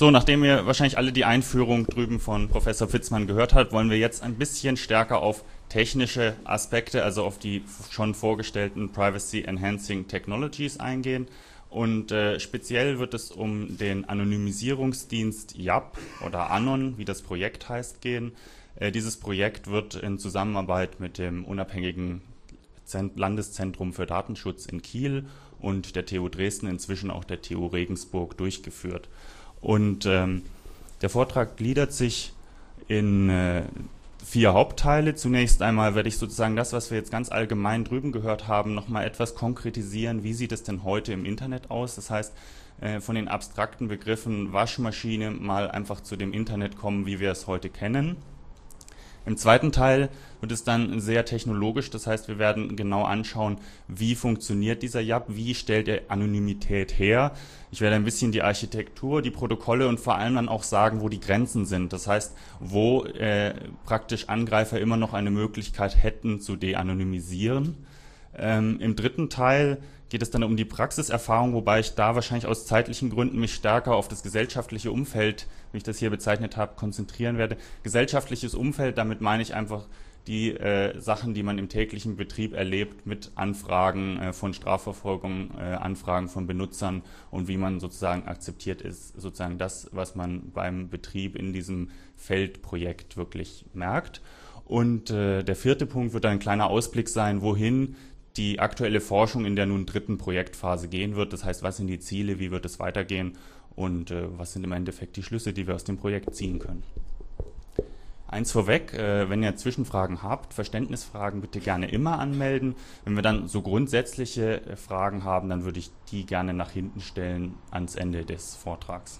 So, nachdem ihr wahrscheinlich alle die Einführung drüben von Professor Fitzmann gehört habt, wollen wir jetzt ein bisschen stärker auf technische Aspekte, also auf die schon vorgestellten Privacy Enhancing Technologies eingehen. Und speziell wird es um den Anonymisierungsdienst YAP oder Anon, wie das Projekt heißt, gehen. Dieses Projekt wird in Zusammenarbeit mit dem unabhängigen Landeszentrum für Datenschutz in Kiel und der TU Dresden, inzwischen auch der TU Regensburg, durchgeführt. Und der Vortrag gliedert sich in 4 Hauptteile. Zunächst einmal werde ich sozusagen das, was wir jetzt ganz allgemein drüben gehört haben, nochmal etwas konkretisieren. Wie sieht es denn heute im Internet aus? Das heißt, von den abstrakten Begriffen Waschmaschine mal einfach zu dem Internet kommen, wie wir es heute kennen. Im zweiten Teil wird es dann sehr technologisch, das heißt, wir werden genau anschauen, wie funktioniert dieser YAP, wie stellt er Anonymität her. Ich werde ein bisschen die Architektur, die Protokolle und vor allem dann auch sagen, wo die Grenzen sind. Das heißt, wo praktisch Angreifer immer noch eine Möglichkeit hätten zu de-anonymisieren. Im dritten Teil geht es dann um die Praxiserfahrung, wobei ich da wahrscheinlich aus zeitlichen Gründen mich stärker auf das gesellschaftliche Umfeld, wie ich das hier bezeichnet habe, konzentrieren werde. Gesellschaftliches Umfeld, damit meine ich einfach die Sachen, die man im täglichen Betrieb erlebt, mit Anfragen von Strafverfolgung, Anfragen von Benutzern und wie man sozusagen akzeptiert ist, sozusagen das, was man beim Betrieb in diesem Feldprojekt wirklich merkt. Und der vierte Punkt wird dann ein kleiner Ausblick sein, wohin die aktuelle Forschung in der nun dritten Projektphase gehen wird. Das heißt, was sind die Ziele, wie wird es weitergehen und was sind im Endeffekt die Schlüsse, die wir aus dem Projekt ziehen können. Eins vorweg, wenn ihr Zwischenfragen habt, Verständnisfragen bitte gerne immer anmelden. Wenn wir dann so grundsätzliche Fragen haben, dann würde ich die gerne nach hinten stellen ans Ende des Vortrags.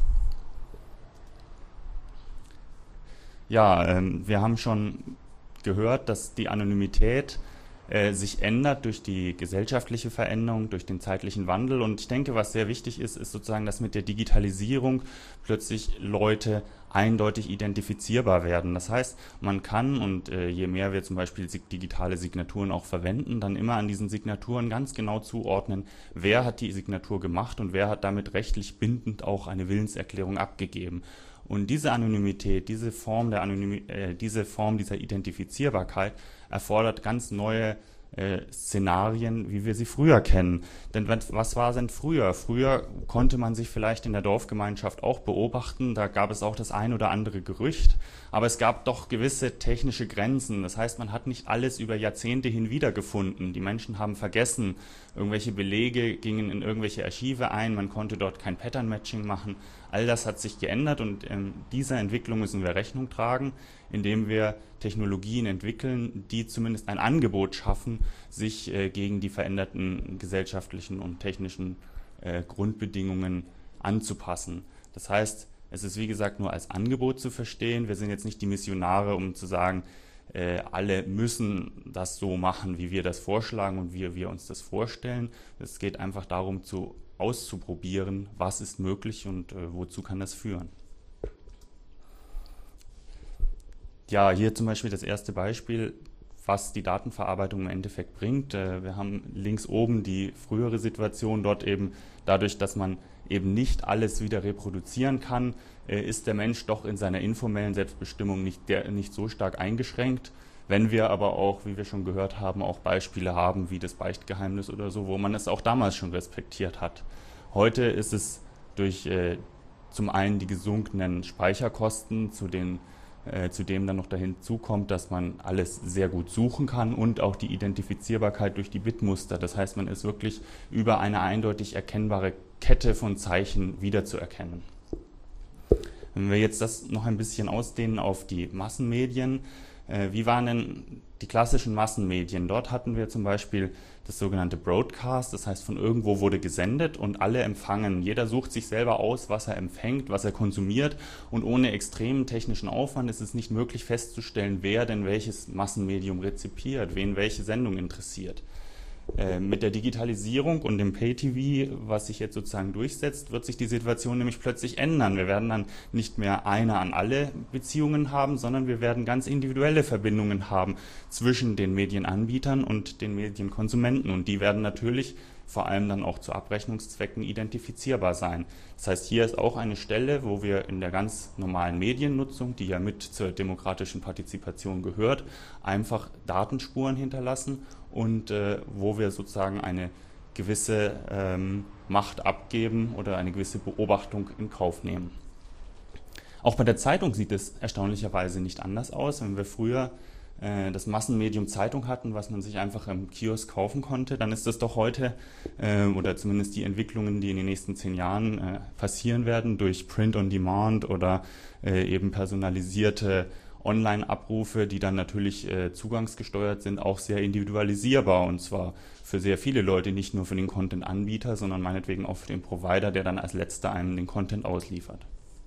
Ja, wir haben schon gehört, dass die Anonymität sich ändert durch die gesellschaftliche Veränderung, durch den zeitlichen Wandel. Und ich denke, was sehr wichtig ist, ist sozusagen, dass mit der Digitalisierung plötzlich Leute eindeutig identifizierbar werden. Das heißt, man kann, und je mehr wir zum Beispiel digitale Signaturen auch verwenden, dann immer an diesen Signaturen ganz genau zuordnen, wer hat die Signatur gemacht und wer hat damit rechtlich bindend auch eine Willenserklärung abgegeben. Und diese Anonymität, diese Form dieser Identifizierbarkeit erfordert ganz neue Szenarien, wie wir sie früher kennen. Denn was war denn früher? Früher konnte man sich vielleicht in der Dorfgemeinschaft auch beobachten, da gab es auch das ein oder andere Gerücht, aber es gab doch gewisse technische Grenzen. Das heißt, man hat nicht alles über Jahrzehnte hin wiedergefunden. Die Menschen haben vergessen, irgendwelche Belege gingen in irgendwelche Archive ein, man konnte dort kein Pattern-Matching machen. All das hat sich geändert und dieser Entwicklung müssen wir Rechnung tragen, indem wir Technologien entwickeln, die zumindest ein Angebot schaffen, sich gegen die veränderten gesellschaftlichen und technischen Grundbedingungen anzupassen. Das heißt, es ist wie gesagt nur als Angebot zu verstehen. Wir sind jetzt nicht die Missionare, um zu sagen, alle müssen das so machen, wie wir das vorschlagen und wie wir uns das vorstellen. Es geht einfach darum, auszuprobieren, was ist möglich und wozu kann das führen. Ja, hier zum Beispiel das erste Beispiel, was die Datenverarbeitung im Endeffekt bringt. Wir haben links oben die frühere Situation, dort eben dadurch, dass man eben nicht alles wieder reproduzieren kann, ist der Mensch doch in seiner informellen Selbstbestimmung nicht so stark eingeschränkt. Wenn wir aber auch, wie wir schon gehört haben, auch Beispiele haben, wie das Beichtgeheimnis oder so, wo man es auch damals schon respektiert hat. Heute ist es durch zum einen die gesunkenen Speicherkosten, zu dem dann noch hinzukommt, dass man alles sehr gut suchen kann und auch die Identifizierbarkeit durch die Bitmuster. Das heißt, man ist wirklich über eine eindeutig erkennbare Kette von Zeichen wiederzuerkennen. Wenn wir jetzt das noch ein bisschen ausdehnen auf die Massenmedien, wie waren denn die klassischen Massenmedien? Dort hatten wir zum Beispiel das sogenannte Broadcast, das heißt, von irgendwo wurde gesendet und alle empfangen. Jeder sucht sich selber aus, was er empfängt, was er konsumiert und ohne extremen technischen Aufwand ist es nicht möglich festzustellen, wer denn welches Massenmedium rezipiert, wen welche Sendung interessiert. Mit der Digitalisierung und dem Pay-TV, was sich jetzt sozusagen durchsetzt, wird sich die Situation nämlich plötzlich ändern. Wir werden dann nicht mehr eine an alle Beziehungen haben, sondern wir werden ganz individuelle Verbindungen haben zwischen den Medienanbietern und den Medienkonsumenten. Und die werden natürlich vor allem dann auch zu Abrechnungszwecken identifizierbar sein. Das heißt, hier ist auch eine Stelle, wo wir in der ganz normalen Mediennutzung, die ja mit zur demokratischen Partizipation gehört, einfach Datenspuren hinterlassen und wo wir sozusagen eine gewisse Macht abgeben oder eine gewisse Beobachtung in Kauf nehmen. Auch bei der Zeitung sieht es erstaunlicherweise nicht anders aus. Wenn wir früher das Massenmedium Zeitung hatten, was man sich einfach im Kiosk kaufen konnte, dann ist das doch heute, oder zumindest die Entwicklungen, die in den nächsten 10 Jahren passieren werden, durch Print on Demand oder eben personalisierte Online-Abrufe, die dann natürlich zugangsgesteuert sind, auch sehr individualisierbar, und zwar für sehr viele Leute, nicht nur für den Content-Anbieter, sondern meinetwegen auch für den Provider, der dann als letzter einem den Content ausliefert.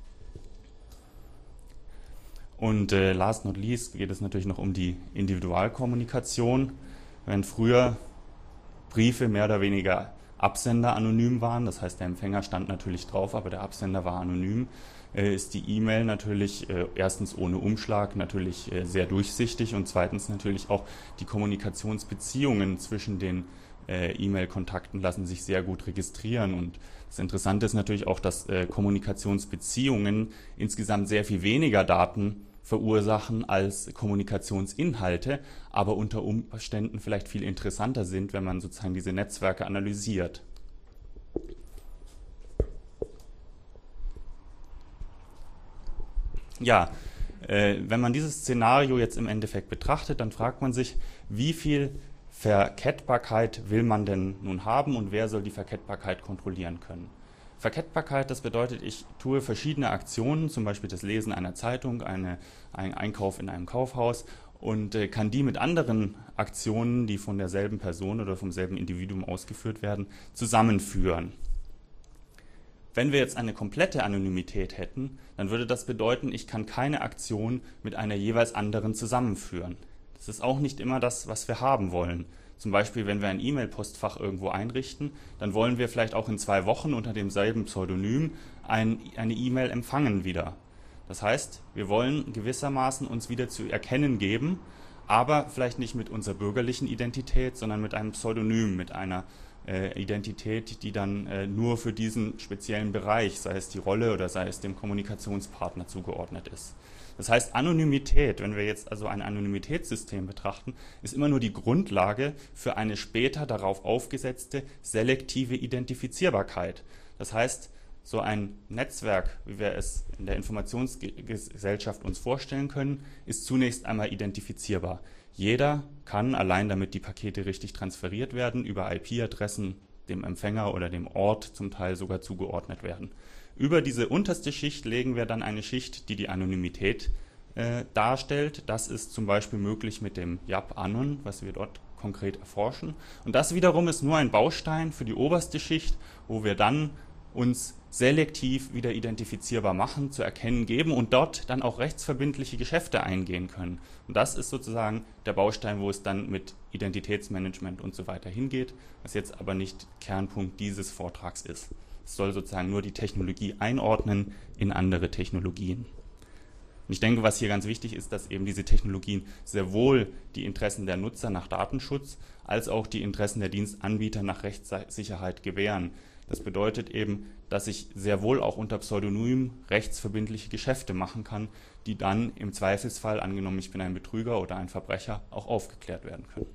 Und last not least geht es natürlich noch um die Individualkommunikation. Wenn früher Briefe mehr oder weniger Absender anonym waren, das heißt der Empfänger stand natürlich drauf, aber der Absender war anonym, ist die E-Mail natürlich erstens ohne Umschlag natürlich sehr durchsichtig und zweitens natürlich auch die Kommunikationsbeziehungen zwischen den E-Mail-Kontakten lassen sich sehr gut registrieren. Und das Interessante ist natürlich auch, dass Kommunikationsbeziehungen insgesamt sehr viel weniger Daten verursachen als Kommunikationsinhalte, aber unter Umständen vielleicht viel interessanter sind, wenn man sozusagen diese Netzwerke analysiert. Ja, wenn man dieses Szenario jetzt im Endeffekt betrachtet, dann fragt man sich, wie viel Verkettbarkeit will man denn nun haben und wer soll die Verkettbarkeit kontrollieren können? Verkettbarkeit, das bedeutet, ich tue verschiedene Aktionen, zum Beispiel das Lesen einer Zeitung, ein Einkauf in einem Kaufhaus, und kann die mit anderen Aktionen, die von derselben Person oder vom selben Individuum ausgeführt werden, zusammenführen. Wenn wir jetzt eine komplette Anonymität hätten, dann würde das bedeuten, ich kann keine Aktion mit einer jeweils anderen zusammenführen. Das ist auch nicht immer das, was wir haben wollen. Zum Beispiel, wenn wir ein E-Mail-Postfach irgendwo einrichten, dann wollen wir vielleicht auch in 2 Wochen unter demselben Pseudonym eine E-Mail empfangen wieder. Das heißt, wir wollen gewissermaßen uns wieder zu erkennen geben, aber vielleicht nicht mit unserer bürgerlichen Identität, sondern mit einem Pseudonym, mit einer Identität, die dann nur für diesen speziellen Bereich, sei es die Rolle oder sei es dem Kommunikationspartner, zugeordnet ist. Das heißt, Anonymität, wenn wir jetzt also ein Anonymitätssystem betrachten, ist immer nur die Grundlage für eine später darauf aufgesetzte selektive Identifizierbarkeit. Das heißt, so ein Netzwerk, wie wir es in der Informationsgesellschaft uns vorstellen können, ist zunächst einmal identifizierbar. Jeder kann, allein damit die Pakete richtig transferiert werden, über IP-Adressen dem Empfänger oder dem Ort zum Teil sogar zugeordnet werden. Über diese unterste Schicht legen wir dann eine Schicht, die die Anonymität darstellt. Das ist zum Beispiel möglich mit dem YAP-Anon, was wir dort konkret erforschen. Und das wiederum ist nur ein Baustein für die oberste Schicht, wo wir dann uns selektiv wieder identifizierbar machen, zu erkennen geben und dort dann auch rechtsverbindliche Geschäfte eingehen können. Und das ist sozusagen der Baustein, wo es dann mit Identitätsmanagement und so weiter hingeht, was jetzt aber nicht Kernpunkt dieses Vortrags ist. Es soll sozusagen nur die Technologie einordnen in andere Technologien. Und ich denke, was hier ganz wichtig ist, dass eben diese Technologien sehr wohl die Interessen der Nutzer nach Datenschutz als auch die Interessen der Dienstanbieter nach Rechtssicherheit gewähren. Das bedeutet eben, dass ich sehr wohl auch unter Pseudonym rechtsverbindliche Geschäfte machen kann, die dann im Zweifelsfall, angenommen ich bin ein Betrüger oder ein Verbrecher, auch aufgeklärt werden können.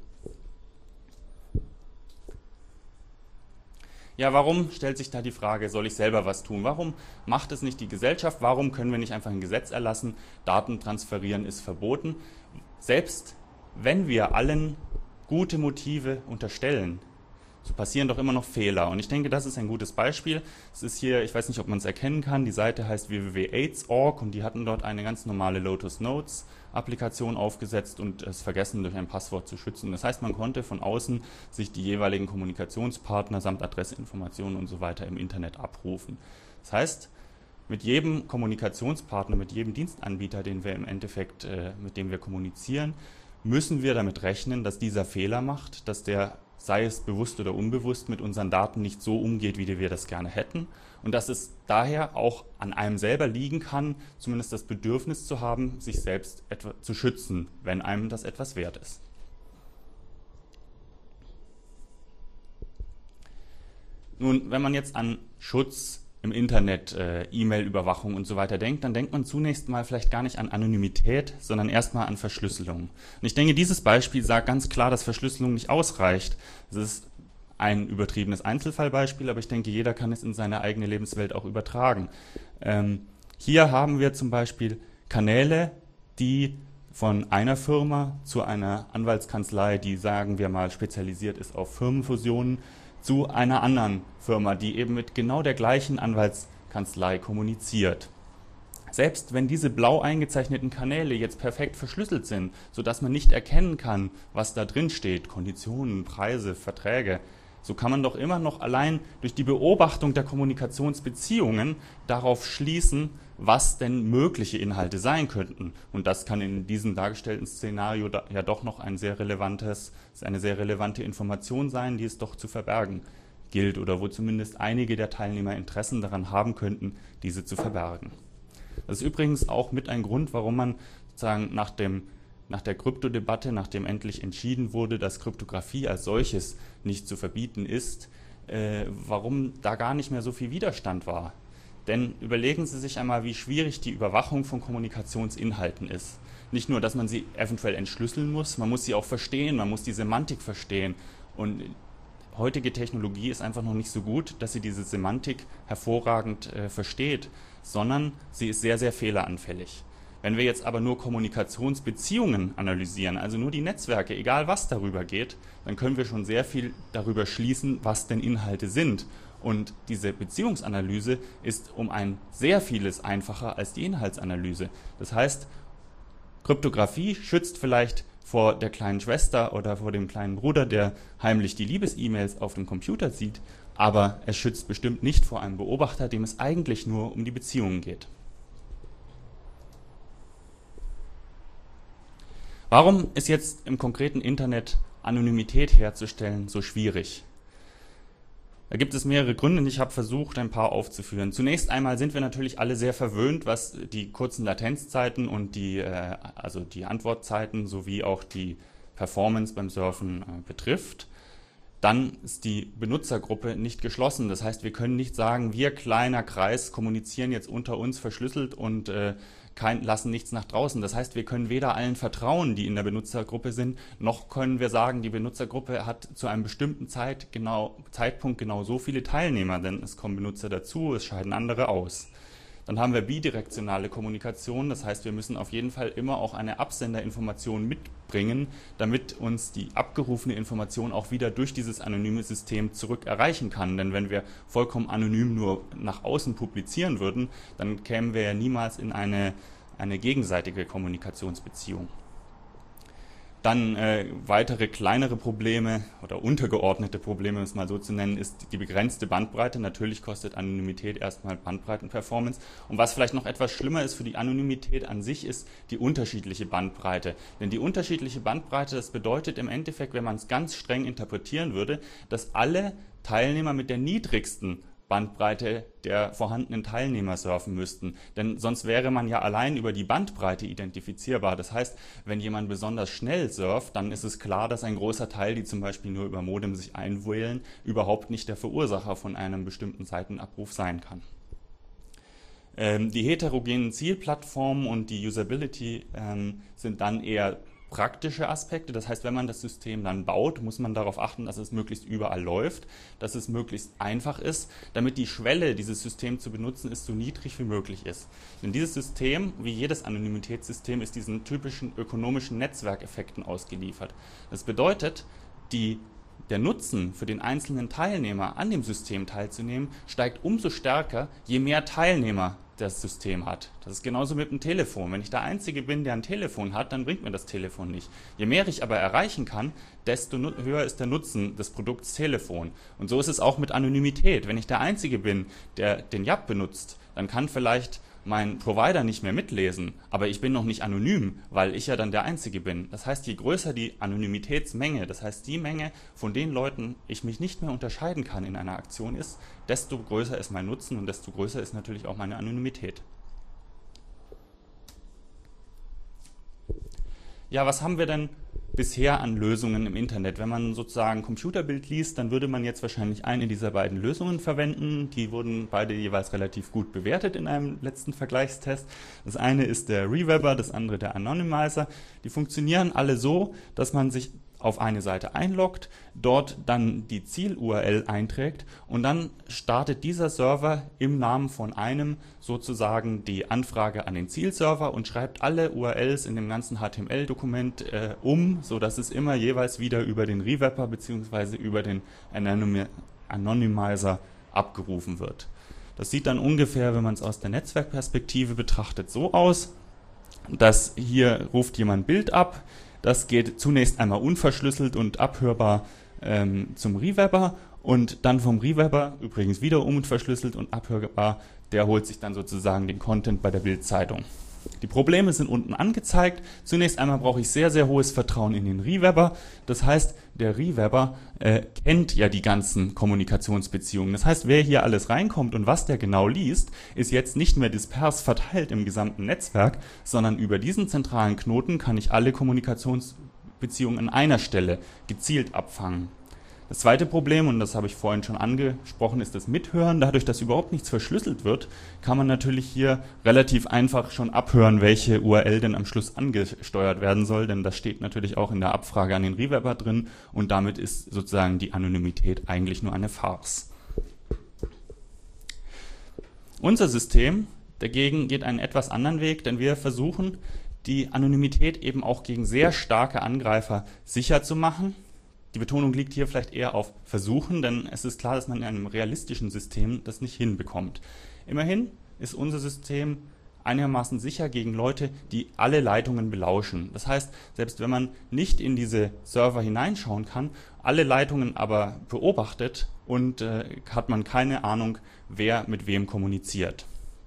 Ja, warum stellt sich da die Frage, soll ich selber was tun? Warum macht es nicht die Gesellschaft? Warum können wir nicht einfach ein Gesetz erlassen, Daten transferieren ist verboten? Selbst wenn wir allen gute Motive unterstellen, so passieren doch immer noch Fehler. Und ich denke, das ist ein gutes Beispiel. Es ist hier, ich weiß nicht, ob man es erkennen kann, die Seite heißt www.aids.org und die hatten dort eine ganz normale Lotus Notes Applikation aufgesetzt und es vergessen, durch ein Passwort zu schützen. Das heißt, man konnte von außen sich die jeweiligen Kommunikationspartner samt Adressinformationen und so weiter im Internet abrufen. Das heißt, mit jedem Kommunikationspartner, mit jedem Dienstanbieter, den wir im Endeffekt, mit dem wir kommunizieren, müssen wir damit rechnen, dass dieser Fehler macht, dass der, sei es bewusst oder unbewusst, mit unseren Daten nicht so umgeht, wie wir das gerne hätten. Und dass es daher auch an einem selber liegen kann, zumindest das Bedürfnis zu haben, sich selbst zu schützen, wenn einem das etwas wert ist. Nun, wenn man jetzt an Schutz im Internet, E-Mail-Überwachung und so weiter denkt, dann denkt man zunächst mal vielleicht gar nicht an Anonymität, sondern erstmal an Verschlüsselung. Und ich denke, dieses Beispiel sagt ganz klar, dass Verschlüsselung nicht ausreicht. Es ist ein übertriebenes Einzelfallbeispiel, aber ich denke, jeder kann es in seine eigene Lebenswelt auch übertragen. Hier haben wir zum Beispiel Kanäle, die von einer Firma zu einer Anwaltskanzlei, die, sagen wir mal, spezialisiert ist auf Firmenfusionen, zu einer anderen Firma, die eben mit genau der gleichen Anwaltskanzlei kommuniziert. Selbst wenn diese blau eingezeichneten Kanäle jetzt perfekt verschlüsselt sind, sodass man nicht erkennen kann, was da drin steht, Konditionen, Preise, Verträge, so kann man doch immer noch allein durch die Beobachtung der Kommunikationsbeziehungen darauf schließen, was denn mögliche Inhalte sein könnten. Und das kann in diesem dargestellten Szenario ja doch noch eine sehr relevante Information sein, die es doch zu verbergen gilt oder wo zumindest einige der Teilnehmer Interessen daran haben könnten, diese zu verbergen. Das ist übrigens auch mit ein Grund, warum man sozusagen nach der Kryptodebatte, nachdem endlich entschieden wurde, dass Kryptographie als solches nicht zu verbieten ist, warum da gar nicht mehr so viel Widerstand war. Denn überlegen Sie sich einmal, wie schwierig die Überwachung von Kommunikationsinhalten ist. Nicht nur, dass man sie eventuell entschlüsseln muss, man muss sie auch verstehen, man muss die Semantik verstehen. Und heutige Technologie ist einfach noch nicht so gut, dass sie diese Semantik hervorragend versteht, sondern sie ist sehr, sehr fehleranfällig. Wenn wir jetzt aber nur Kommunikationsbeziehungen analysieren, also nur die Netzwerke, egal was darüber geht, dann können wir schon sehr viel darüber schließen, was denn Inhalte sind. Und diese Beziehungsanalyse ist um ein sehr vieles einfacher als die Inhaltsanalyse. Das heißt, Kryptographie schützt vielleicht vor der kleinen Schwester oder vor dem kleinen Bruder, der heimlich die Liebes-E-Mails auf dem Computer sieht, aber es schützt bestimmt nicht vor einem Beobachter, dem es eigentlich nur um die Beziehungen geht. Warum ist jetzt im konkreten Internet Anonymität herzustellen so schwierig? Da gibt es mehrere Gründe und ich habe versucht, ein paar aufzuführen. Zunächst einmal sind wir natürlich alle sehr verwöhnt, was die kurzen Latenzzeiten und die Antwortzeiten sowie auch die Performance beim Surfen betrifft. Dann ist die Benutzergruppe nicht geschlossen. Das heißt, wir können nicht sagen, wir kleiner Kreis kommunizieren jetzt unter uns verschlüsselt und lassen nichts nach draußen. Das heißt, wir können weder allen vertrauen, die in der Benutzergruppe sind, noch können wir sagen, die Benutzergruppe hat zu einem bestimmten Zeitpunkt genau so viele Teilnehmer, denn es kommen Benutzer dazu, es scheiden andere aus. Dann haben wir bidirektionale Kommunikation, das heißt, wir müssen auf jeden Fall immer auch eine Absenderinformation mitbringen, damit uns die abgerufene Information auch wieder durch dieses anonyme System zurück erreichen kann. Denn wenn wir vollkommen anonym nur nach außen publizieren würden, dann kämen wir ja niemals in eine gegenseitige Kommunikationsbeziehung. Dann weitere kleinere Probleme oder untergeordnete Probleme, um es mal so zu nennen, ist die begrenzte Bandbreite. Natürlich kostet Anonymität erstmal Bandbreitenperformance. Und was vielleicht noch etwas schlimmer ist für die Anonymität an sich, ist die unterschiedliche Bandbreite. Denn die unterschiedliche Bandbreite, das bedeutet im Endeffekt, wenn man es ganz streng interpretieren würde, dass alle Teilnehmer mit der niedrigsten Bandbreite der vorhandenen Teilnehmer surfen müssten. Denn sonst wäre man ja allein über die Bandbreite identifizierbar. Das heißt, wenn jemand besonders schnell surft, dann ist es klar, dass ein großer Teil, die zum Beispiel nur über Modem sich einwählen, überhaupt nicht der Verursacher von einem bestimmten Seitenabruf sein kann. Die heterogenen Zielplattformen und die Usability sind dann eher praktische Aspekte. Das heißt, wenn man das System dann baut, muss man darauf achten, dass es möglichst überall läuft, dass es möglichst einfach ist, damit die Schwelle, dieses System zu benutzen, so niedrig wie möglich ist. Denn dieses System, wie jedes Anonymitätssystem, ist diesen typischen ökonomischen Netzwerkeffekten ausgeliefert. Das bedeutet, der Nutzen für den einzelnen Teilnehmer an dem System teilzunehmen, steigt umso stärker, je mehr Teilnehmer das System hat. Das ist genauso mit dem Telefon. Wenn ich der Einzige bin, der ein Telefon hat, dann bringt mir das Telefon nicht. Je mehr ich aber erreichen kann, desto höher ist der Nutzen des Produkts Telefon. Und so ist es auch mit Anonymität. Wenn ich der Einzige bin, der den YAP benutzt, dann kann vielleicht mein Provider nicht mehr mitlesen, aber ich bin noch nicht anonym, weil ich ja dann der Einzige bin. Das heißt, je größer die Anonymitätsmenge, das heißt die Menge, von den Leuten ich mich nicht mehr unterscheiden kann in einer Aktion ist, desto größer ist mein Nutzen und desto größer ist natürlich auch meine Anonymität. Ja, was haben wir denn bisher an Lösungen im Internet. Wenn man sozusagen Computerbild liest, dann würde man jetzt wahrscheinlich eine dieser beiden Lösungen verwenden. Die wurden beide jeweils relativ gut bewertet in einem letzten Vergleichstest. Das eine ist der Rewebber, das andere der Anonymizer. Die funktionieren alle so, dass man sich auf eine Seite einloggt, dort dann die Ziel-URL einträgt und dann startet dieser Server im Namen von einem sozusagen die Anfrage an den Zielserver und schreibt alle URLs in dem ganzen HTML-Dokument sodass es immer jeweils wieder über den Rewebber bzw. über den Anonymizer abgerufen wird. Das sieht dann ungefähr, wenn man es aus der Netzwerkperspektive betrachtet, so aus, dass hier ruft jemand Bild ab. Das geht zunächst einmal unverschlüsselt und abhörbar zum Rewebber und dann vom Rewebber, übrigens wieder unverschlüsselt und abhörbar, der holt sich dann sozusagen den Content bei der Bild-Zeitung. Die Probleme sind unten angezeigt. Zunächst einmal brauche ich sehr, sehr hohes Vertrauen in den Rewebber. Das heißt, der Rewebber kennt ja die ganzen Kommunikationsbeziehungen. Das heißt, wer hier alles reinkommt und was der genau liest, ist jetzt nicht mehr dispers verteilt im gesamten Netzwerk, sondern über diesen zentralen Knoten kann ich alle Kommunikationsbeziehungen an einer Stelle gezielt abfangen. Das zweite Problem, und das habe ich vorhin schon angesprochen, ist das Mithören. Dadurch, dass überhaupt nichts verschlüsselt wird, kann man natürlich hier relativ einfach schon abhören, welche URL denn am Schluss angesteuert werden soll, denn das steht natürlich auch in der Abfrage an den Rewebber drin und damit ist sozusagen die Anonymität eigentlich nur eine Farce. Unser System dagegen geht einen etwas anderen Weg, denn wir versuchen, die Anonymität eben auch gegen sehr starke Angreifer sicher zu machen. Die Betonung liegt hier vielleicht eher auf Versuchen, denn es ist klar, dass man in einem realistischen System das nicht hinbekommt. Immerhin ist unser System einigermaßen sicher gegen Leute, die alle Leitungen belauschen. Das heißt, selbst wenn man nicht in diese Server hineinschauen kann, alle Leitungen aber beobachtet und hat man keine Ahnung, wer mit wem kommuniziert.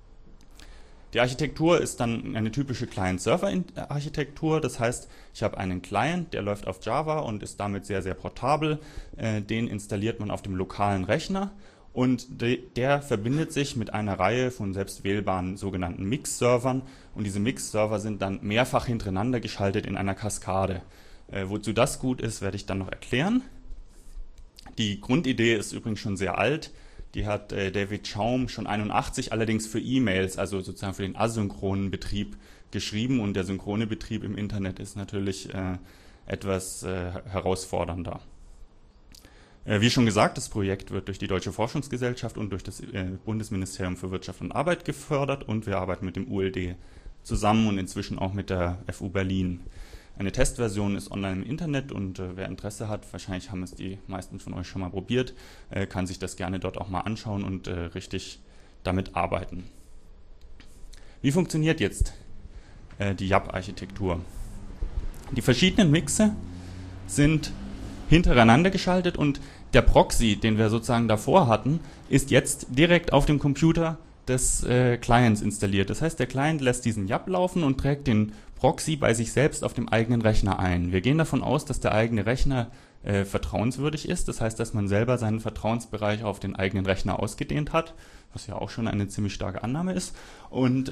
Die Architektur ist dann eine typische Client-Server-Architektur. Das heißt, ich habe einen Client, der läuft auf Java und ist damit sehr, sehr portabel. Den installiert man auf dem lokalen Rechner und der verbindet sich mit einer Reihe von selbstwählbaren sogenannten Mix-Servern. Und diese Mix-Server sind dann mehrfach hintereinander geschaltet in einer Kaskade. Wozu das gut ist, werde ich dann noch erklären. Die Grundidee ist übrigens schon sehr alt. Die hat David Chaum schon 81, allerdings für E-Mails, also sozusagen für den asynchronen Betrieb geschrieben. Und der synchrone Betrieb im Internet ist natürlich etwas herausfordernder. Wie schon gesagt, das Projekt wird durch die Deutsche Forschungsgesellschaft und durch das Bundesministerium für Wirtschaft und Arbeit gefördert und wir arbeiten mit dem ULD zusammen und inzwischen auch mit der FU Berlin. Eine Testversion ist online im Internet und wer Interesse hat, wahrscheinlich haben es die meisten von euch schon mal probiert, kann sich das gerne dort auch mal anschauen und richtig damit arbeiten. Wie funktioniert jetzt die YAP-Architektur? Die verschiedenen Mixe sind hintereinander geschaltet und der Proxy, den wir sozusagen davor hatten, ist jetzt direkt auf dem Computer des Clients installiert. Das heißt, der Client lässt diesen YAP laufen und trägt den Proxy bei sich selbst auf dem eigenen Rechner ein. Wir gehen davon aus, dass der eigene Rechner vertrauenswürdig ist. Das heißt, dass man selber seinen Vertrauensbereich auf den eigenen Rechner ausgedehnt hat, was ja auch schon eine ziemlich starke Annahme ist. Und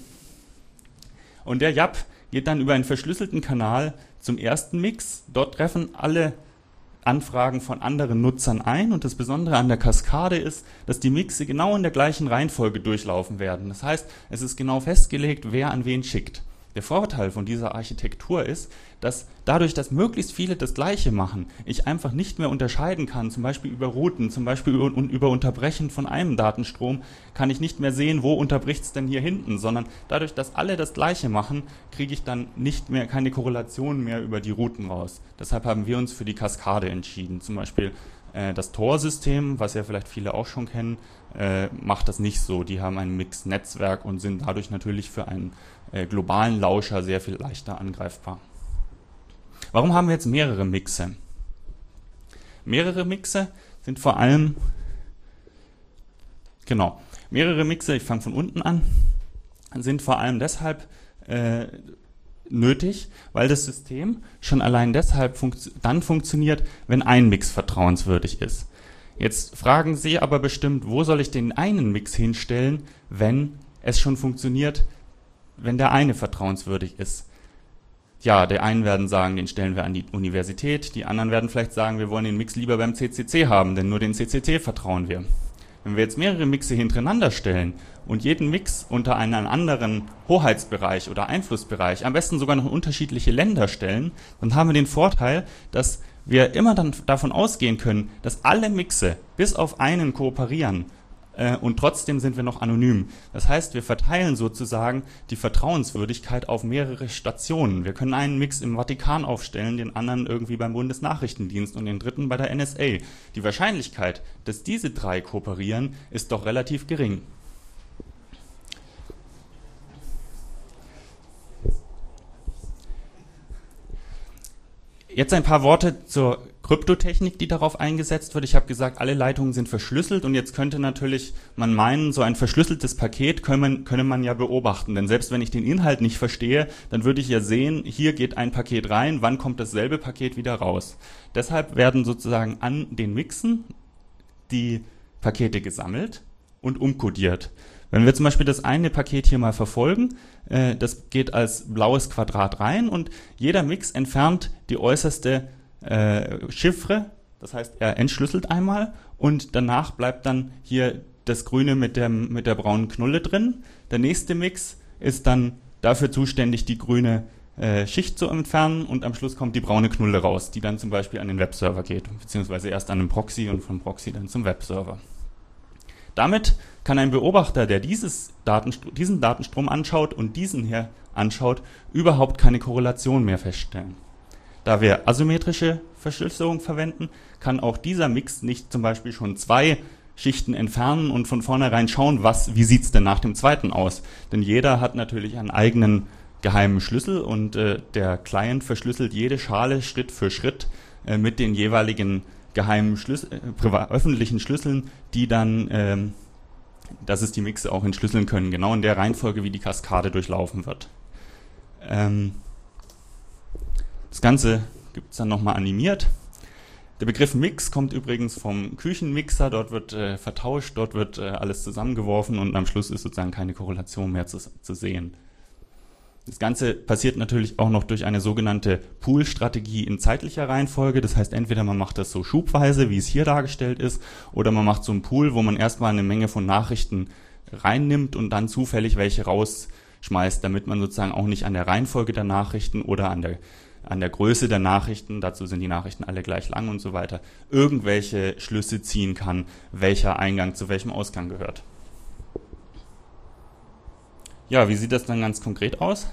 der YAP geht dann über einen verschlüsselten Kanal zum ersten Mix. Dort treffen alle Anfragen von anderen Nutzern ein und das Besondere an der Kaskade ist, dass die Mixe genau in der gleichen Reihenfolge durchlaufen werden. Das heißt, es ist genau festgelegt, wer an wen schickt. Der Vorteil von dieser Architektur ist, dass dadurch, dass möglichst viele das Gleiche machen, ich einfach nicht mehr unterscheiden kann, zum Beispiel über Routen, zum Beispiel über Unterbrechen von einem Datenstrom, kann ich nicht mehr sehen, wo unterbricht es denn hier hinten, sondern dadurch, dass alle das Gleiche machen, kriege ich dann nicht mehr keine Korrelation mehr über die Routen raus. Deshalb haben wir uns für die Kaskade entschieden. Zum Beispiel das Tor-System, was ja vielleicht viele auch schon kennen, macht das nicht so. Die haben ein Mix-Netzwerk und sind dadurch natürlich für einen globalen Lauscher sehr viel leichter angreifbar. Warum haben wir jetzt mehrere Mixe? Mehrere Mixe sind vor allem, mehrere Mixe, ich fange von unten an, sind vor allem deshalb nötig, weil das System schon allein deshalb dann funktioniert, wenn ein Mix vertrauenswürdig ist. Jetzt fragen Sie aber bestimmt, wo soll ich den einen Mix hinstellen, wenn es schon funktioniert, wenn der eine vertrauenswürdig ist. ja, die einen werden sagen, den stellen wir an die Universität, die anderen werden vielleicht sagen, wir wollen den Mix lieber beim CCC haben, denn nur den CCC vertrauen wir. Wenn wir jetzt mehrere Mixe hintereinander stellen und jeden Mix unter einen anderen Hoheitsbereich oder Einflussbereich, am besten sogar noch unterschiedliche Länder stellen, dann haben wir den Vorteil, dass wir immer dann davon ausgehen können, dass alle Mixe bis auf einen kooperieren. Und trotzdem sind wir noch anonym. Das heißt, wir verteilen sozusagen die Vertrauenswürdigkeit auf mehrere Stationen. Wir können einen Mix im Vatikan aufstellen, den anderen irgendwie beim Bundesnachrichtendienst und den dritten bei der NSA. Die Wahrscheinlichkeit, dass diese drei kooperieren, ist doch relativ gering. Jetzt ein paar Worte zur Kryptotechnik, die darauf eingesetzt wird. Ich habe gesagt, alle Leitungen sind verschlüsselt und jetzt könnte natürlich man meinen, so ein verschlüsseltes Paket könne man ja beobachten. Denn selbst wenn ich den Inhalt nicht verstehe, dann würde ich ja sehen, hier geht ein Paket rein, wann kommt dasselbe Paket wieder raus. Deshalb werden sozusagen an den Mixen die Pakete gesammelt und umkodiert. Wenn wir zum Beispiel das eine Paket hier mal verfolgen, das geht als blaues Quadrat rein und jeder Mix entfernt die äußerste Chiffre, das heißt, er entschlüsselt einmal und danach bleibt dann hier das Grüne mit der braunen Knulle drin. Der nächste Mix ist dann dafür zuständig, die grüne Schicht zu entfernen und am Schluss kommt die braune Knulle raus, die dann zum Beispiel an den Webserver geht, beziehungsweise erst an den Proxy und vom Proxy dann zum Webserver. Damit kann ein Beobachter, der diesen Datenstrom anschaut und diesen hier anschaut, überhaupt keine Korrelation mehr feststellen. Da wir asymmetrische Verschlüsselung verwenden, kann auch dieser Mix nicht zum Beispiel schon zwei Schichten entfernen und von vornherein schauen, wie sieht's denn nach dem zweiten aus. Denn jeder hat natürlich einen eigenen geheimen Schlüssel und der Client verschlüsselt jede Schale Schritt für Schritt mit den jeweiligen geheimen öffentlichen Schlüsseln, die dann, dass es die Mixe auch entschlüsseln können, genau in der Reihenfolge, wie die Kaskade durchlaufen wird. Das Ganze gibt es dann nochmal animiert. Der Begriff Mix kommt übrigens vom Küchenmixer, dort wird vertauscht, dort wird alles zusammengeworfen und am Schluss ist sozusagen keine Korrelation mehr zu sehen. Das Ganze passiert natürlich auch noch durch eine sogenannte Pool-Strategie in zeitlicher Reihenfolge. Das heißt, entweder man macht das so schubweise, wie es hier dargestellt ist, oder man macht so einen Pool, wo man erstmal eine Menge von Nachrichten reinnimmt und dann zufällig welche rausschmeißt, damit man sozusagen auch nicht an der Reihenfolge der Nachrichten oder an der Größe der Nachrichten, dazu sind die Nachrichten alle gleich lang und so weiter, irgendwelche Schlüsse ziehen kann, welcher Eingang zu welchem Ausgang gehört. Ja, wie sieht das dann ganz konkret aus?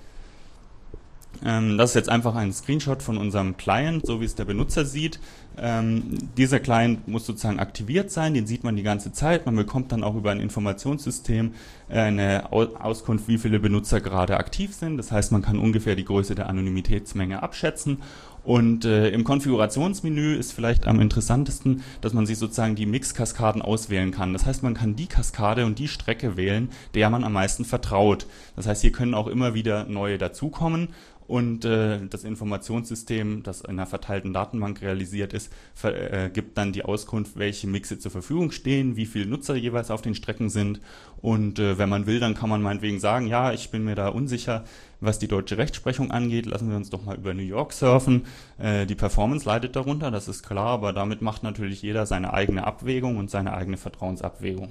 Das ist jetzt einfach ein Screenshot von unserem Client, so wie es der Benutzer sieht. Dieser Client muss sozusagen aktiviert sein, den sieht man die ganze Zeit. Man bekommt dann auch über ein Informationssystem eine Auskunft, wie viele Benutzer gerade aktiv sind. Das heißt, man kann ungefähr die Größe der Anonymitätsmenge abschätzen. Und im Konfigurationsmenü ist vielleicht am interessantesten, dass man sich sozusagen die Mix-Kaskaden auswählen kann. Das heißt, man kann die Kaskade und die Strecke wählen, der man am meisten vertraut. Das heißt, hier können auch immer wieder neue dazukommen. Und das Informationssystem, das in einer verteilten Datenbank realisiert ist, gibt dann die Auskunft, welche Mixe zur Verfügung stehen, wie viele Nutzer jeweils auf den Strecken sind. Und wenn man will, dann kann man meinetwegen sagen, ja, ich bin mir da unsicher, was die deutsche Rechtsprechung angeht, lassen wir uns doch mal über New York surfen. Die Performance leidet darunter, das ist klar, aber damit macht natürlich jeder seine eigene Abwägung und seine eigene Vertrauensabwägung.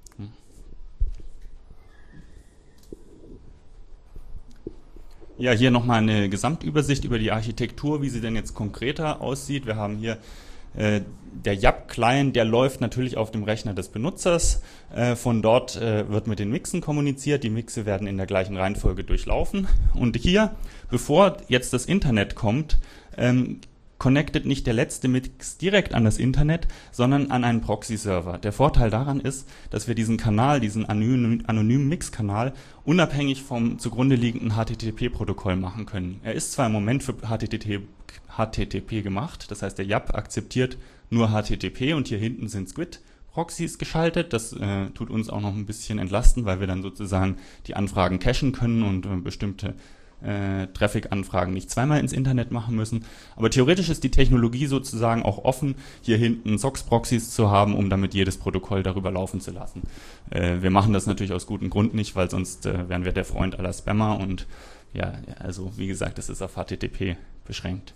Ja, hier nochmal eine Gesamtübersicht über die Architektur, wie sie denn jetzt konkreter aussieht. Wir haben hier der YAP-Client, der läuft natürlich auf dem Rechner des Benutzers. Von dort wird mit den Mixen kommuniziert. Die Mixe werden in der gleichen Reihenfolge durchlaufen. Und hier, bevor jetzt das Internet kommt, connectet nicht der letzte Mix direkt an das Internet, sondern an einen Proxy-Server. Der Vorteil daran ist, dass wir diesen Kanal, diesen anonymen Mix-Kanal, unabhängig vom zugrunde liegenden HTTP-Protokoll machen können. Er ist zwar im Moment für HTTP gemacht, das heißt, der YAP akzeptiert nur HTTP und hier hinten sind Squid-Proxys geschaltet. Das tut uns auch noch ein bisschen entlasten, weil wir dann sozusagen die Anfragen cachen können und bestimmte Traffic-Anfragen nicht zweimal ins Internet machen müssen. Aber theoretisch ist die Technologie sozusagen auch offen, hier hinten SOX-Proxys zu haben, um damit jedes Protokoll darüber laufen zu lassen. Wir machen das natürlich aus gutem Grund nicht, weil sonst wären wir der Freund aller Spammer und ja, also wie gesagt, es ist auf HTTP beschränkt.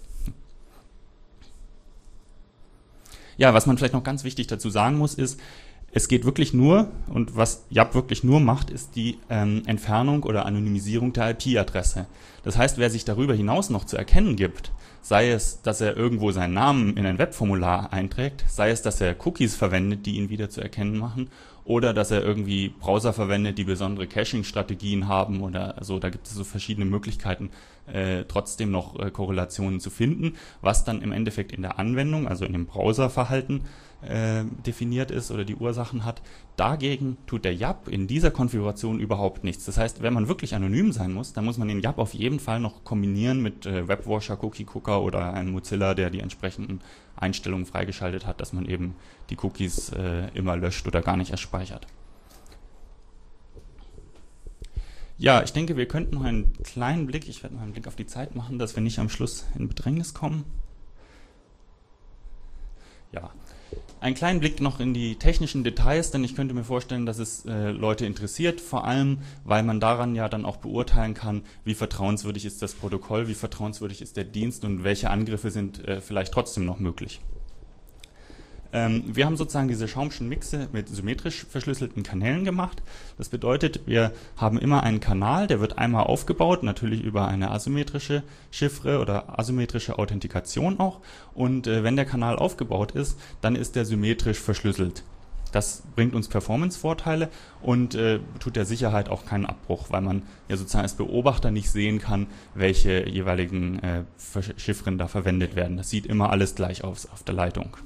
Ja, was man vielleicht noch ganz wichtig dazu sagen muss, ist, es geht wirklich nur, und was YAP wirklich nur macht, ist die Entfernung oder Anonymisierung der IP-Adresse. Das heißt, wer sich darüber hinaus noch zu erkennen gibt, sei es, dass er irgendwo seinen Namen in ein Webformular einträgt, sei es, dass er Cookies verwendet, die ihn wieder zu erkennen machen, oder dass er irgendwie Browser verwendet, die besondere Caching-Strategien haben oder so. Da gibt es so verschiedene Möglichkeiten, trotzdem noch Korrelationen zu finden, was dann im Endeffekt in der Anwendung, also in dem Browserverhalten definiert ist oder die Ursachen hat. Dagegen tut der YAP in dieser Konfiguration überhaupt nichts. Das heißt, wenn man wirklich anonym sein muss, dann muss man den YAP auf jeden Fall noch kombinieren mit Webwasher, Cookie Cooker oder einem Mozilla, der die entsprechenden Einstellungen freigeschaltet hat, dass man eben die Cookies immer löscht oder gar nicht erst speichert. Ja, ich denke, wir könnten noch einen kleinen Blick, ich werde mal einen Blick auf die Zeit machen, dass wir nicht am Schluss in Bedrängnis kommen. Ja, einen kleinen Blick noch in die technischen Details, denn ich könnte mir vorstellen, dass es Leute interessiert, vor allem, weil man daran ja dann auch beurteilen kann, wie vertrauenswürdig ist das Protokoll, wie vertrauenswürdig ist der Dienst und welche Angriffe sind vielleicht trotzdem noch möglich. Wir haben sozusagen diese Schaumschen Mixe mit symmetrisch verschlüsselten Kanälen gemacht. Das bedeutet, wir haben immer einen Kanal, der wird einmal aufgebaut, natürlich über eine asymmetrische Chiffre oder asymmetrische Authentikation auch. Und wenn der Kanal aufgebaut ist, dann ist der symmetrisch verschlüsselt. Das bringt uns Performance-Vorteile und tut der Sicherheit auch keinen Abbruch, weil man ja sozusagen als Beobachter nicht sehen kann, welche jeweiligen Chiffren da verwendet werden. Das sieht immer alles gleich aus auf der Leitung.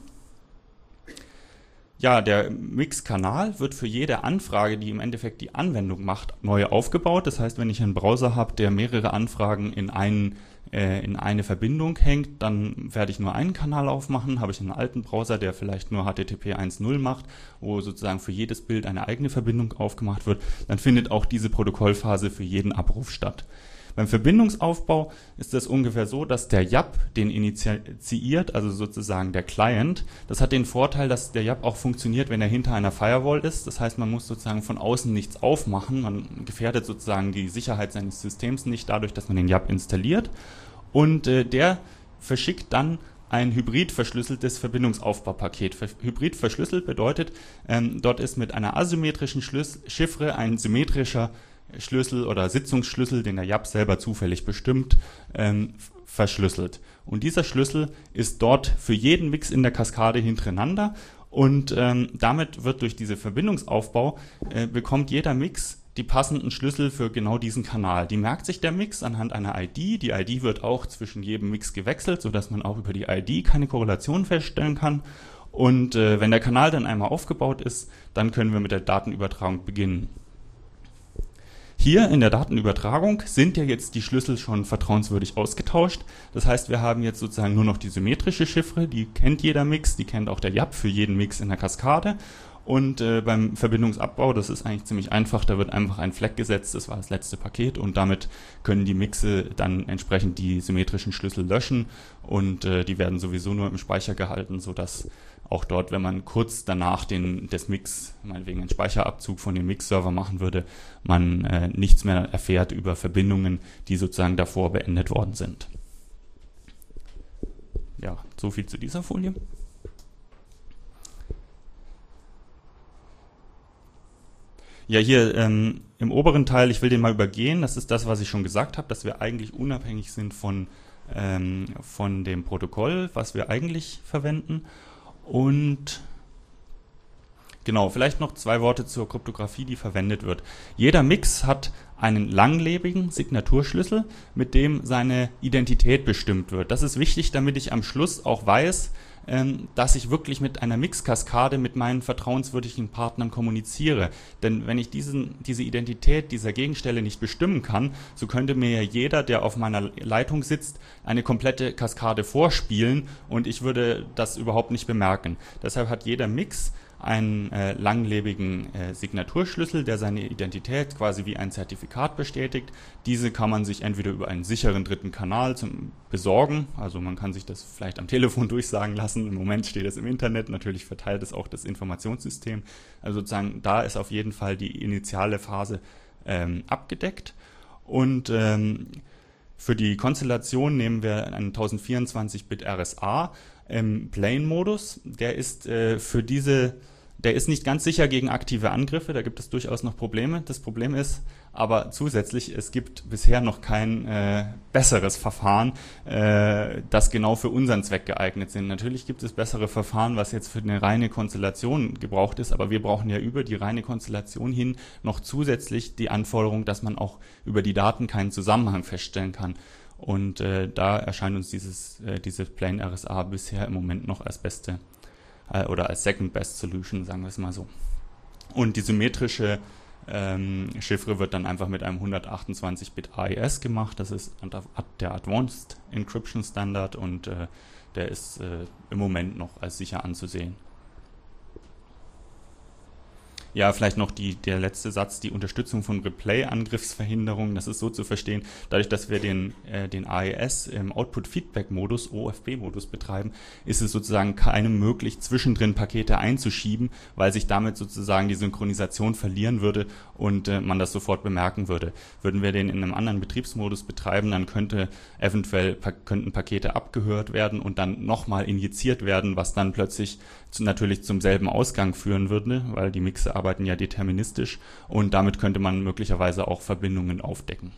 Ja, der Mix-Kanal wird für jede Anfrage, die im Endeffekt die Anwendung macht, neu aufgebaut. Das heißt, wenn ich einen Browser habe, der mehrere Anfragen in eine Verbindung hängt, dann werde ich nur einen Kanal aufmachen. Habe ich einen alten Browser, der vielleicht nur HTTP 1.0 macht, wo sozusagen für jedes Bild eine eigene Verbindung aufgemacht wird, dann findet auch diese Protokollphase für jeden Abruf statt. Beim Verbindungsaufbau ist das ungefähr so, dass der YAP den initiiert, also sozusagen der Client. Das hat den Vorteil, dass der YAP auch funktioniert, wenn er hinter einer Firewall ist. Das heißt, man muss sozusagen von außen nichts aufmachen. Man gefährdet sozusagen die Sicherheit seines Systems nicht dadurch, dass man den YAP installiert. Und der verschickt dann ein hybrid verschlüsseltes Verbindungsaufbaupaket. Hybrid verschlüsselt bedeutet, dort ist mit einer asymmetrischen Chiffre ein symmetrischer Schlüssel oder Sitzungsschlüssel, den der YAP selber zufällig bestimmt, verschlüsselt. Und dieser Schlüssel ist dort für jeden Mix in der Kaskade hintereinander und damit wird durch diese Verbindungsaufbau bekommt jeder Mix die passenden Schlüssel für genau diesen Kanal. Die merkt sich der Mix anhand einer ID. Die ID wird auch zwischen jedem Mix gewechselt, sodass man auch über die ID keine Korrelation feststellen kann. Und wenn der Kanal dann einmal aufgebaut ist, dann können wir mit der Datenübertragung beginnen. Hier in der Datenübertragung sind ja jetzt die Schlüssel schon vertrauenswürdig ausgetauscht. Das heißt, wir haben jetzt sozusagen nur noch die symmetrische Chiffre, die kennt jeder Mix, die kennt auch der YAP für jeden Mix in der Kaskade. Und beim Verbindungsabbau, das ist eigentlich ziemlich einfach, da wird einfach ein Flag gesetzt, das war das letzte Paket und damit können die Mixe dann entsprechend die symmetrischen Schlüssel löschen und die werden sowieso nur im Speicher gehalten, sodass auch dort, wenn man kurz danach des Mix, meinetwegen einen Speicherabzug von dem Mix-Server machen würde, man nichts mehr erfährt über Verbindungen, die sozusagen davor beendet worden sind. Ja, so viel zu dieser Folie. Ja, hier im oberen Teil, ich will den mal übergehen, das ist das, was ich schon gesagt habe, dass wir eigentlich unabhängig sind von dem Protokoll, was wir eigentlich verwenden. Und genau, vielleicht noch 2 Worte zur Kryptographie, die verwendet wird. Jeder Mix hat einen langlebigen Signaturschlüssel, mit dem seine Identität bestimmt wird. Das ist wichtig, damit ich am Schluss auch weiß, dass ich wirklich mit einer Mixkaskade mit meinen vertrauenswürdigen Partnern kommuniziere. Denn wenn ich diese Identität dieser Gegenstelle nicht bestimmen kann, so könnte mir ja jeder, der auf meiner Leitung sitzt, eine komplette Kaskade vorspielen und ich würde das überhaupt nicht bemerken. Deshalb hat jeder Mix einen langlebigen Signaturschlüssel, der seine Identität quasi wie ein Zertifikat bestätigt. Diese kann man sich entweder über einen sicheren dritten Kanal besorgen, also man kann sich das vielleicht am Telefon durchsagen lassen, im Moment steht es im Internet, natürlich verteilt es auch das Informationssystem, also sozusagen da ist auf jeden Fall die initiale Phase abgedeckt. Und für die Konstellation nehmen wir einen 1024-Bit RSA im Plain-Modus. Der ist der ist nicht ganz sicher gegen aktive Angriffe, da gibt es durchaus noch Probleme. Das Problem ist aber zusätzlich, es gibt bisher noch kein besseres Verfahren, das genau für unseren Zweck geeignet sind. Natürlich gibt es bessere Verfahren, was jetzt für eine reine Konstellation gebraucht ist, aber wir brauchen ja über die reine Konstellation hin noch zusätzlich die Anforderung, dass man auch über die Daten keinen Zusammenhang feststellen kann. Und da erscheint uns dieses Plain RSA bisher im Moment noch als beste oder als Second Best Solution, sagen wir es mal so. Und die symmetrische Chiffre wird dann einfach mit einem 128-Bit AES gemacht. Das ist der Advanced Encryption Standard und der ist im Moment noch als sicher anzusehen. Ja, vielleicht noch der letzte Satz, die Unterstützung von Replay-Angriffsverhinderung. Das ist so zu verstehen, dadurch, dass wir den AES im Output-Feedback-Modus, OFB-Modus betreiben, ist es sozusagen keinem möglich, zwischendrin Pakete einzuschieben, weil sich damit sozusagen die Synchronisation verlieren würde und man das sofort bemerken würde. Würden wir den in einem anderen Betriebsmodus betreiben, dann könnten Pakete abgehört werden und dann nochmal injiziert werden, was dann plötzlich natürlich zum selben Ausgang führen würde, weil die Mixe arbeiten ja deterministisch und damit könnte man möglicherweise auch Verbindungen aufdecken.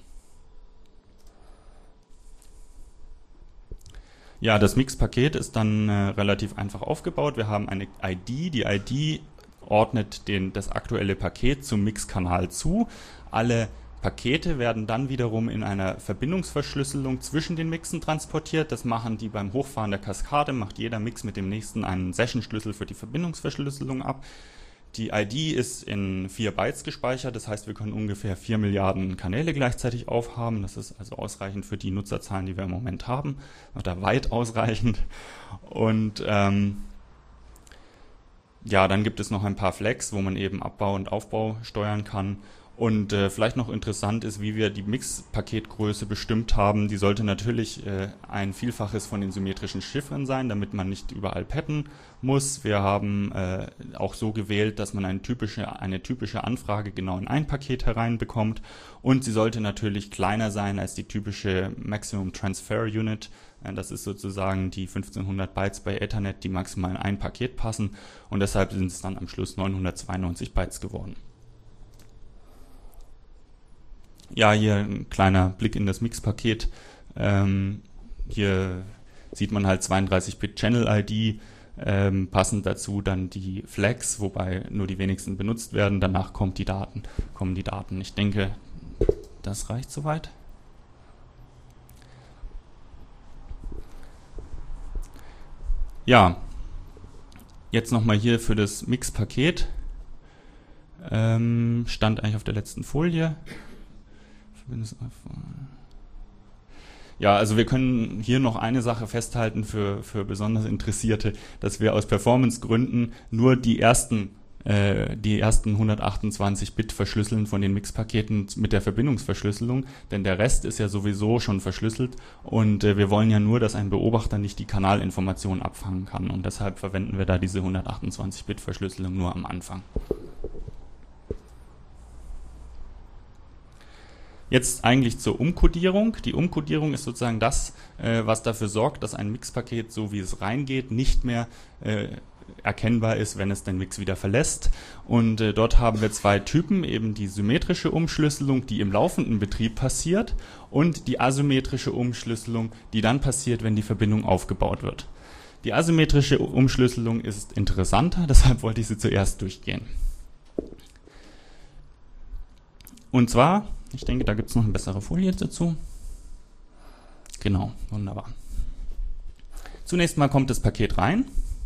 Ja, das Mix-Paket ist dann relativ einfach aufgebaut. Wir haben eine ID. Die ID ordnet das aktuelle Paket zum Mix-Kanal zu. Alle Pakete werden dann wiederum in einer Verbindungsverschlüsselung zwischen den Mixen transportiert. Das machen die beim Hochfahren der Kaskade, macht jeder Mix mit dem nächsten einen Session-Schlüssel für die Verbindungsverschlüsselung ab. Die ID ist in 4 Bytes gespeichert, das heißt, wir können ungefähr 4 Milliarden Kanäle gleichzeitig aufhaben. Das ist also ausreichend für die Nutzerzahlen, die wir im Moment haben, oder weit ausreichend. Und ja, dann gibt es noch ein paar Flags, wo man eben Abbau und Aufbau steuern kann. Und vielleicht noch interessant ist, wie wir die Mix-Paketgröße bestimmt haben. Die sollte natürlich ein Vielfaches von den symmetrischen Chiffren sein, damit man nicht überall patten muss. Wir haben auch so gewählt, dass man eine typische Anfrage genau in ein Paket hereinbekommt. Und sie sollte natürlich kleiner sein als die typische Maximum Transfer Unit. Das ist sozusagen die 1500 Bytes bei Ethernet, die maximal in ein Paket passen. Und deshalb sind es dann am Schluss 992 Bytes geworden. Ja, hier ein kleiner Blick in das Mix-Paket. Hier sieht man halt 32-Bit Channel-ID, passend dazu dann die Flags, wobei nur die wenigsten benutzt werden. Danach kommen die Daten. Ich denke, das reicht soweit. Ja, jetzt nochmal hier für das Mix-Paket. Stand eigentlich auf der letzten Folie. Ja, also wir können hier noch eine Sache festhalten für besonders Interessierte, dass wir aus Performance-Gründen nur die ersten 128-Bit verschlüsseln von den Mix-Paketen mit der Verbindungsverschlüsselung, denn der Rest ist ja sowieso schon verschlüsselt und wir wollen ja nur, dass ein Beobachter nicht die Kanalinformationen abfangen kann und deshalb verwenden wir da diese 128-Bit-Verschlüsselung nur am Anfang. Jetzt eigentlich zur Umkodierung. Die Umkodierung ist sozusagen das, was dafür sorgt, dass ein Mixpaket, so wie es reingeht, nicht mehr erkennbar ist, wenn es den Mix wieder verlässt. Und dort haben wir 2 Typen, eben die symmetrische Umschlüsselung, die im laufenden Betrieb passiert, und die asymmetrische Umschlüsselung, die dann passiert, wenn die Verbindung aufgebaut wird. Die asymmetrische Umschlüsselung ist interessanter, deshalb wollte ich sie zuerst durchgehen. Und zwar, ich denke, da gibt es noch eine bessere Folie dazu. Genau, wunderbar. Zunächst mal kommt das Paket rein.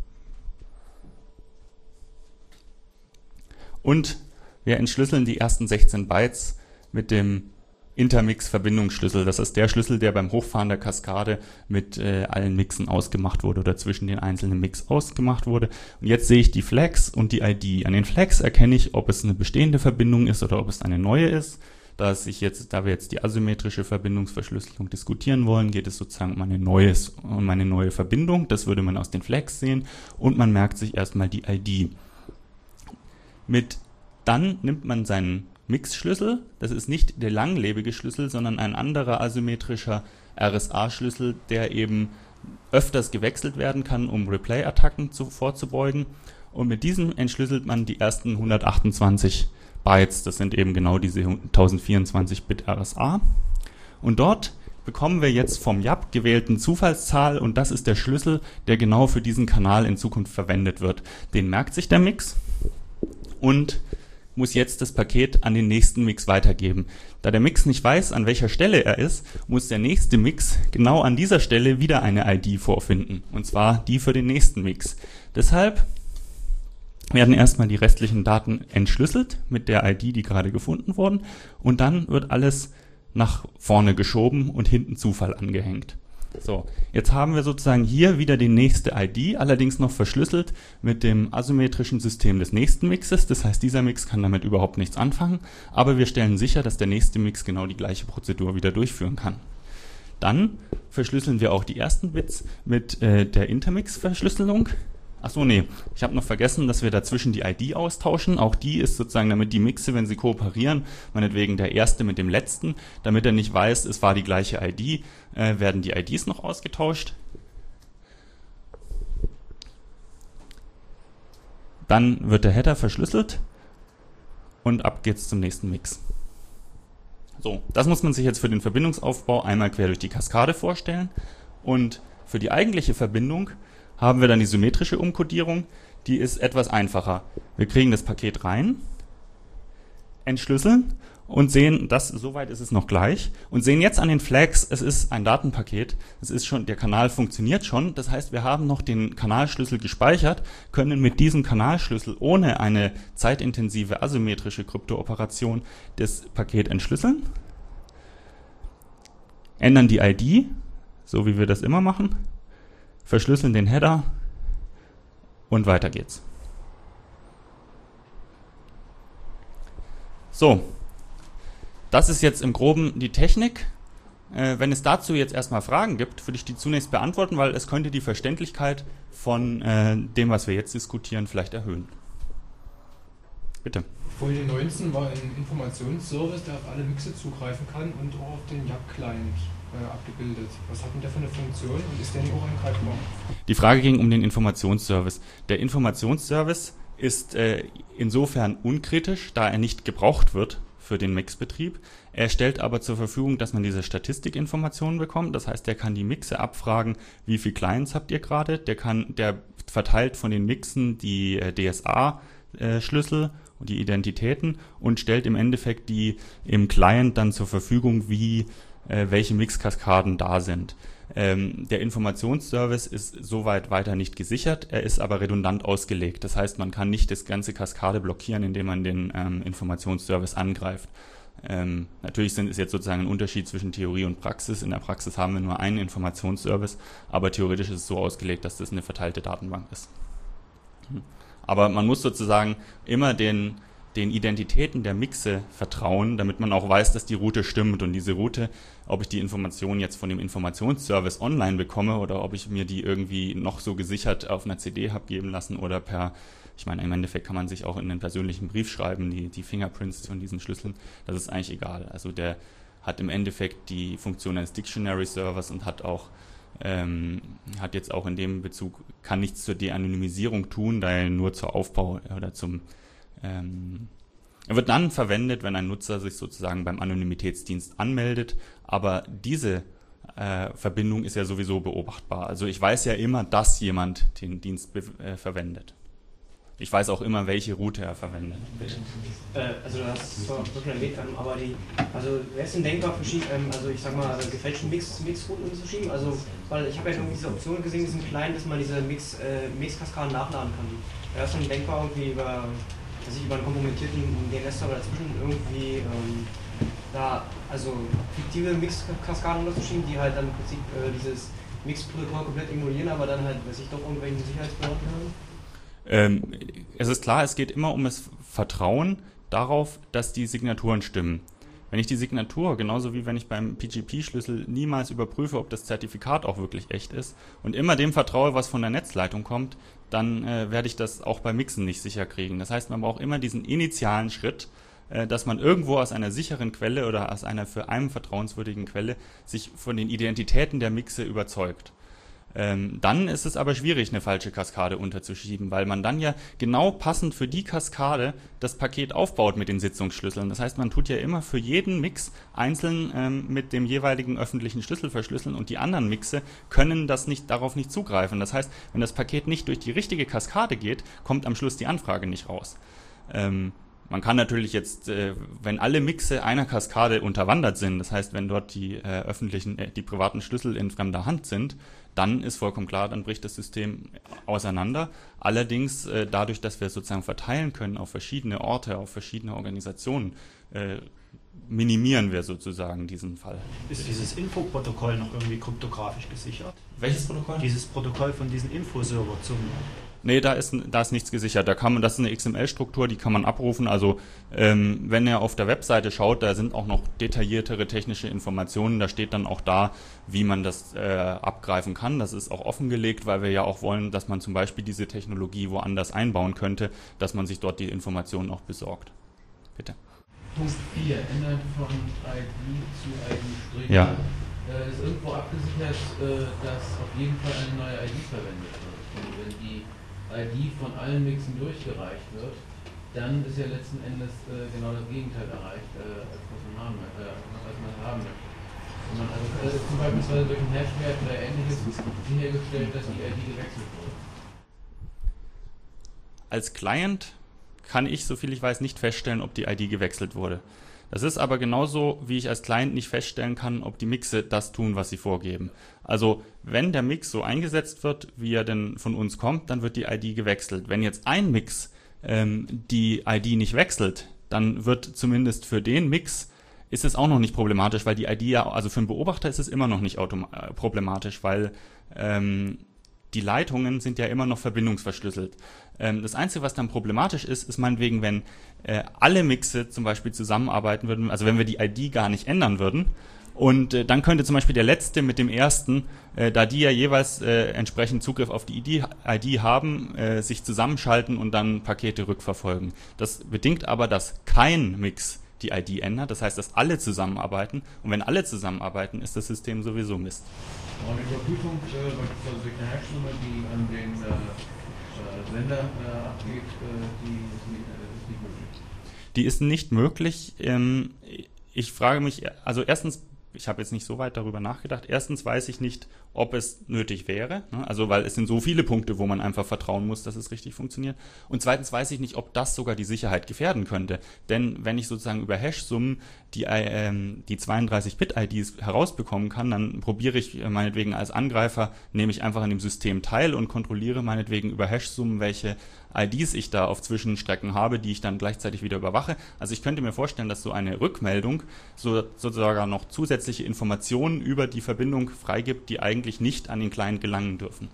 Und wir entschlüsseln die ersten 16 Bytes mit dem Intermix-Verbindungsschlüssel. Das ist der Schlüssel, der beim Hochfahren der Kaskade mit allen Mixen ausgemacht wurde oder zwischen den einzelnen Mix ausgemacht wurde. Und jetzt sehe ich die Flags und die ID. An den Flags erkenne ich, ob es eine bestehende Verbindung ist oder ob es eine neue ist. Da wir jetzt die asymmetrische Verbindungsverschlüsselung diskutieren wollen, geht es sozusagen um eine neue Verbindung. Das würde man aus den Flags sehen. Und man merkt sich erstmal die ID. Dann nimmt man seinen Mix-Schlüssel. Das ist nicht der langlebige Schlüssel, sondern ein anderer asymmetrischer RSA-Schlüssel, der eben öfters gewechselt werden kann, um Replay-Attacken vorzubeugen. Und mit diesem entschlüsselt man die ersten 128 Bytes. Das sind eben genau diese 1024-Bit RSA. Und dort bekommen wir jetzt vom YAP gewählten Zufallszahl und das ist der Schlüssel, der genau für diesen Kanal in Zukunft verwendet wird. Den merkt sich der Mix und muss jetzt das Paket an den nächsten Mix weitergeben. Da der Mix nicht weiß, an welcher Stelle er ist, muss der nächste Mix genau an dieser Stelle wieder eine ID vorfinden. Und zwar die für den nächsten Mix. Deshalb werden erstmal die restlichen Daten entschlüsselt mit der ID, die gerade gefunden wurden. Und dann wird alles nach vorne geschoben und hinten Zufall angehängt. So, jetzt haben wir sozusagen hier wieder die nächste ID, allerdings noch verschlüsselt mit dem asymmetrischen System des nächsten Mixes. Das heißt, dieser Mix kann damit überhaupt nichts anfangen, aber wir stellen sicher, dass der nächste Mix genau die gleiche Prozedur wieder durchführen kann. Dann verschlüsseln wir auch die ersten Bits mit der Intermix-Verschlüsselung. Achso, nee, ich habe noch vergessen, dass wir dazwischen die ID austauschen. Auch die ist sozusagen, damit die Mixe, wenn sie kooperieren, meinetwegen der erste mit dem letzten, damit er nicht weiß, es war die gleiche ID, werden die IDs noch ausgetauscht. Dann wird der Header verschlüsselt und ab geht's zum nächsten Mix. So, das muss man sich jetzt für den Verbindungsaufbau einmal quer durch die Kaskade vorstellen. Und für die eigentliche Verbindung haben wir dann die symmetrische Umkodierung, die ist etwas einfacher. Wir kriegen das Paket rein, entschlüsseln und sehen, soweit ist es noch gleich, und sehen jetzt an den Flags, es ist ein Datenpaket, es ist schon, der Kanal funktioniert schon, das heißt, wir haben noch den Kanalschlüssel gespeichert, können mit diesem Kanalschlüssel ohne eine zeitintensive asymmetrische Kryptooperation das Paket entschlüsseln, ändern die ID, so wie wir das immer machen, verschlüsseln den Header und weiter geht's. So, das ist jetzt im Groben die Technik. Wenn es dazu jetzt erstmal Fragen gibt, würde ich die zunächst beantworten, weil es könnte die Verständlichkeit von dem, was wir jetzt diskutieren, vielleicht erhöhen. Bitte. Folie 19 war ein Informationsservice, der auf alle Mixe zugreifen kann und auch auf den YAP-Client abgebildet. Was hat denn der für eine Funktion und ist der nicht auch angreifbar? Die Frage ging um den Informationsservice. Der Informationsservice ist insofern unkritisch, da er nicht gebraucht wird für den Mixbetrieb. Er stellt aber zur Verfügung, dass man diese Statistikinformationen bekommt. Das heißt, der kann die Mixe abfragen, wie viele Clients habt ihr gerade. Der verteilt von den Mixen die DSA-Schlüssel und die Identitäten und stellt im Endeffekt die im Client dann zur Verfügung, welche Mixkaskaden da sind. Der Informationsservice ist soweit weiter nicht gesichert, er ist aber redundant ausgelegt. Das heißt, man kann nicht das ganze Kaskade blockieren, indem man den Informationsservice angreift. Natürlich ist jetzt sozusagen ein Unterschied zwischen Theorie und Praxis. In der Praxis haben wir nur einen Informationsservice, aber theoretisch ist es so ausgelegt, dass das eine verteilte Datenbank ist. Aber man muss sozusagen immer den Identitäten der Mixe vertrauen, damit man auch weiß, dass die Route stimmt. Und diese Route, ob ich die Information jetzt von dem Informationsservice online bekomme oder ob ich mir die irgendwie noch so gesichert auf einer CD habe geben lassen oder ich meine, im Endeffekt kann man sich auch in einen persönlichen Brief schreiben, die Fingerprints von diesen Schlüsseln, das ist eigentlich egal. Also der hat im Endeffekt die Funktion eines Dictionary-Servers und hat jetzt auch in dem Bezug, kann nichts zur De-Anonymisierung tun, da er nur zur Aufbau oder er wird dann verwendet, wenn ein Nutzer sich sozusagen beim Anonymitätsdienst anmeldet, aber diese Verbindung ist ja sowieso beobachtbar. Also ich weiß ja immer, dass jemand den Dienst verwendet. Ich weiß auch immer, welche Route er verwendet. Also du hast es zwar schon erwähnt, aber wäre es denn denkbar, gefälschten Mixrouten zu schieben? Also, weil ich habe ja irgendwie diese Option gesehen, diesen kleinen, dass man diese Mixkaskaden nachladen kann. Wäre es denn denkbar, irgendwie über einen kompromittierten DNS-Server dazwischen irgendwie fiktive Mixkaskaden unterzuschieben, die halt dann im Prinzip dieses Mix-Protokoll komplett ignorieren, aber dann halt, doch irgendwelche Sicherheitsbehörden haben? Es ist klar, es geht immer um das Vertrauen darauf, dass die Signaturen stimmen. Wenn ich die Signatur, genauso wie wenn ich beim PGP-Schlüssel niemals überprüfe, ob das Zertifikat auch wirklich echt ist und immer dem vertraue, was von der Netzleitung kommt, dann werde ich das auch bei Mixen nicht sicher kriegen. Das heißt, man braucht immer diesen initialen Schritt, dass man irgendwo aus einer sicheren Quelle oder aus einer für einen vertrauenswürdigen Quelle sich von den Identitäten der Mixe überzeugt. Dann ist es aber schwierig, eine falsche Kaskade unterzuschieben, weil man dann ja genau passend für die Kaskade das Paket aufbaut mit den Sitzungsschlüsseln. Das heißt, man tut ja immer für jeden Mix einzeln mit dem jeweiligen öffentlichen Schlüssel verschlüsseln und die anderen Mixe können darauf nicht zugreifen. Das heißt, wenn das Paket nicht durch die richtige Kaskade geht, kommt am Schluss die Anfrage nicht raus. Man kann natürlich jetzt, wenn alle Mixe einer Kaskade unterwandert sind, das heißt, wenn dort die die privaten Schlüssel in fremder Hand sind, dann ist vollkommen klar, dann bricht das System auseinander. Allerdings, dadurch, dass wir es sozusagen verteilen können auf verschiedene Orte, auf verschiedene Organisationen, minimieren wir sozusagen diesen Fall. Ist dieses Infoprotokoll noch irgendwie kryptografisch gesichert? Welches Protokoll? Dieses Protokoll von diesen Infoserver zum... Nee, da ist nichts gesichert. Das ist eine XML-Struktur, die kann man abrufen. Also wenn ihr auf der Webseite schaut, da sind auch noch detailliertere technische Informationen. Da steht dann auch da, wie man das abgreifen kann. Das ist auch offengelegt, weil wir ja auch wollen, dass man zum Beispiel diese Technologie woanders einbauen könnte, dass man sich dort die Informationen auch besorgt. Bitte. Punkt 4, Ändern von ID zu ID'. Ja. Ist irgendwo abgesichert, dass auf jeden Fall eine neue ID verwendet wird. Und wenn die ID von allen Mixen durchgereicht wird, dann ist ja letzten Endes genau das Gegenteil erreicht, als man haben möchte. Wenn man also zum Beispiel durch einen Hashwert oder ähnliches sichergestellt, dass die ID gewechselt wurde. Als Client kann ich, soviel ich weiß, nicht feststellen, ob die ID gewechselt wurde. Das ist aber genauso, wie ich als Client nicht feststellen kann, ob die Mixe das tun, was sie vorgeben. Also wenn der Mix so eingesetzt wird, wie er denn von uns kommt, dann wird die ID gewechselt. Wenn jetzt ein Mix die ID nicht wechselt, dann wird zumindest für den Mix ist es auch noch nicht problematisch, weil die ID ja, also für einen Beobachter ist es immer noch nicht problematisch, weil die Leitungen sind ja immer noch verbindungsverschlüsselt. Das Einzige, was dann problematisch ist, ist meinetwegen, wenn alle Mixe zum Beispiel zusammenarbeiten würden, also wenn wir die ID gar nicht ändern würden. Und dann könnte zum Beispiel der Letzte mit dem Ersten, da die ja jeweils entsprechend Zugriff auf die ID haben, sich zusammenschalten und dann Pakete rückverfolgen. Das bedingt aber, dass kein Mix die ID ändert. Das heißt, dass alle zusammenarbeiten. Und wenn alle zusammenarbeiten, ist das System sowieso Mist. Und die Überprüfung beispielsweise durch eine Hashnummer, die an den Sender abgeht, die ist nicht möglich. Die ist nicht möglich. Ich frage mich, also erstens, ich habe jetzt nicht so weit darüber nachgedacht. Erstens weiß ich nicht, ob es nötig wäre, ne? Also weil es sind so viele Punkte, wo man einfach vertrauen muss, dass es richtig funktioniert. Und zweitens weiß ich nicht, ob das sogar die Sicherheit gefährden könnte. Denn wenn ich sozusagen über Hash-Summen die 32-Bit-IDs herausbekommen kann, dann probiere ich meinetwegen als Angreifer, nehme ich einfach an dem System teil und kontrolliere meinetwegen über Hash-Summen, welche IDs ich da auf Zwischenstrecken habe, die ich dann gleichzeitig wieder überwache. Also ich könnte mir vorstellen, dass so eine Rückmeldung sozusagen noch zusätzliche Informationen über die Verbindung freigibt, die eigentlich nicht an den Client gelangen dürfen.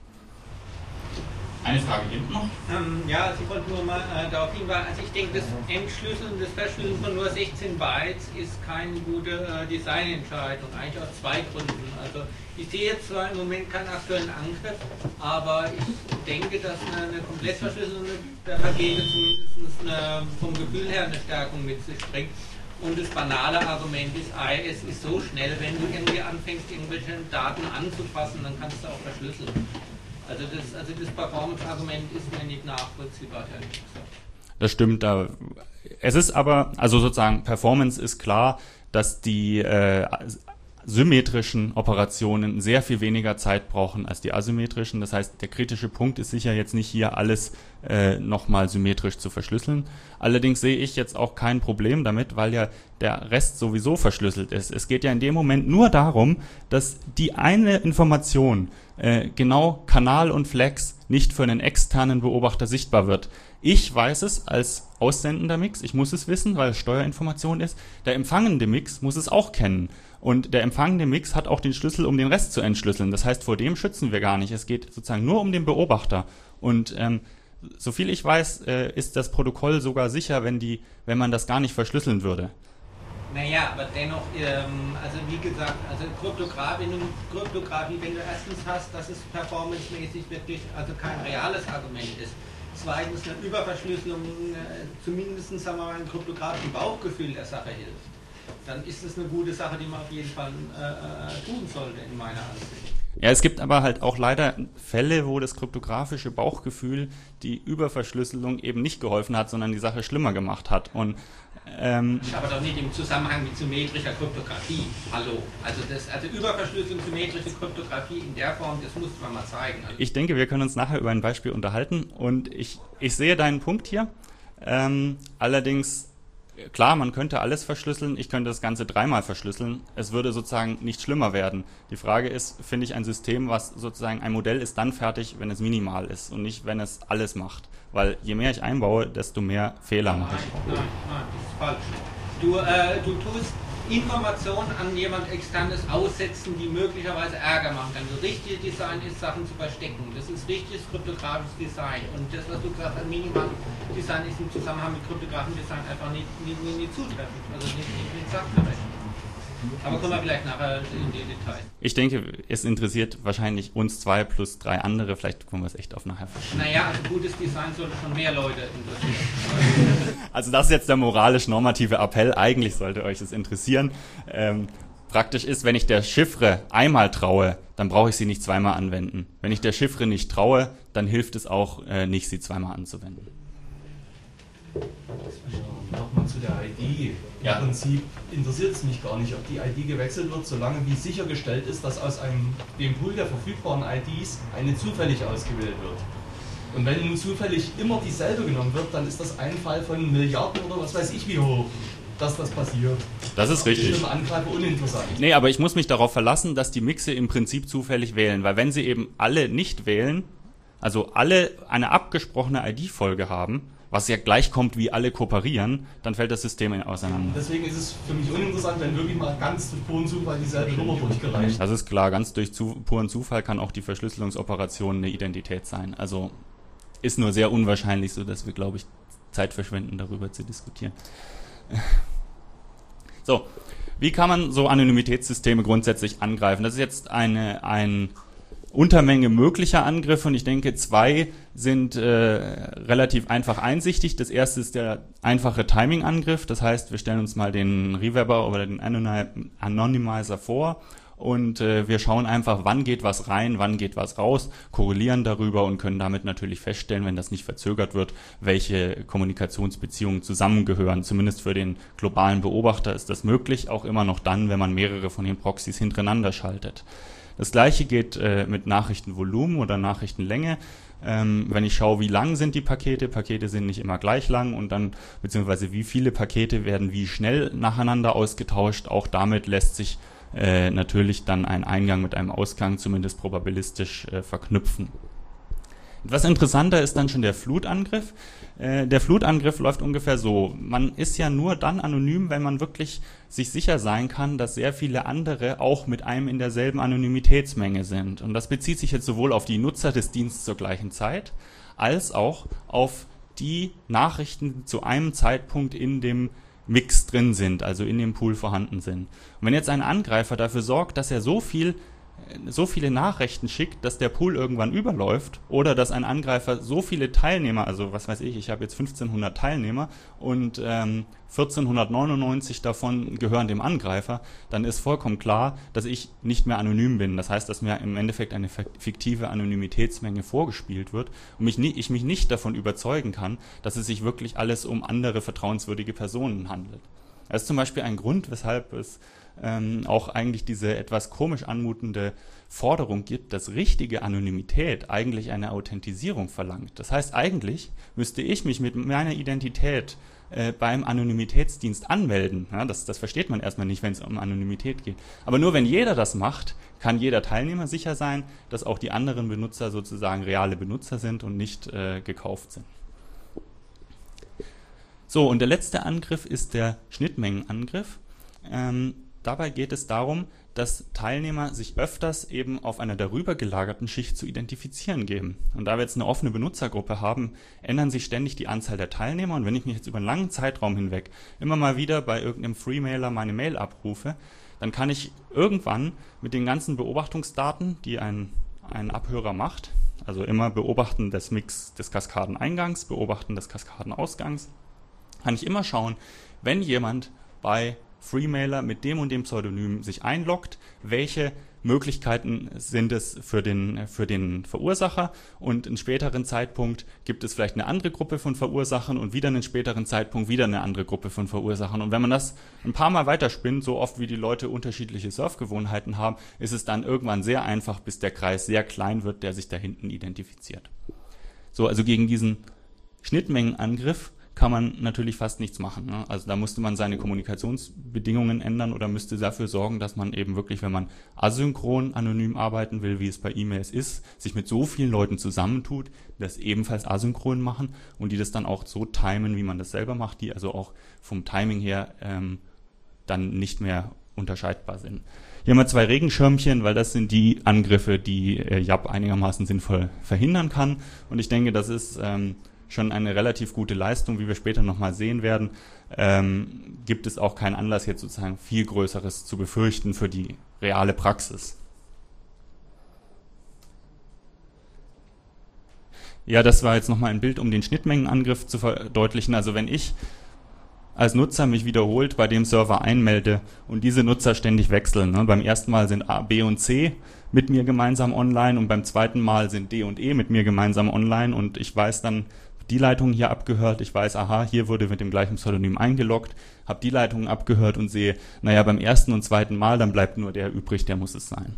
Eine Frage hinten noch? Ja, also ich wollte nur mal darauf hinweisen, also ich denke, das Entschlüsseln, das Verschlüsseln von nur 16 Bytes ist keine gute Designentscheidung, eigentlich aus zwei Gründen. Also ich sehe jetzt zwar im Moment keinen aktuellen Angriff, aber ich denke, dass eine Komplettverschlüsselung der Pakete zumindest vom Gefühl her eine Stärkung mit sich bringt. Und das banale Argument ist, es ist so schnell, wenn du irgendwie anfängst, irgendwelche Daten anzupassen, dann kannst du auch verschlüsseln. Also das Performance-Argument ist mir nicht nachvollziehbar, ehrlich gesagt. Das stimmt. Es ist aber, also sozusagen Performance ist klar, dass die symmetrischen Operationen sehr viel weniger Zeit brauchen als die asymmetrischen. Das heißt, der kritische Punkt ist sicher jetzt nicht hier alles nochmal symmetrisch zu verschlüsseln. Allerdings sehe ich jetzt auch kein Problem damit, weil ja der Rest sowieso verschlüsselt ist. Es geht ja in dem Moment nur darum, dass die eine Information, genau Kanal und Flex, nicht für einen externen Beobachter sichtbar wird. Ich weiß es als aussendender Mix, ich muss es wissen, weil es Steuerinformation ist. Der empfangende Mix muss es auch kennen. Und der empfangende Mix hat auch den Schlüssel, um den Rest zu entschlüsseln. Das heißt, vor dem schützen wir gar nicht. Es geht sozusagen nur um den Beobachter. Und soviel ich weiß, ist das Protokoll sogar sicher, wenn man das gar nicht verschlüsseln würde. Naja, aber dennoch, also wie gesagt, also Kryptographie, wenn du erstens hast, dass es performancemäßig wirklich also kein reales Argument ist. zweitens eine Überverschlüsselung zumindest, sagen wir mal, ein kryptografischen Bauchgefühl der Sache hilft, dann ist es eine gute Sache, die man auf jeden Fall tun sollte, in meiner Ansicht. Ja, es gibt aber halt auch leider Fälle, wo das kryptografische Bauchgefühl die Überverschlüsselung eben nicht geholfen hat, sondern die Sache schlimmer gemacht hat. Und aber doch nicht im Zusammenhang mit symmetrischer Kryptographie. Hallo. Also Überverschlüsselung, symmetrische Kryptographie in der Form, das muss man mal zeigen. Also ich denke, wir können uns nachher über ein Beispiel unterhalten. Und ich sehe deinen Punkt hier. Allerdings, klar, man könnte alles verschlüsseln. Ich könnte das Ganze 3-mal verschlüsseln. Es würde sozusagen nicht schlimmer werden. Die Frage ist, finde ich ein System, was sozusagen ein Modell ist dann fertig, wenn es minimal ist und nicht, wenn es alles macht. Weil je mehr ich einbaue, desto mehr Fehler mache ich. Nein, das ist falsch. Du tust Informationen an jemand Externes aussetzen, die möglicherweise Ärger machen kann. Also richtiges Design ist, Sachen zu verstecken. Das ist richtiges kryptografisches Design. Und das, was du gesagt hast, Minimal-Design ist im Zusammenhang mit kryptografischem Design einfach nicht zutreffend. Also nicht sachgerecht. Aber kommen wir vielleicht nachher in die Details. Ich denke, es interessiert wahrscheinlich uns 2 plus 3 andere. Vielleicht können wir es echt auf nachher verschieben. Naja, also gutes Design sollte schon mehr Leute interessieren. Also das ist jetzt der moralisch-normative Appell. Eigentlich sollte euch das interessieren. Praktisch ist, wenn ich der Chiffre einmal traue, dann brauche ich sie nicht 2-mal anwenden. Wenn ich der Chiffre nicht traue, dann hilft es auch nicht, sie 2-mal anzuwenden. Nochmal zu der ID. Im Prinzip interessiert es mich gar nicht, ob die ID gewechselt wird, solange wie sichergestellt ist, dass aus dem Pool der verfügbaren IDs eine zufällig ausgewählt wird. Und wenn nun zufällig immer dieselbe genommen wird, dann ist das ein Fall von Milliarden oder was weiß ich wie hoch, dass das passiert. Das ist richtig. Das ist für den Angreifer uninteressant. Nee, aber ich muss mich darauf verlassen, dass die Mixe im Prinzip zufällig wählen, weil wenn sie eben alle nicht wählen, also alle eine abgesprochene ID-Folge haben, was ja gleich kommt, wie alle kooperieren, dann fällt das System auseinander. Deswegen ist es für mich uninteressant, wenn wirklich mal ganz durch puren Zufall dieselbe Nummer durchgereicht. Das ist klar, ganz durch puren Zufall kann auch die Verschlüsselungsoperation eine Identität sein. Also ist nur sehr unwahrscheinlich, so dass wir, glaube ich, Zeit verschwenden, darüber zu diskutieren. So, wie kann man so Anonymitätssysteme grundsätzlich angreifen? Das ist jetzt ein Untermenge möglicher Angriffe und ich denke, 2 sind relativ einfach einsichtig. Das erste ist der einfache Timing-Angriff. Das heißt, wir stellen uns mal den Reverber oder den Anonymizer vor und wir schauen einfach, wann geht was rein, wann geht was raus, korrelieren darüber und können damit natürlich feststellen, wenn das nicht verzögert wird, welche Kommunikationsbeziehungen zusammengehören. Zumindest für den globalen Beobachter ist das möglich, auch immer noch dann, wenn man mehrere von den Proxys hintereinander schaltet. Das gleiche geht mit Nachrichtenvolumen oder Nachrichtenlänge. Wenn ich schaue, wie lang sind die Pakete, Pakete sind nicht immer gleich lang und dann, beziehungsweise wie viele Pakete werden wie schnell nacheinander ausgetauscht, auch damit lässt sich natürlich dann ein Eingang mit einem Ausgang zumindest probabilistisch verknüpfen. Etwas interessanter ist dann schon der Flutangriff. Der Flutangriff läuft ungefähr so. Man ist ja nur dann anonym, wenn man wirklich sich sicher sein kann, dass sehr viele andere auch mit einem in derselben Anonymitätsmenge sind. Und das bezieht sich jetzt sowohl auf die Nutzer des Dienstes zur gleichen Zeit, als auch auf die Nachrichten, die zu einem Zeitpunkt in dem Mix drin sind, also in dem Pool vorhanden sind. Und wenn jetzt ein Angreifer dafür sorgt, dass er so viele Nachrichten schickt, dass der Pool irgendwann überläuft oder dass ein Angreifer so viele Teilnehmer, also was weiß ich habe jetzt 1500 Teilnehmer und 1499 davon gehören dem Angreifer, dann ist vollkommen klar, dass ich nicht mehr anonym bin. Das heißt, dass mir im Endeffekt eine fiktive Anonymitätsmenge vorgespielt wird und ich mich nicht davon überzeugen kann, dass es sich wirklich alles um andere vertrauenswürdige Personen handelt. Das ist zum Beispiel ein Grund, weshalb es auch eigentlich diese etwas komisch anmutende Forderung gibt, dass richtige Anonymität eigentlich eine Authentisierung verlangt. Das heißt, eigentlich müsste ich mich mit meiner Identität beim Anonymitätsdienst anmelden. Ja, das versteht man erstmal nicht, wenn es um Anonymität geht. Aber nur wenn jeder das macht, kann jeder Teilnehmer sicher sein, dass auch die anderen Benutzer sozusagen reale Benutzer sind und nicht gekauft sind. So, und der letzte Angriff ist der Schnittmengenangriff. Dabei geht es darum, dass Teilnehmer sich öfters eben auf einer darüber gelagerten Schicht zu identifizieren geben. Und da wir jetzt eine offene Benutzergruppe haben, ändern sich ständig die Anzahl der Teilnehmer. Und wenn ich mich jetzt über einen langen Zeitraum hinweg immer mal wieder bei irgendeinem Freemailer meine Mail abrufe, dann kann ich irgendwann mit den ganzen Beobachtungsdaten, die ein Abhörer macht, Also immer Beobachten des Mix des Kaskadeneingangs, Beobachten des Kaskadenausgangs. Kann ich immer schauen, wenn jemand bei Freemailer mit dem und dem Pseudonym sich einloggt, welche Möglichkeiten sind es für den Verursacher, und einen späteren Zeitpunkt gibt es vielleicht eine andere Gruppe von Verursachern und wieder einen späteren Zeitpunkt wieder eine andere Gruppe von Verursachern. Und wenn man das ein paar Mal weiterspinnt, so oft wie die Leute unterschiedliche Surfgewohnheiten haben, ist es dann irgendwann sehr einfach, bis der Kreis sehr klein wird, der sich da hinten identifiziert. So, also gegen diesen Schnittmengenangriff kann man natürlich fast nichts machen, ne? Also da musste man seine Kommunikationsbedingungen ändern oder müsste dafür sorgen, dass man eben wirklich, wenn man asynchron anonym arbeiten will, wie es bei E-Mails ist, sich mit so vielen Leuten zusammentut, die das ebenfalls asynchron machen und die das dann auch so timen, wie man das selber macht, die also auch vom Timing her dann nicht mehr unterscheidbar sind. Hier haben wir 2 Regenschirmchen, weil das sind die Angriffe, die YAP einigermaßen sinnvoll verhindern kann, und ich denke, das ist schon eine relativ gute Leistung, wie wir später nochmal sehen werden. Gibt es auch keinen Anlass, jetzt sozusagen viel Größeres zu befürchten für die reale Praxis. Ja, das war jetzt nochmal ein Bild, um den Schnittmengenangriff zu verdeutlichen. Also wenn ich als Nutzer mich wiederholt bei dem Server einmelde und diese Nutzer ständig wechseln, ne? Beim ersten Mal sind A, B und C mit mir gemeinsam online und beim zweiten Mal sind D und E mit mir gemeinsam online, und ich weiß dann, die Leitung hier abgehört, ich weiß, aha, hier wurde mit dem gleichen Pseudonym eingeloggt, habe die Leitungen abgehört und sehe, naja, beim ersten und zweiten Mal, dann bleibt nur der übrig, der muss es sein.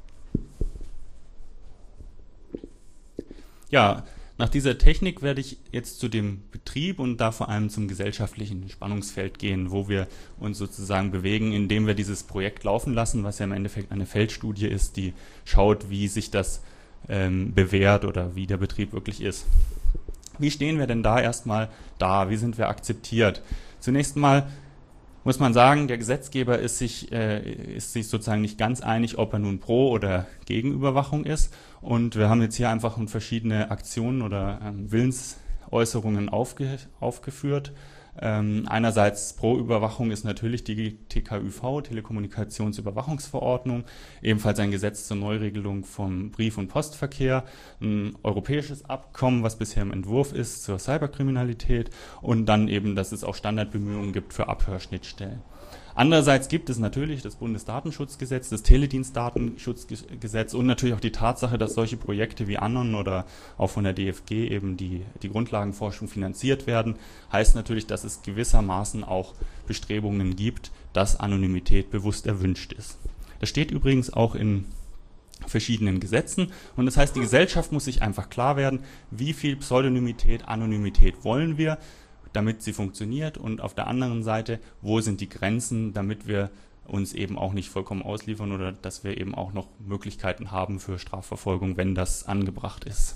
Ja, nach dieser Technik werde ich jetzt zu dem Betrieb und da vor allem zum gesellschaftlichen Spannungsfeld gehen, wo wir uns sozusagen bewegen, indem wir dieses Projekt laufen lassen, was ja im Endeffekt eine Feldstudie ist, die schaut, wie sich das bewährt oder wie der Betrieb wirklich ist. Wie stehen wir denn da erstmal da? Wie sind wir akzeptiert? Zunächst mal muss man sagen, der Gesetzgeber ist sich sozusagen nicht ganz einig, ob er nun pro oder gegen Überwachung ist. Und wir haben jetzt hier einfach verschiedene Aktionen oder Willensäußerungen aufgeführt. Einerseits pro Überwachung ist natürlich die TKÜV, Telekommunikationsüberwachungsverordnung, ebenfalls ein Gesetz zur Neuregelung vom Brief- und Postverkehr, ein europäisches Abkommen, was bisher im Entwurf ist, zur Cyberkriminalität, und dann eben, dass es auch Standardbemühungen gibt für Abhörschnittstellen. Andererseits gibt es natürlich das Bundesdatenschutzgesetz, das Teledienstdatenschutzgesetz und natürlich auch die Tatsache, dass solche Projekte wie Anon oder auch von der DFG eben die Grundlagenforschung finanziert werden, heißt natürlich, dass es gewissermaßen auch Bestrebungen gibt, dass Anonymität bewusst erwünscht ist. Das steht übrigens auch in verschiedenen Gesetzen, und das heißt, die Gesellschaft muss sich einfach klar werden, wie viel Pseudonymität, Anonymität wollen wir, damit sie funktioniert, und auf der anderen Seite, wo sind die Grenzen, damit wir uns eben auch nicht vollkommen ausliefern oder dass wir eben auch noch Möglichkeiten haben für Strafverfolgung, wenn das angebracht ist.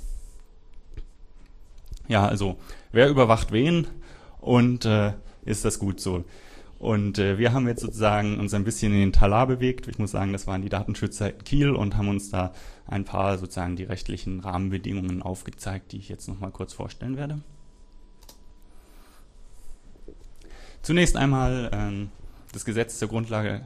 Ja, also, wer überwacht wen, und ist das gut so? Und wir haben jetzt sozusagen uns ein bisschen in den Talar bewegt. Ich muss sagen, das waren die Datenschützer in Kiel und haben uns da ein paar sozusagen die rechtlichen Rahmenbedingungen aufgezeigt, die ich jetzt nochmal kurz vorstellen werde. Zunächst einmal das Gesetz zur Grundlage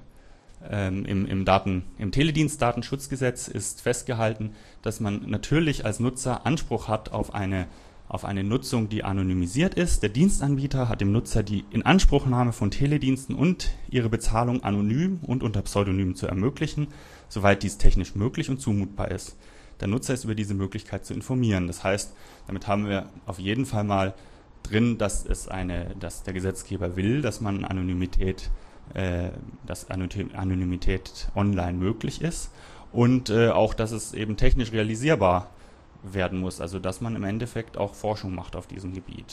im Teledienstdatenschutzgesetz ist festgehalten, dass man natürlich als Nutzer Anspruch hat auf eine Nutzung, die anonymisiert ist. Der Dienstanbieter hat dem Nutzer die Inanspruchnahme von Telediensten und ihre Bezahlung anonym und unter Pseudonym zu ermöglichen, soweit dies technisch möglich und zumutbar ist. Der Nutzer ist über diese Möglichkeit zu informieren. Das heißt, damit haben wir auf jeden Fall mal drin, dass der Gesetzgeber will, dass man Anonymität online möglich ist, und auch, dass es eben technisch realisierbar werden muss, also dass man im Endeffekt auch Forschung macht auf diesem Gebiet.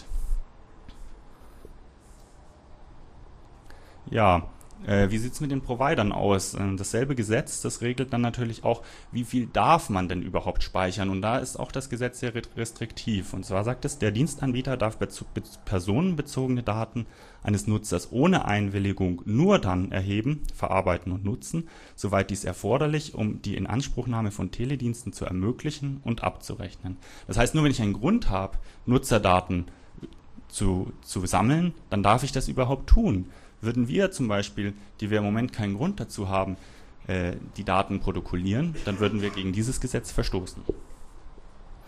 Ja, wie sieht es mit den Providern aus? Dasselbe Gesetz, das regelt dann natürlich auch, wie viel darf man denn überhaupt speichern, und da ist auch das Gesetz sehr restriktiv, und zwar sagt es, der Dienstanbieter darf personenbezogene Daten eines Nutzers ohne Einwilligung nur dann erheben, verarbeiten und nutzen, soweit dies erforderlich, um die Inanspruchnahme von Telediensten zu ermöglichen und abzurechnen. Das heißt, nur wenn ich einen Grund habe, Nutzerdaten zu sammeln, dann darf ich das überhaupt tun. Würden wir zum Beispiel, die wir im Moment keinen Grund dazu haben, die Daten protokollieren, dann würden wir gegen dieses Gesetz verstoßen.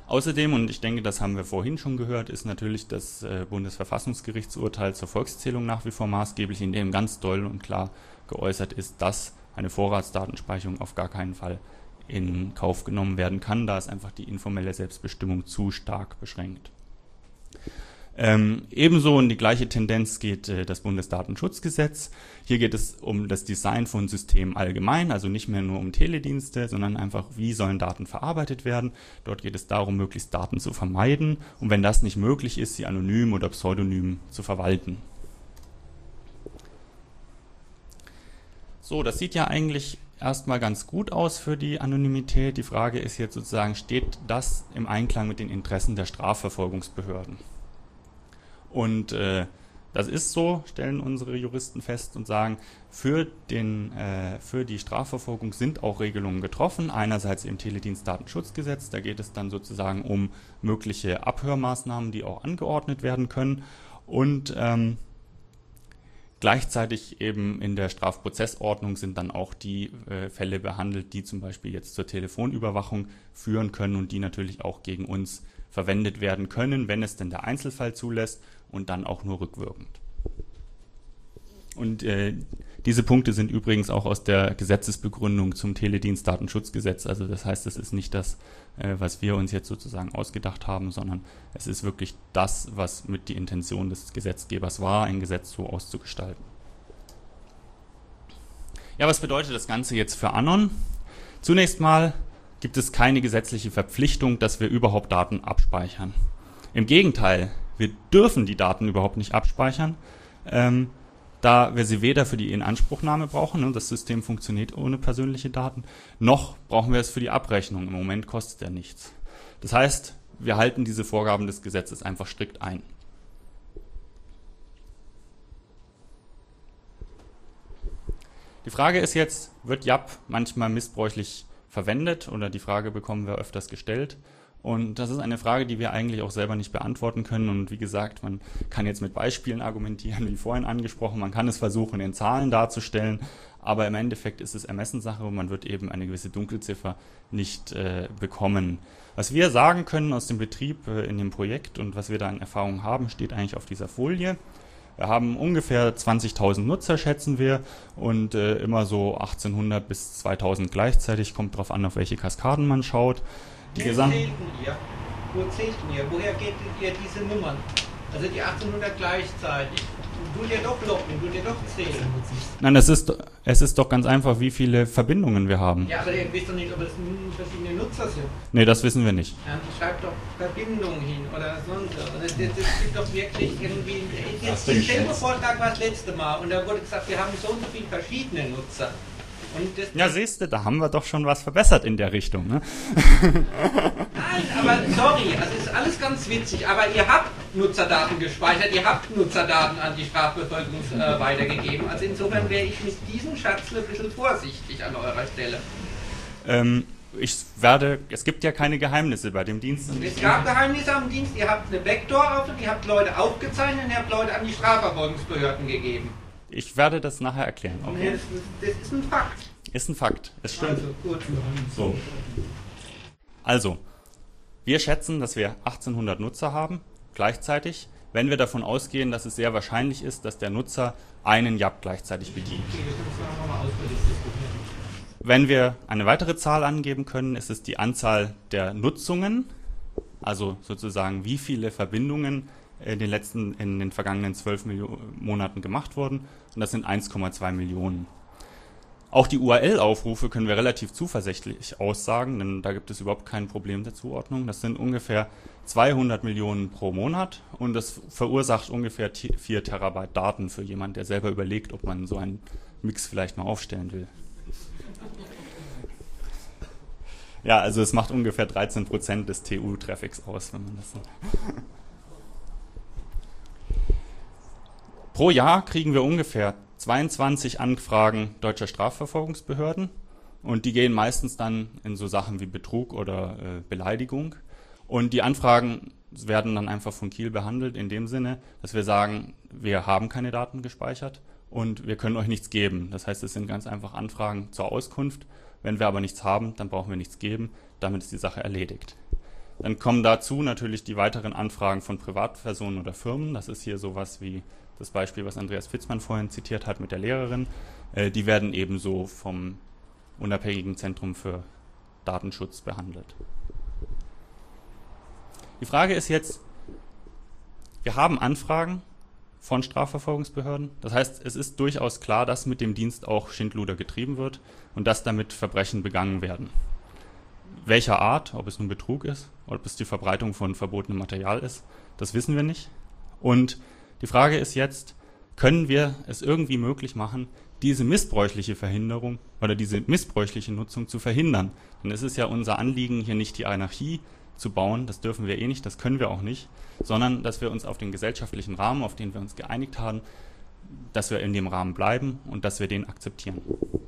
Außerdem, und ich denke, das haben wir vorhin schon gehört, ist natürlich das Bundesverfassungsgerichtsurteil zur Volkszählung nach wie vor maßgeblich, in dem ganz doll und klar geäußert ist, dass eine Vorratsdatenspeicherung auf gar keinen Fall in Kauf genommen werden kann, da ist einfach die informelle Selbstbestimmung zu stark beschränkt. Ebenso in die gleiche Tendenz geht das Bundesdatenschutzgesetz. Hier geht es um das Design von Systemen allgemein, also nicht mehr nur um Teledienste, sondern einfach, wie sollen Daten verarbeitet werden. Dort geht es darum, möglichst Daten zu vermeiden und wenn das nicht möglich ist, sie anonym oder pseudonym zu verwalten. So, das sieht ja eigentlich erstmal ganz gut aus für die Anonymität. Die Frage ist jetzt sozusagen, steht das im Einklang mit den Interessen der Strafverfolgungsbehörden? Und das ist so, stellen unsere Juristen fest und sagen, für die Strafverfolgung sind auch Regelungen getroffen. Einerseits im Teledienstdatenschutzgesetz, da geht es dann sozusagen um mögliche Abhörmaßnahmen, die auch angeordnet werden können. Und gleichzeitig eben in der Strafprozessordnung sind dann auch die Fälle behandelt, die zum Beispiel jetzt zur Telefonüberwachung führen können und die natürlich auch gegen uns verwendet werden können, wenn es denn der Einzelfall zulässt und dann auch nur rückwirkend. Und diese Punkte sind übrigens auch aus der Gesetzesbegründung zum Teledienstdatenschutzgesetz. Also das heißt, es ist nicht das, was wir uns jetzt sozusagen ausgedacht haben, sondern es ist wirklich das, was mit die Intention des Gesetzgebers war, ein Gesetz so auszugestalten. Ja, was bedeutet das Ganze jetzt für Anon? Zunächst mal gibt es keine gesetzliche Verpflichtung, dass wir überhaupt Daten abspeichern. Im Gegenteil, wir dürfen die Daten überhaupt nicht abspeichern, da wir sie weder für die Inanspruchnahme brauchen, ne, das System funktioniert ohne persönliche Daten, noch brauchen wir es für die Abrechnung. Im Moment kostet er nichts. Das heißt, wir halten diese Vorgaben des Gesetzes einfach strikt ein. Die Frage ist jetzt, wird YAP manchmal missbräuchlich verwendet, oder die Frage bekommen wir öfters gestellt. Und das ist eine Frage, die wir eigentlich auch selber nicht beantworten können. Und wie gesagt, man kann jetzt mit Beispielen argumentieren, wie vorhin angesprochen. Man kann es versuchen, in Zahlen darzustellen. Aber im Endeffekt ist es Ermessenssache und man wird eben eine gewisse Dunkelziffer nicht bekommen. Was wir sagen können aus dem Betrieb in dem Projekt und was wir da an Erfahrungen haben, steht eigentlich auf dieser Folie. Wir haben ungefähr 20.000 Nutzer, schätzen wir, und immer so 1800 bis 2000 gleichzeitig. Kommt darauf an, auf welche Kaskaden man schaut. Wo zählt ihr? Woher gebt ihr diese Nummern? Also die 1800 gleichzeitig. Tut ihr doch locken, tut ihr doch zählen. Nein, es ist doch ganz einfach, wie viele Verbindungen wir haben. Ja, aber ihr wisst doch nicht, ob es verschiedene Nutzer sind. Nee, das wissen wir nicht. Ja, schreibt doch Verbindungen hin oder sonst was. Das gibt doch wirklich irgendwie... Jetzt im Tempo-Vortrag war das letzte Mal und da wurde gesagt, wir haben so und so viele verschiedene Nutzer. Ja, siehst du, da haben wir doch schon was verbessert in der Richtung. Ne? Nein, aber sorry, also ist alles ganz witzig, aber ihr habt Nutzerdaten gespeichert, ihr habt Nutzerdaten an die Strafbevölkerung weitergegeben. Also insofern wäre ich mit diesem Schatz ein bisschen vorsichtig an eurer Stelle. Es gibt ja keine Geheimnisse bei dem Dienst. Es gab Geheimnisse am Dienst, ihr habt eine Backdoor auf und ihr habt Leute aufgezeichnet und ihr habt Leute an die Strafverfolgungsbehörden gegeben. Ich werde das nachher erklären. Okay? Das ist ein Fakt. Ist ein Fakt. Es stimmt. Also, gut. So. Also, wir schätzen, dass wir 1800 Nutzer haben, gleichzeitig, wenn wir davon ausgehen, dass es sehr wahrscheinlich ist, dass der Nutzer einen YAP gleichzeitig bedient. Wenn wir eine weitere Zahl angeben können, ist es die Anzahl der Nutzungen, also sozusagen wie viele Verbindungen in den vergangenen 12 Monaten gemacht wurden, und das sind 1,2 Millionen. Auch die URL-Aufrufe können wir relativ zuversichtlich aussagen, denn da gibt es überhaupt kein Problem der Zuordnung. Das sind ungefähr 200 Millionen pro Monat und das verursacht ungefähr 4 Terabyte Daten für jemanden, der selber überlegt, ob man so einen Mix vielleicht mal aufstellen will. Ja, also es macht ungefähr 13% des TU-Traffics aus, wenn man das so... Pro Jahr kriegen wir ungefähr 22 Anfragen deutscher Strafverfolgungsbehörden und die gehen meistens dann in so Sachen wie Betrug oder Beleidigung. Und die Anfragen werden dann einfach von Kiel behandelt in dem Sinne, dass wir sagen, wir haben keine Daten gespeichert und wir können euch nichts geben. Das heißt, es sind ganz einfach Anfragen zur Auskunft. Wenn wir aber nichts haben, dann brauchen wir nichts geben. Damit ist die Sache erledigt. Dann kommen dazu natürlich die weiteren Anfragen von Privatpersonen oder Firmen. Das ist hier sowas wie das Beispiel, was Andreas Fitzmann vorhin zitiert hat mit der Lehrerin. Die werden ebenso vom unabhängigen Zentrum für Datenschutz behandelt. Die Frage ist jetzt, wir haben Anfragen von Strafverfolgungsbehörden. Das heißt, es ist durchaus klar, dass mit dem Dienst auch Schindluder getrieben wird und dass damit Verbrechen begangen werden. Welcher Art, ob es nun Betrug ist, ob es die Verbreitung von verbotenem Material ist, das wissen wir nicht. Und die Frage ist jetzt, können wir es irgendwie möglich machen, diese missbräuchliche Verhinderung oder diese missbräuchliche Nutzung zu verhindern? Denn es ist ja unser Anliegen, hier nicht die Anarchie zu bauen, das dürfen wir eh nicht, das können wir auch nicht, sondern dass wir uns auf den gesellschaftlichen Rahmen, auf den wir uns geeinigt haben, dass wir in dem Rahmen bleiben und dass wir den akzeptieren.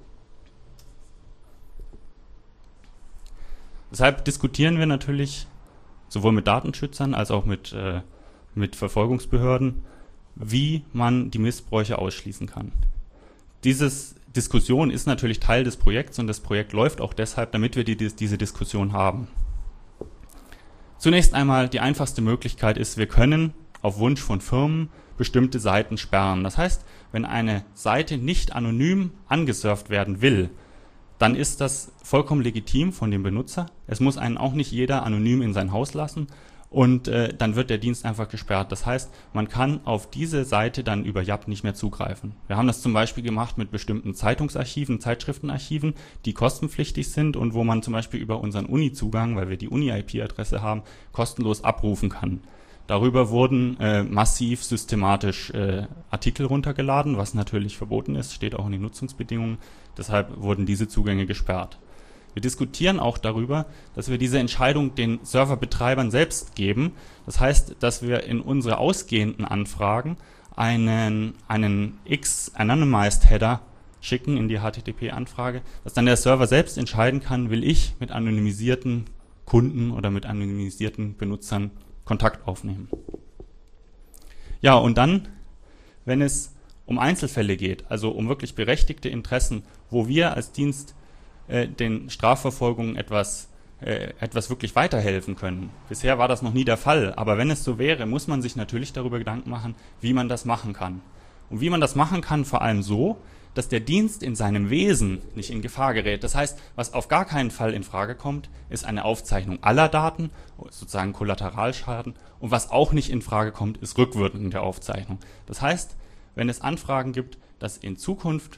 Deshalb diskutieren wir natürlich sowohl mit Datenschützern als auch mit Verfolgungsbehörden, wie man die Missbräuche ausschließen kann. Diese Diskussion ist natürlich Teil des Projekts und das Projekt läuft auch deshalb, damit wir diese Diskussion haben. Zunächst einmal, die einfachste Möglichkeit ist, wir können auf Wunsch von Firmen bestimmte Seiten sperren. Das heißt, wenn eine Seite nicht anonym angesurft werden will, dann ist das vollkommen legitim von dem Benutzer. Es muss einen auch nicht jeder anonym in sein Haus lassen und dann wird der Dienst einfach gesperrt. Das heißt, man kann auf diese Seite dann über YAP nicht mehr zugreifen. Wir haben das zum Beispiel gemacht mit bestimmten Zeitungsarchiven, Zeitschriftenarchiven, die kostenpflichtig sind und wo man zum Beispiel über unseren Uni-Zugang, weil wir die Uni-IP-Adresse haben, kostenlos abrufen kann. Darüber wurden massiv systematisch Artikel runtergeladen, was natürlich verboten ist, steht auch in den Nutzungsbedingungen. Deshalb wurden diese Zugänge gesperrt. Wir diskutieren auch darüber, dass wir diese Entscheidung den Serverbetreibern selbst geben. Das heißt, dass wir in unsere ausgehenden Anfragen einen X-Anonymized Header schicken in die HTTP-Anfrage, dass dann der Server selbst entscheiden kann, will ich mit anonymisierten Kunden oder mit anonymisierten Benutzern Kontakt aufnehmen. Ja, und dann, wenn es um Einzelfälle geht, also um wirklich berechtigte Interessen, wo wir als Dienst den Strafverfolgungen etwas wirklich weiterhelfen können. Bisher war das noch nie der Fall, aber wenn es so wäre, muss man sich natürlich darüber Gedanken machen, wie man das machen kann. Und wie man das machen kann, vor allem so, dass der Dienst in seinem Wesen nicht in Gefahr gerät. Das heißt, was auf gar keinen Fall in Frage kommt, ist eine Aufzeichnung aller Daten, sozusagen Kollateralschaden. Und was auch nicht in Frage kommt, ist rückwirkende Aufzeichnung. Das heißt, wenn es Anfragen gibt, dass in Zukunft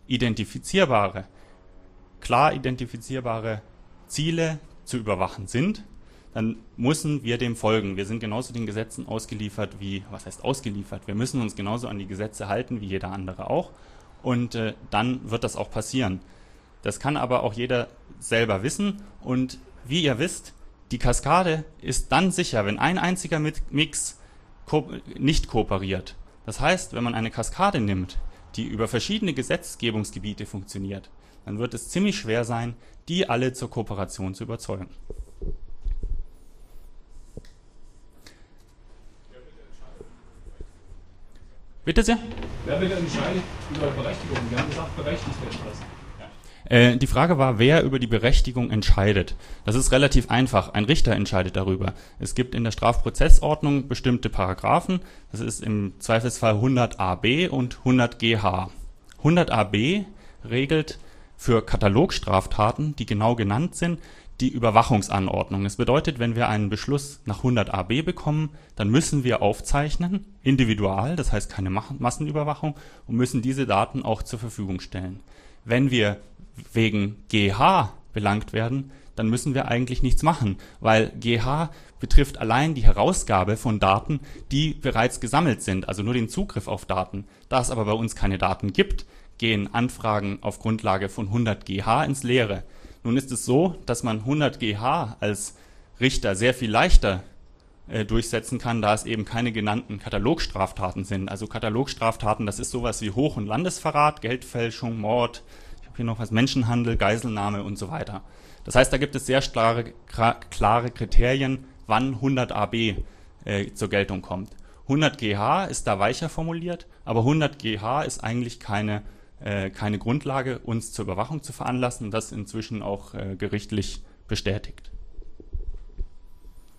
klar identifizierbare Ziele zu überwachen sind, dann müssen wir dem folgen. Wir sind genauso den Gesetzen ausgeliefert wir müssen uns genauso an die Gesetze halten wie jeder andere auch. Und dann wird das auch passieren. Das kann aber auch jeder selber wissen. Und wie ihr wisst, die Kaskade ist dann sicher, wenn ein einziger Mix nicht kooperiert. Das heißt, wenn man eine Kaskade nimmt, die über verschiedene Gesetzgebungsgebiete funktioniert, dann wird es ziemlich schwer sein, die alle zur Kooperation zu überzeugen. Bitte sehr? Wer wird entscheiden über Berechtigung? Wir haben gesagt, berechtigte Interessen. Die Frage war, wer über die Berechtigung entscheidet. Das ist relativ einfach. Ein Richter entscheidet darüber. Es gibt in der Strafprozessordnung bestimmte Paragraphen. Das ist im Zweifelsfall 100a-b und 100g-h. 100a-b regelt für Katalogstraftaten, die genau genannt sind, die Überwachungsanordnung. Das bedeutet, wenn wir einen Beschluss nach 100a-b bekommen, dann müssen wir aufzeichnen, individual, das heißt keine Massenüberwachung, und müssen diese Daten auch zur Verfügung stellen. Wenn wir wegen GH belangt werden, dann müssen wir eigentlich nichts machen, weil GH betrifft allein die Herausgabe von Daten, die bereits gesammelt sind, also nur den Zugriff auf Daten. Da es aber bei uns keine Daten gibt, gehen Anfragen auf Grundlage von 100 GH ins Leere. Nun ist es so, dass man 100 GH als Richter sehr viel leichter durchsetzen kann, da es eben keine genannten Katalogstraftaten sind. Also Katalogstraftaten, das ist sowas wie Hoch- und Landesverrat, Geldfälschung, Mord, ich habe hier noch was, Menschenhandel, Geiselnahme und so weiter. Das heißt, da gibt es sehr klare Kriterien, wann 100a-b zur Geltung kommt. 100 GH ist da weicher formuliert, aber 100 GH ist eigentlich keine Grundlage, uns zur Überwachung zu veranlassen, das inzwischen auch gerichtlich bestätigt.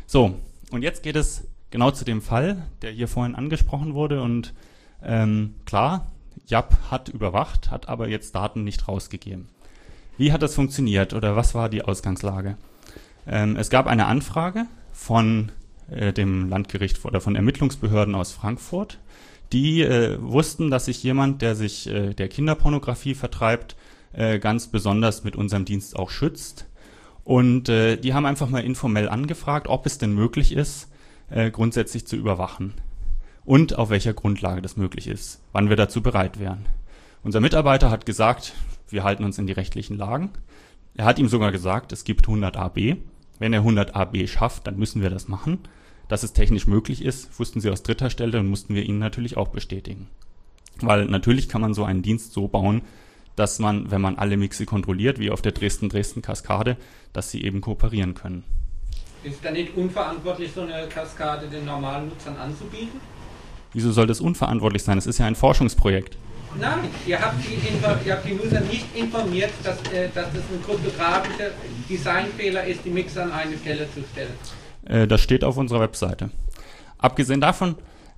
So, und jetzt geht es genau zu dem Fall, der hier vorhin angesprochen wurde. Und klar, Japp hat überwacht, hat aber jetzt Daten nicht rausgegeben. Wie hat das funktioniert oder was war die Ausgangslage? Es gab eine Anfrage von dem Landgericht oder von Ermittlungsbehörden aus Frankfurt. Die wussten, dass sich jemand, der sich der Kinderpornografie vertreibt, ganz besonders mit unserem Dienst auch schützt. Und die haben einfach mal informell angefragt, ob es denn möglich ist, grundsätzlich zu überwachen. Und auf welcher Grundlage das möglich ist, wann wir dazu bereit wären. Unser Mitarbeiter hat gesagt, wir halten uns in die rechtlichen Lagen. Er hat ihm sogar gesagt, es gibt 100 AB. Wenn er 100 AB schafft, dann müssen wir das machen. Dass es technisch möglich ist, wussten sie aus dritter Stelle und mussten wir ihnen natürlich auch bestätigen. Weil natürlich kann man so einen Dienst so bauen, dass man, wenn man alle Mixe kontrolliert, wie auf der Dresden-Kaskade, dass sie eben kooperieren können. Ist dann nicht unverantwortlich, so eine Kaskade den normalen Nutzern anzubieten? Wieso soll das unverantwortlich sein? Es ist ja ein Forschungsprojekt. Nein, ihr habt die Nutzer nicht informiert, dass das ein kryptografischer Designfehler ist, die Mixe an eine Stelle zu stellen. Das steht auf unserer Webseite. Abgesehen davon,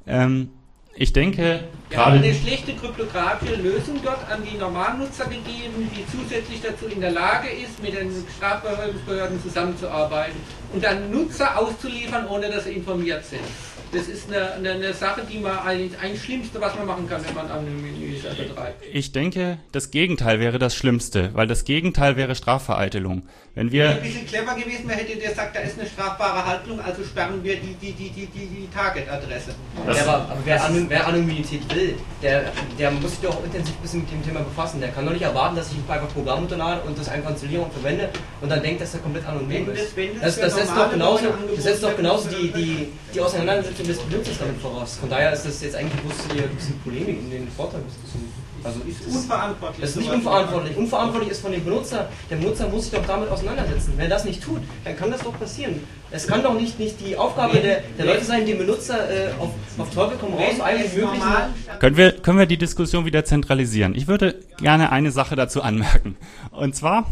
ich denke, wir haben eine schlechte kryptografische Lösung dort an die Normannutzer gegeben, die zusätzlich dazu in der Lage ist, mit den Strafverfolgungsbehörden zusammenzuarbeiten und dann Nutzer auszuliefern, ohne dass sie informiert sind. Das ist eine Sache, die man eigentlich das Schlimmste, was man machen kann, wenn man Anonymisierung betreibt. Ich denke, das Gegenteil wäre das Schlimmste, weil das Gegenteil wäre Strafvereitelung. Wenn wir ein bisschen clever gewesen wäre, hätte der gesagt, da ist eine strafbare Handlung, also sperren wir die Target-Adresse. Ja, aber wer Anonymität will, der muss sich doch auch intensiv ein bisschen mit dem Thema befassen. Der kann doch nicht erwarten, dass ich einfach ein Programm runterlade und das einfach installiere und verwende und dann denkt, dass er komplett anonym ist. Das setzt doch genauso die Auseinandersetzung des Benutzers damit voraus. Von daher ist das jetzt eigentlich bloß hier ein bisschen Polemik in den Vortrag. Also ist unverantwortlich. Das ist nicht unverantwortlich. Unverantwortlich ist von dem Benutzer. Der Benutzer muss sich doch damit auseinandersetzen. Wenn er das nicht tut, dann kann das doch passieren. Es kann doch nicht die Aufgabe der Leute sein, den Benutzer auf Teufel komm raus eigentlich möglich machen. Können wir die Diskussion wieder zentralisieren? Ich würde gerne eine Sache dazu anmerken. Und zwar,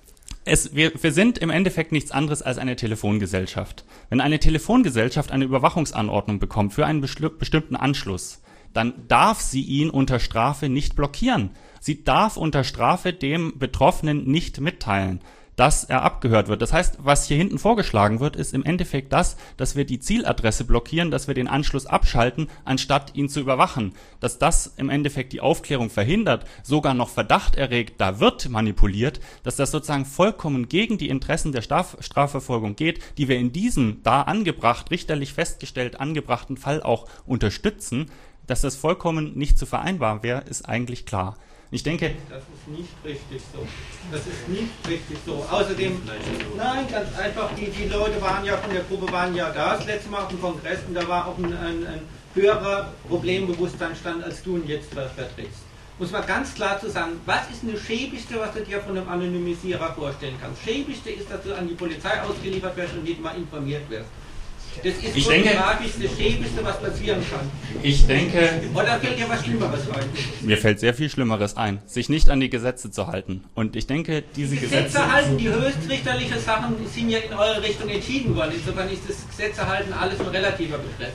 wir sind im Endeffekt nichts anderes als eine Telefongesellschaft. Wenn eine Telefongesellschaft eine Überwachungsanordnung bekommt für einen bestimmten Anschluss, dann darf sie ihn unter Strafe nicht blockieren. Sie darf unter Strafe dem Betroffenen nicht mitteilen, dass er abgehört wird. Das heißt, was hier hinten vorgeschlagen wird, ist im Endeffekt das, dass wir die Zieladresse blockieren, dass wir den Anschluss abschalten, anstatt ihn zu überwachen. Dass das im Endeffekt die Aufklärung verhindert, sogar noch Verdacht erregt, da wird manipuliert, dass das sozusagen vollkommen gegen die Interessen der Strafverfolgung geht, die wir in diesem da angebracht, richterlich festgestellt angebrachten Fall auch unterstützen. Dass das vollkommen nicht zu vereinbaren wäre, ist eigentlich klar. Ich denke... Das ist nicht richtig so. Das ist nicht richtig so. Außerdem, nein, ganz einfach, die Leute von der Gruppe waren ja da, das letzte Mal auf dem Kongress, und da war auch ein höherer Problembewusstsein stand, als du ihn jetzt vertrittst. Muss man ganz klar zu sagen, was ist das Schäbigste, was du dir von einem Anonymisierer vorstellen kannst? Schäbigste ist, dass du an die Polizei ausgeliefert wirst und nicht mal informiert wirst. Das ist das Schäbigste, was passieren kann. Ich denke... Oder fällt dir was Schlimmeres ein? Mir fällt sehr viel Schlimmeres ein, sich nicht an die Gesetze zu halten. Und ich denke, diese Gesetze halten, die höchstrichterliche Sachen sind ja in eure Richtung entschieden worden. Insofern ist das Gesetzehalten alles ein relativer Begriff.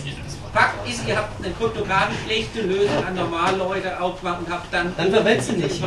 Fakt ist, ihr habt eine kryptografisch schlechte Lösung an Normalleute aufgemacht und habt dann verwendest du nicht.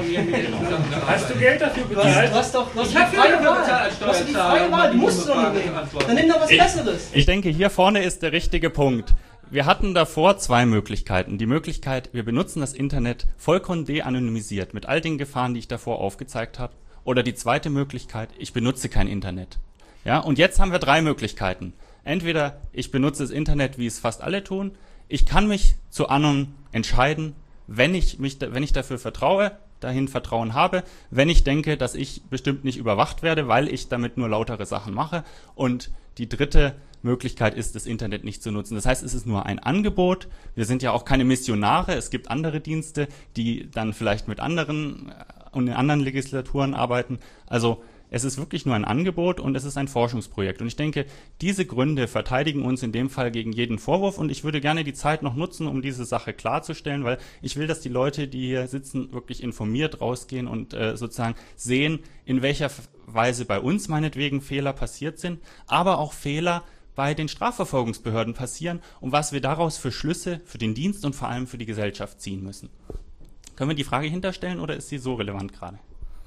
Hast du Geld dafür bezahlt? Ich habe Geld dafür bezahlt als Steuerzahler. Die musst du doch nicht nehmen. Dann nimm doch was Besseres. Ich denke, hier vorne ist der richtige Punkt. Wir hatten davor zwei Möglichkeiten. Die Möglichkeit, wir benutzen das Internet vollkommen de-anonymisiert mit all den Gefahren, die ich davor aufgezeigt habe. Oder die zweite Möglichkeit, ich benutze kein Internet. Ja, und jetzt haben wir drei Möglichkeiten. Entweder ich benutze das Internet, wie es fast alle tun. Ich kann mich zu Anon entscheiden, wenn ich dafür dahin Vertrauen habe, wenn ich denke, dass ich bestimmt nicht überwacht werde, weil ich damit nur lautere Sachen mache. Und die dritte Möglichkeit ist, das Internet nicht zu nutzen. Das heißt, es ist nur ein Angebot. Wir sind ja auch keine Missionare. Es gibt andere Dienste, die dann vielleicht mit anderen und in anderen Legislaturen arbeiten. Also es ist wirklich nur ein Angebot und es ist ein Forschungsprojekt. Und ich denke, diese Gründe verteidigen uns in dem Fall gegen jeden Vorwurf. Und ich würde gerne die Zeit noch nutzen, um diese Sache klarzustellen, weil ich will, dass die Leute, die hier sitzen, wirklich informiert rausgehen und sozusagen sehen, in welcher Weise bei uns meinetwegen Fehler passiert sind, aber auch Fehler bei den Strafverfolgungsbehörden passieren und was wir daraus für Schlüsse für den Dienst und vor allem für die Gesellschaft ziehen müssen. Können wir die Frage hinterstellen oder ist sie so relevant gerade?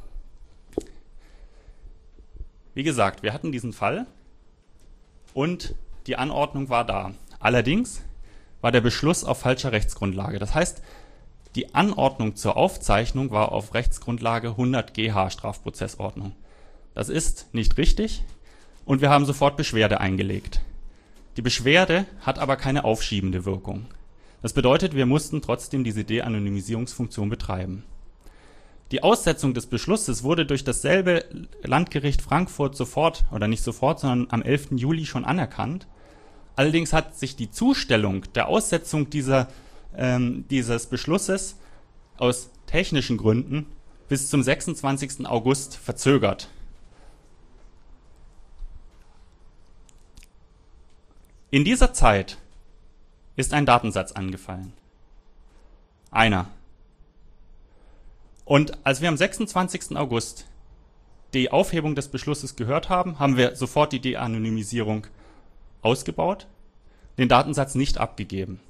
Wie gesagt, wir hatten diesen Fall und die Anordnung war da. Allerdings war der Beschluss auf falscher Rechtsgrundlage. Das heißt, die Anordnung zur Aufzeichnung war auf Rechtsgrundlage 100 GH Strafprozessordnung. Das ist nicht richtig und wir haben sofort Beschwerde eingelegt. Die Beschwerde hat aber keine aufschiebende Wirkung. Das bedeutet, wir mussten trotzdem diese De-Anonymisierungsfunktion betreiben. Die Aussetzung des Beschlusses wurde durch dasselbe Landgericht Frankfurt sofort, oder nicht sofort, sondern am 11. Juli schon anerkannt. Allerdings hat sich die Zustellung der Aussetzung dieses Beschlusses aus technischen Gründen bis zum 26. August verzögert. In dieser Zeit ist ein Datensatz angefallen. Einer. Und als wir am 26. August die Aufhebung des Beschlusses gehört haben, haben wir sofort die De-Anonymisierung ausgebaut, den Datensatz nicht abgegeben.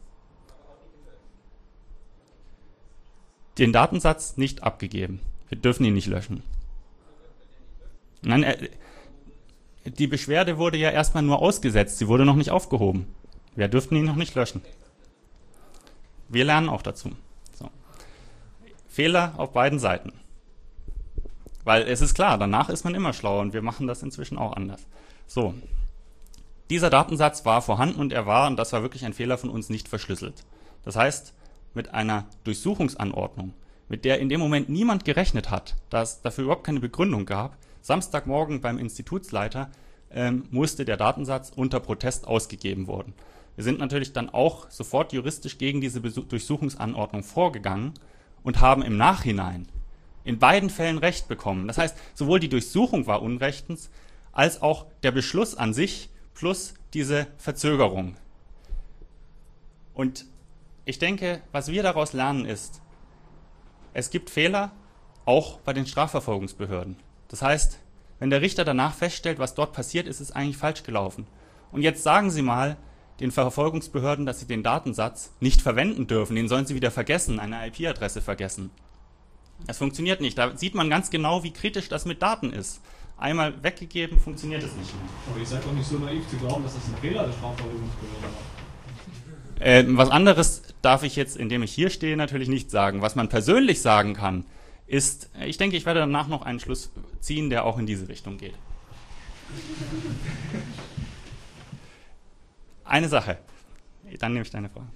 Den Datensatz nicht abgegeben. Wir dürfen ihn nicht löschen. Nein, die Beschwerde wurde ja erstmal nur ausgesetzt, sie wurde noch nicht aufgehoben. Wir dürften ihn noch nicht löschen. Wir lernen auch dazu. So. Fehler auf beiden Seiten. Weil es ist klar, danach ist man immer schlauer und wir machen das inzwischen auch anders. So. Dieser Datensatz war vorhanden und und das war wirklich ein Fehler von uns, nicht verschlüsselt. Das heißt, mit einer Durchsuchungsanordnung, mit der in dem Moment niemand gerechnet hat, da es dafür überhaupt keine Begründung gab, Samstagmorgen beim Institutsleiter musste der Datensatz unter Protest ausgegeben worden. Wir sind natürlich dann auch sofort juristisch gegen diese Durchsuchungsanordnung vorgegangen und haben im Nachhinein in beiden Fällen Recht bekommen. Das heißt, sowohl die Durchsuchung war unrechtens, als auch der Beschluss an sich plus diese Verzögerung. Und ich denke, was wir daraus lernen ist, es gibt Fehler auch bei den Strafverfolgungsbehörden. Das heißt, wenn der Richter danach feststellt, was dort passiert ist, ist eigentlich falsch gelaufen. Und jetzt sagen Sie mal den Verfolgungsbehörden, dass sie den Datensatz nicht verwenden dürfen. Den sollen sie wieder vergessen, eine IP-Adresse vergessen. Das funktioniert nicht. Da sieht man ganz genau, wie kritisch das mit Daten ist. Einmal weggegeben, funktioniert es nicht mehr. Aber ihr seid doch nicht so naiv zu glauben, dass das ein Fehler der Strafverfolgungsbehörde war. Was anderes darf ich jetzt, indem ich hier stehe, natürlich nicht sagen. Was man persönlich sagen kann, ist, ich denke, ich werde danach noch einen Schluss ziehen, der auch in diese Richtung geht. Eine Sache, dann nehme ich deine Frage.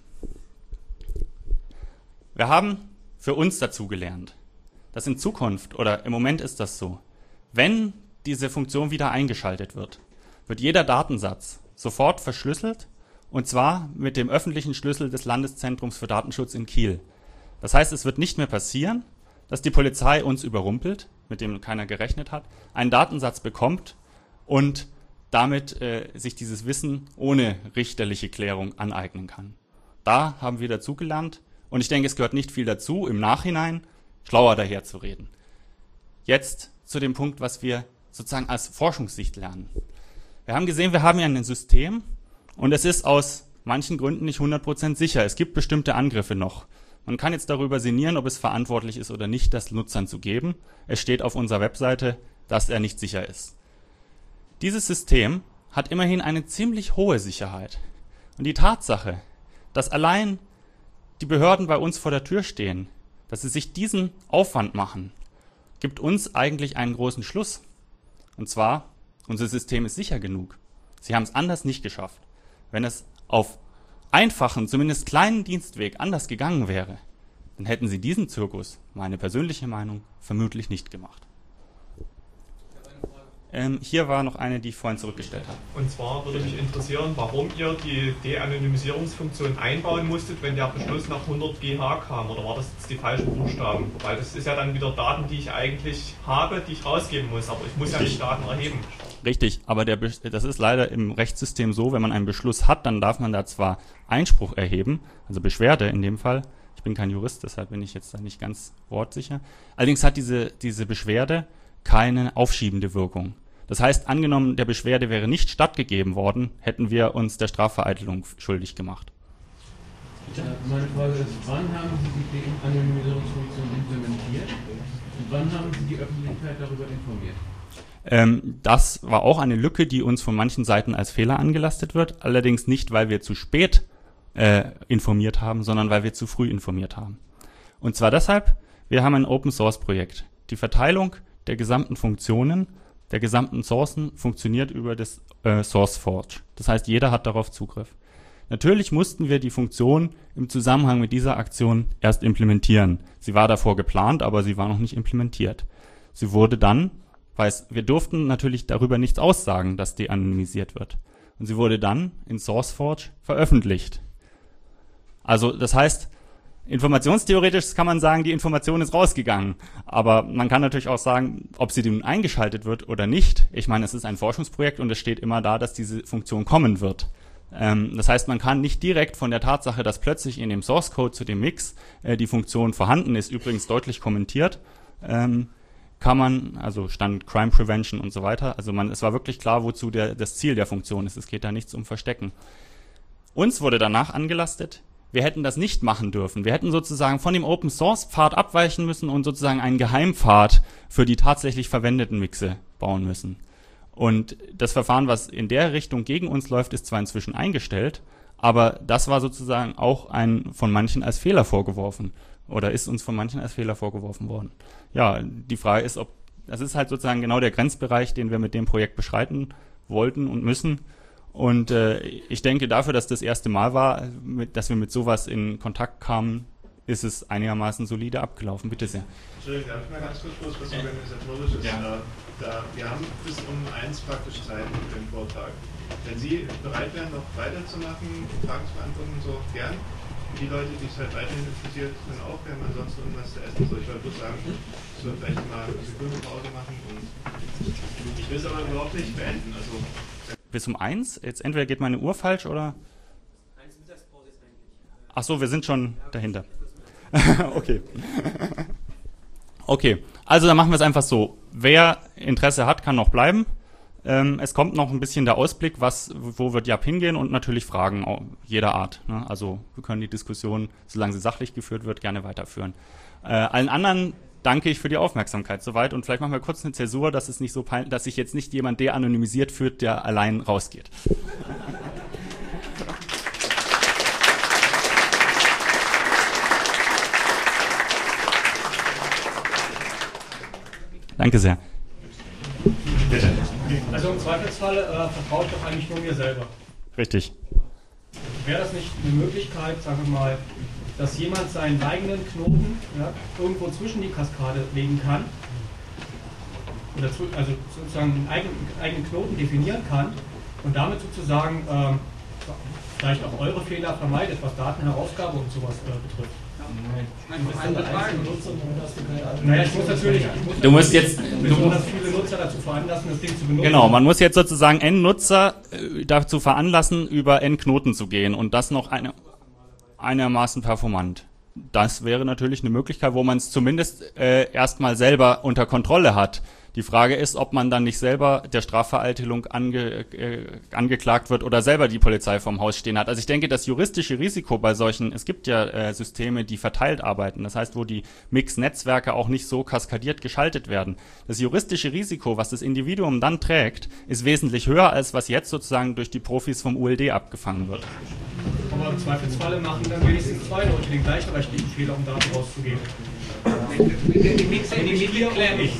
Wir haben für uns dazu gelernt, dass in Zukunft, oder im Moment ist das so, wenn diese Funktion wieder eingeschaltet wird, wird jeder Datensatz sofort verschlüsselt, und zwar mit dem öffentlichen Schlüssel des Landeszentrums für Datenschutz in Kiel. Das heißt, es wird nicht mehr passieren, dass die Polizei uns überrumpelt, mit dem keiner gerechnet hat, einen Datensatz bekommt und damit sich dieses Wissen ohne richterliche Klärung aneignen kann. Da haben wir dazugelernt und ich denke, es gehört nicht viel dazu, im Nachhinein schlauer daherzureden. Jetzt zu dem Punkt, was wir sozusagen als Forschungssicht lernen. Wir haben gesehen, wir haben ja ein System und es ist aus manchen Gründen nicht 100% sicher. Es gibt bestimmte Angriffe noch. Man kann jetzt darüber sinnieren, ob es verantwortlich ist oder nicht, das Nutzern zu geben. Es steht auf unserer Webseite, dass er nicht sicher ist. Dieses System hat immerhin eine ziemlich hohe Sicherheit. Und die Tatsache, dass allein die Behörden bei uns vor der Tür stehen, dass sie sich diesen Aufwand machen, gibt uns eigentlich einen großen Schluss. Und zwar, unser System ist sicher genug. Sie haben es anders nicht geschafft. Wenn es auf einfachen, zumindest kleinen Dienstweg anders gegangen wäre, dann hätten sie diesen Zirkus, meine persönliche Meinung, vermutlich nicht gemacht. Hier war noch eine, die ich vorhin zurückgestellt habe. Und zwar würde mich interessieren, warum ihr die De-Anonymisierungsfunktion einbauen musstet, wenn der Beschluss nach 100 GH kam, oder war das jetzt die falschen Buchstaben? Weil das ist ja dann wieder Daten, die ich eigentlich habe, die ich rausgeben muss, aber ich muss ja nicht Daten erheben. Richtig, aber das ist leider im Rechtssystem so, wenn man einen Beschluss hat, dann darf man da zwar Einspruch erheben, also Beschwerde in dem Fall. Ich bin kein Jurist, deshalb bin ich jetzt da nicht ganz wortsicher. Allerdings hat diese Beschwerde keine aufschiebende Wirkung. Das heißt, angenommen, der Beschwerde wäre nicht stattgegeben worden, hätten wir uns der Strafvereitelung schuldig gemacht. Meine Frage ist, wann haben Sie die De-Anonymisierungsfunktion implementiert und wann haben Sie die Öffentlichkeit darüber informiert? Das war auch eine Lücke, die uns von manchen Seiten als Fehler angelastet wird, allerdings nicht, weil wir zu spät informiert haben, sondern weil wir zu früh informiert haben. Und zwar deshalb, wir haben ein Open-Source-Projekt. Die Verteilung der gesamten Funktionen, der gesamten Sourcen funktioniert über das SourceForge. Das heißt, jeder hat darauf Zugriff. Natürlich mussten wir die Funktion im Zusammenhang mit dieser Aktion erst implementieren. Sie war davor geplant, aber sie war noch nicht implementiert. Sie wurde dann, wir durften natürlich darüber nichts aussagen, dass de-anonymisiert wird. Und sie wurde dann in SourceForge veröffentlicht. Also das heißt, informationstheoretisch kann man sagen, die Information ist rausgegangen. Aber man kann natürlich auch sagen, ob sie nun eingeschaltet wird oder nicht. Ich meine, es ist ein Forschungsprojekt und es steht immer da, dass diese Funktion kommen wird. Das heißt, man kann nicht direkt von der Tatsache, dass plötzlich in dem Source Code zu dem Mix die Funktion vorhanden ist, übrigens deutlich kommentiert, kann man, also stand Crime Prevention und so weiter, also es war wirklich klar, wozu das Ziel der Funktion ist. Es geht da nichts um Verstecken. Uns wurde danach angelastet, wir hätten das nicht machen dürfen. Wir hätten sozusagen von dem Open Source Pfad abweichen müssen und sozusagen einen Geheimpfad für die tatsächlich verwendeten Mixe bauen müssen. Und das Verfahren, was in der Richtung gegen uns läuft, ist zwar inzwischen eingestellt, aber das war sozusagen auch von manchen als Fehler vorgeworfen oder ist uns von manchen als Fehler vorgeworfen worden. Ja, die Frage ist, das ist halt sozusagen genau der Grenzbereich, den wir mit dem Projekt beschreiten wollten und müssen. Und ich denke, dafür, dass das erste Mal war, dass wir mit sowas in Kontakt kamen, ist es einigermaßen solide abgelaufen. Bitte sehr. Entschuldigung, darf ich mal ganz kurz was Organisatorisches? Ja. Wir haben bis um 1 praktisch Zeit für den Vortrag. Wenn Sie bereit wären, noch weiterzumachen, Fragen zu beantworten, so gern. Die Leute, die es halt weiterhin interessiert, können auch gerne ansonsten irgendwas zu essen. So, ich wollte bloß sagen, dass wir vielleicht mal eine Sekunde Pause machen und ich will es aber überhaupt nicht beenden. Also bis um 1? Jetzt entweder geht meine Uhr falsch oder... 1 Mittagspause ist eigentlich... Ach so, wir sind schon dahinter. Okay. Okay, also dann machen wir es einfach so. Wer Interesse hat, kann noch bleiben. Es kommt noch ein bisschen der Ausblick, wo wird JAP hingehen und natürlich Fragen jeder Art. Ne? Also wir können die Diskussion, solange sie sachlich geführt wird, gerne weiterführen. Allen anderen danke ich für die Aufmerksamkeit soweit und vielleicht machen wir kurz eine Zäsur, dass es nicht so peinlich, dass sich jetzt nicht jemand de-anonymisiert fühlt, der allein rausgeht. Danke sehr. Bitte. Also im Zweifelsfall vertraue ich doch eigentlich nur mir selber. Richtig. Wäre das nicht eine Möglichkeit, sagen wir mal, dass jemand seinen eigenen Knoten irgendwo zwischen die Kaskade legen kann? Oder also sozusagen einen eigenen Knoten definieren kann und damit sozusagen vielleicht auch eure Fehler vermeidet, was Datenherausgabe und sowas betrifft. Naja, ich muss natürlich besonders viele Nutzer dazu veranlassen, das Ding zu benutzen. Genau, man muss jetzt sozusagen N-Nutzer dazu veranlassen, über N-Knoten zu gehen und das noch einigermaßen performant. Das wäre natürlich eine Möglichkeit, wo man es zumindest erstmal selber unter Kontrolle hat. Die Frage ist, ob man dann nicht selber der Strafvereitelung angeklagt wird oder selber die Polizei vorm Haus stehen hat. Also ich denke, das juristische Risiko bei es gibt ja Systeme, die verteilt arbeiten, das heißt, wo die Mix-Netzwerke auch nicht so kaskadiert geschaltet werden. Das juristische Risiko, was das Individuum dann trägt, ist wesentlich höher, als was jetzt sozusagen durch die Profis vom ULD abgefangen wird. Aber im Zweifelsfalle machen dann wenigstens 2 Leute den gleichberechtigten Fehler, um Daten rauszugeben. Die Mix klären nicht.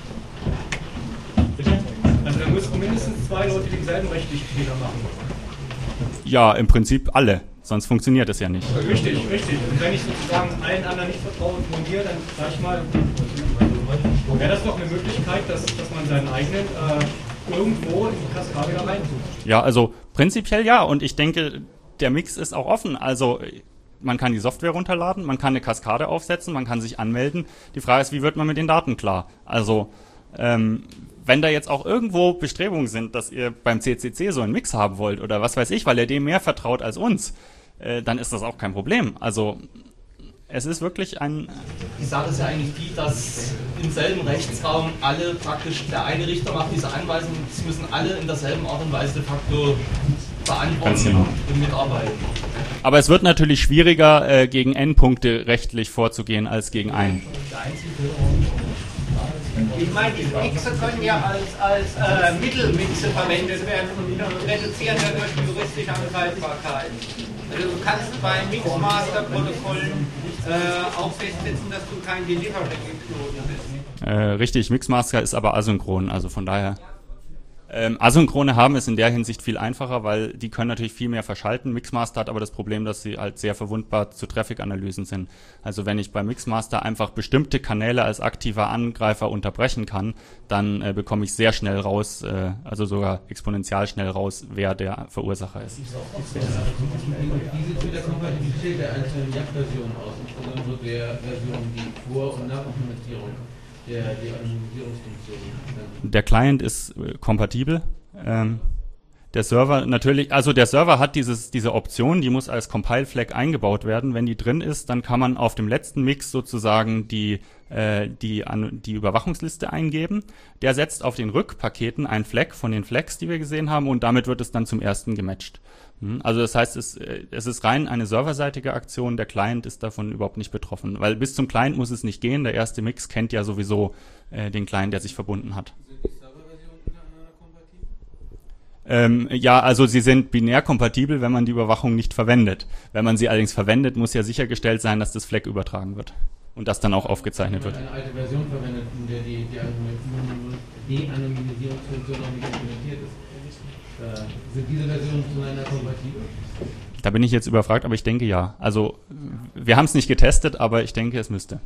Also da müssten mindestens 2 Leute denselben rechtlichen Fehler machen. Ja, im Prinzip alle, sonst funktioniert es ja nicht. Richtig. Und wenn ich sozusagen allen anderen nicht vertraue und nur mir, dann sag ich mal, wäre das doch eine Möglichkeit, dass man seinen eigenen irgendwo in die Kaskade da reintut. Ja, also prinzipiell ja, und ich denke, der Mix ist auch offen, also man kann die Software runterladen, man kann eine Kaskade aufsetzen, man kann sich anmelden. Die Frage ist, wie wird man mit den Daten klar? Also wenn da jetzt auch irgendwo Bestrebungen sind, dass ihr beim CCC so einen Mix haben wollt oder was weiß ich, weil ihr dem mehr vertraut als uns, dann ist das auch kein Problem. Also Es ist wirklich ein... Die Sache ist ja eigentlich die, dass im selben Rechtsraum alle praktisch, der eine Richter macht diese Anweisung, es müssen alle in derselben Art und Weise de facto beantworten und mitarbeiten. Aber es wird natürlich schwieriger, gegen N-Punkte rechtlich vorzugehen, als gegen einen. Ich meine, die Mixe können ja als Mittelmixe verwendet werden und reduzieren dadurch die juristische Angreifbarkeit. Also du kannst bei Mixmaster-Protokollen auch festsetzen, dass du kein Delivery-Knoten bist. Richtig, Mixmaster ist aber asynchron, also von daher... Asynchrone haben es in der Hinsicht viel einfacher, weil die können natürlich viel mehr verschalten. Mixmaster hat aber das Problem, dass sie halt sehr verwundbar zu Traffic-Analysen sind. Also wenn ich bei Mixmaster einfach bestimmte Kanäle als aktiver Angreifer unterbrechen kann, dann bekomme ich sehr schnell raus, also sogar exponentiell schnell raus, wer der Verursacher ist. Wie sieht es mit der Kompatibilität der einzelnen YAP-Versionen aus, insbesondere der Version, die Vor- und Nachimplementierung? Die Anonymisierungsfunktion. Der Client ist kompatibel. Der Server natürlich, also der Server hat diese Option, die muss als Compile-Flag eingebaut werden. Wenn die drin ist, dann kann man auf dem letzten Mix sozusagen die Überwachungsliste eingeben. Der setzt auf den Rückpaketen einen Flag von den Flags, die wir gesehen haben, und damit wird es dann zum ersten gematcht. Also das heißt, es ist rein eine serverseitige Aktion, der Client ist davon überhaupt nicht betroffen, weil bis zum Client muss es nicht gehen, der erste Mix kennt ja sowieso den Client, der sich verbunden hat. Sind die Serverversionen miteinander kompatibel? Ja, also sie sind binär kompatibel, wenn man die Überwachung nicht verwendet. Wenn man sie allerdings verwendet, muss ja sichergestellt sein, dass das Flag übertragen wird und das dann auch aufgezeichnet wird. Wenn man eine alte Version verwendet, in der die Anonymisierungsfunktion noch nicht implementiert ist. Sind diese Versionen zueinander kompatibel? Da bin ich jetzt überfragt, aber ich denke ja. Also wir haben es nicht getestet, aber ich denke, es müsste.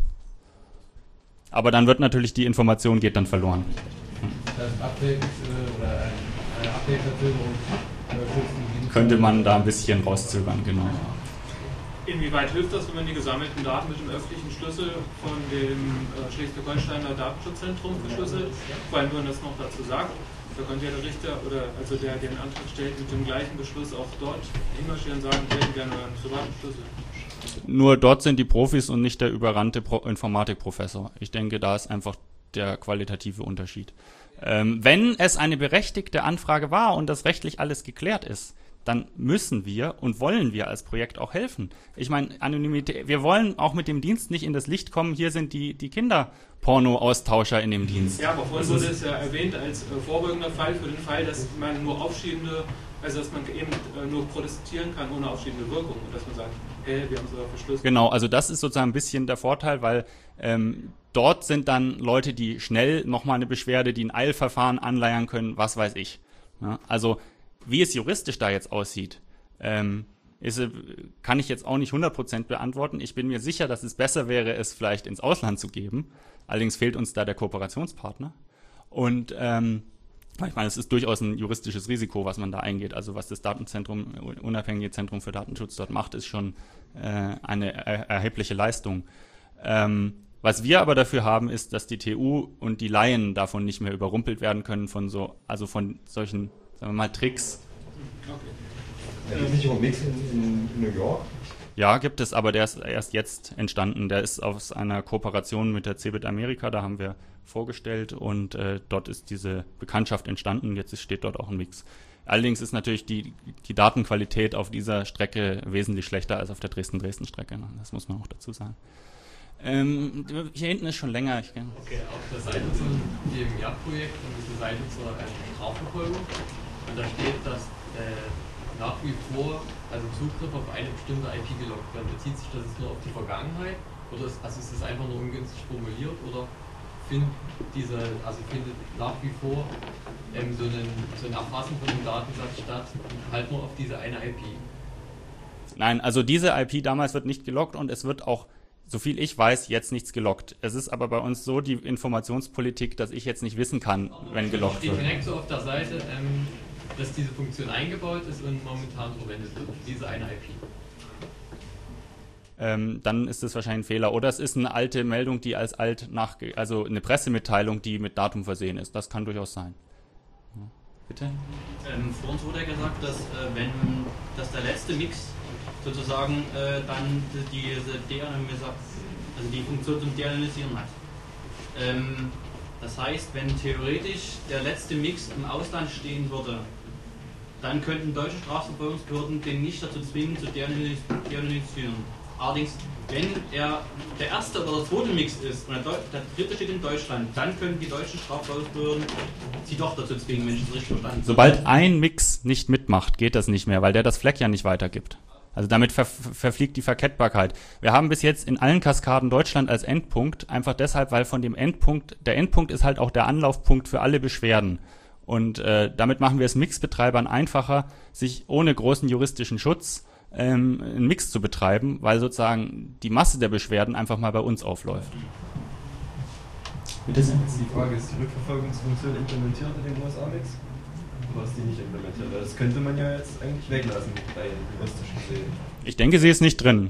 Aber dann wird natürlich die Information geht dann verloren. Das heißt, Updates oder eine Update-Verzögerung könnte man da ein bisschen rauszögern, genau. Inwieweit hilft das, wenn man die gesammelten Daten mit dem öffentlichen Schlüssel von dem Schleswig-Holsteiner Datenschutzzentrum verschlüsselt? Vor allem, wenn man das noch dazu sagt. Da könnte ja der Richter oder also der den Antrag stellt, mit dem gleichen Beschluss auch dort hinmarschieren und sagen, wir hätten gerne einen privaten Schlüssel. Nur dort sind die Profis und nicht der überrannte Informatikprofessor. Ich denke, da ist einfach der qualitative Unterschied. Wenn es eine berechtigte Anfrage war und das rechtlich alles geklärt ist, dann müssen wir und wollen wir als Projekt auch helfen. Ich meine, Anonymität, wir wollen auch mit dem Dienst nicht in das Licht kommen, hier sind die Kinderporno-Austauscher in dem Dienst. Ja, aber vorhin wurde es ja erwähnt als vorbeugender Fall für den Fall, dass man nur aufschiebende, also dass man eben nur protestieren kann ohne aufschiebende Wirkung und dass man sagt, hey, wir haben sogar verschlüsselt. Genau, also das ist sozusagen ein bisschen der Vorteil, weil dort sind dann Leute, die schnell nochmal eine Beschwerde, die ein Eilverfahren anleiern können, was weiß ich. Ja, also wie es juristisch da jetzt aussieht, kann ich jetzt auch nicht 100% beantworten. Ich bin mir sicher, dass es besser wäre, es vielleicht ins Ausland zu geben. Allerdings fehlt uns da der Kooperationspartner. Und ich meine, es ist durchaus ein juristisches Risiko, was man da eingeht. Also was das Datenzentrum, unabhängige Zentrum für Datenschutz dort macht, ist schon eine erhebliche Leistung. Was wir aber dafür haben, ist, dass die TU und die Laien davon nicht mehr überrumpelt werden können von von solchen, sagen wir mal, Tricks. Okay. Gibt es nicht Mix in New York? Ja, gibt es, aber der ist erst jetzt entstanden. Der ist aus einer Kooperation mit der CeBIT Amerika, da haben wir vorgestellt und dort ist diese Bekanntschaft entstanden. Jetzt steht dort auch ein Mix. Allerdings ist natürlich die Datenqualität auf dieser Strecke wesentlich schlechter als auf der Dresden-Strecke. Das muss man auch dazu sagen. Hier hinten ist schon länger. Okay, auf der Seite von dem JAP-Projekt und diese Seite zur Strafverfolgung. Und da steht, dass nach wie vor Zugriff auf eine bestimmte IP gelockt wird. Bezieht sich das jetzt nur auf die Vergangenheit oder ist es einfach nur ungünstig formuliert oder findet nach wie vor so ein Erfassen von dem Datensatz statt, halt nur auf diese eine IP? Nein, also diese IP damals wird nicht gelockt und es wird auch, soviel ich weiß, jetzt nichts gelockt. Es ist aber bei uns so die Informationspolitik, dass ich jetzt nicht wissen kann, wenn gelockt wird. Steht direkt so auf der Seite, dass diese Funktion eingebaut ist und momentan verwendet wird, diese eine IP. Dann ist das wahrscheinlich ein Fehler. Oder es ist eine alte Meldung, die als also eine Pressemitteilung, die mit Datum versehen ist. Das kann durchaus sein. Bitte? Vor uns wurde ja gesagt, dass der letzte Mix sozusagen dann diese also die Funktion zum Deanalysieren hat. Das heißt, wenn theoretisch der letzte Mix im Ausland stehen würde, dann könnten deutsche Strafverfolgungsbehörden den nicht dazu zwingen, zu deanalysieren. Allerdings, wenn er der erste oder der zweite Mix ist und der dritte steht in Deutschland, dann können die deutschen Strafverfolgungsbehörden sie doch dazu zwingen, wenn ich das richtig verstanden habe. Sobald ein Mix nicht mitmacht, geht das nicht mehr, weil der das Flag ja nicht weitergibt. Also damit verfliegt die Verkettbarkeit. Wir haben bis jetzt in allen Kaskaden Deutschland als Endpunkt, einfach deshalb, weil von dem Endpunkt, der Endpunkt ist halt auch der Anlaufpunkt für alle Beschwerden. Und damit machen wir es Mixbetreibern einfacher, sich ohne großen juristischen Schutz einen Mix zu betreiben, weil sozusagen die Masse der Beschwerden einfach mal bei uns aufläuft. Bitte sehr. Die Frage ist, die Rückverfolgungsfunktion implementiert in den USA-Mix? Oder ist die nicht implementiert? Das könnte man ja jetzt eigentlich weglassen bei juristischen Sehen. Ich denke, sie ist nicht drin.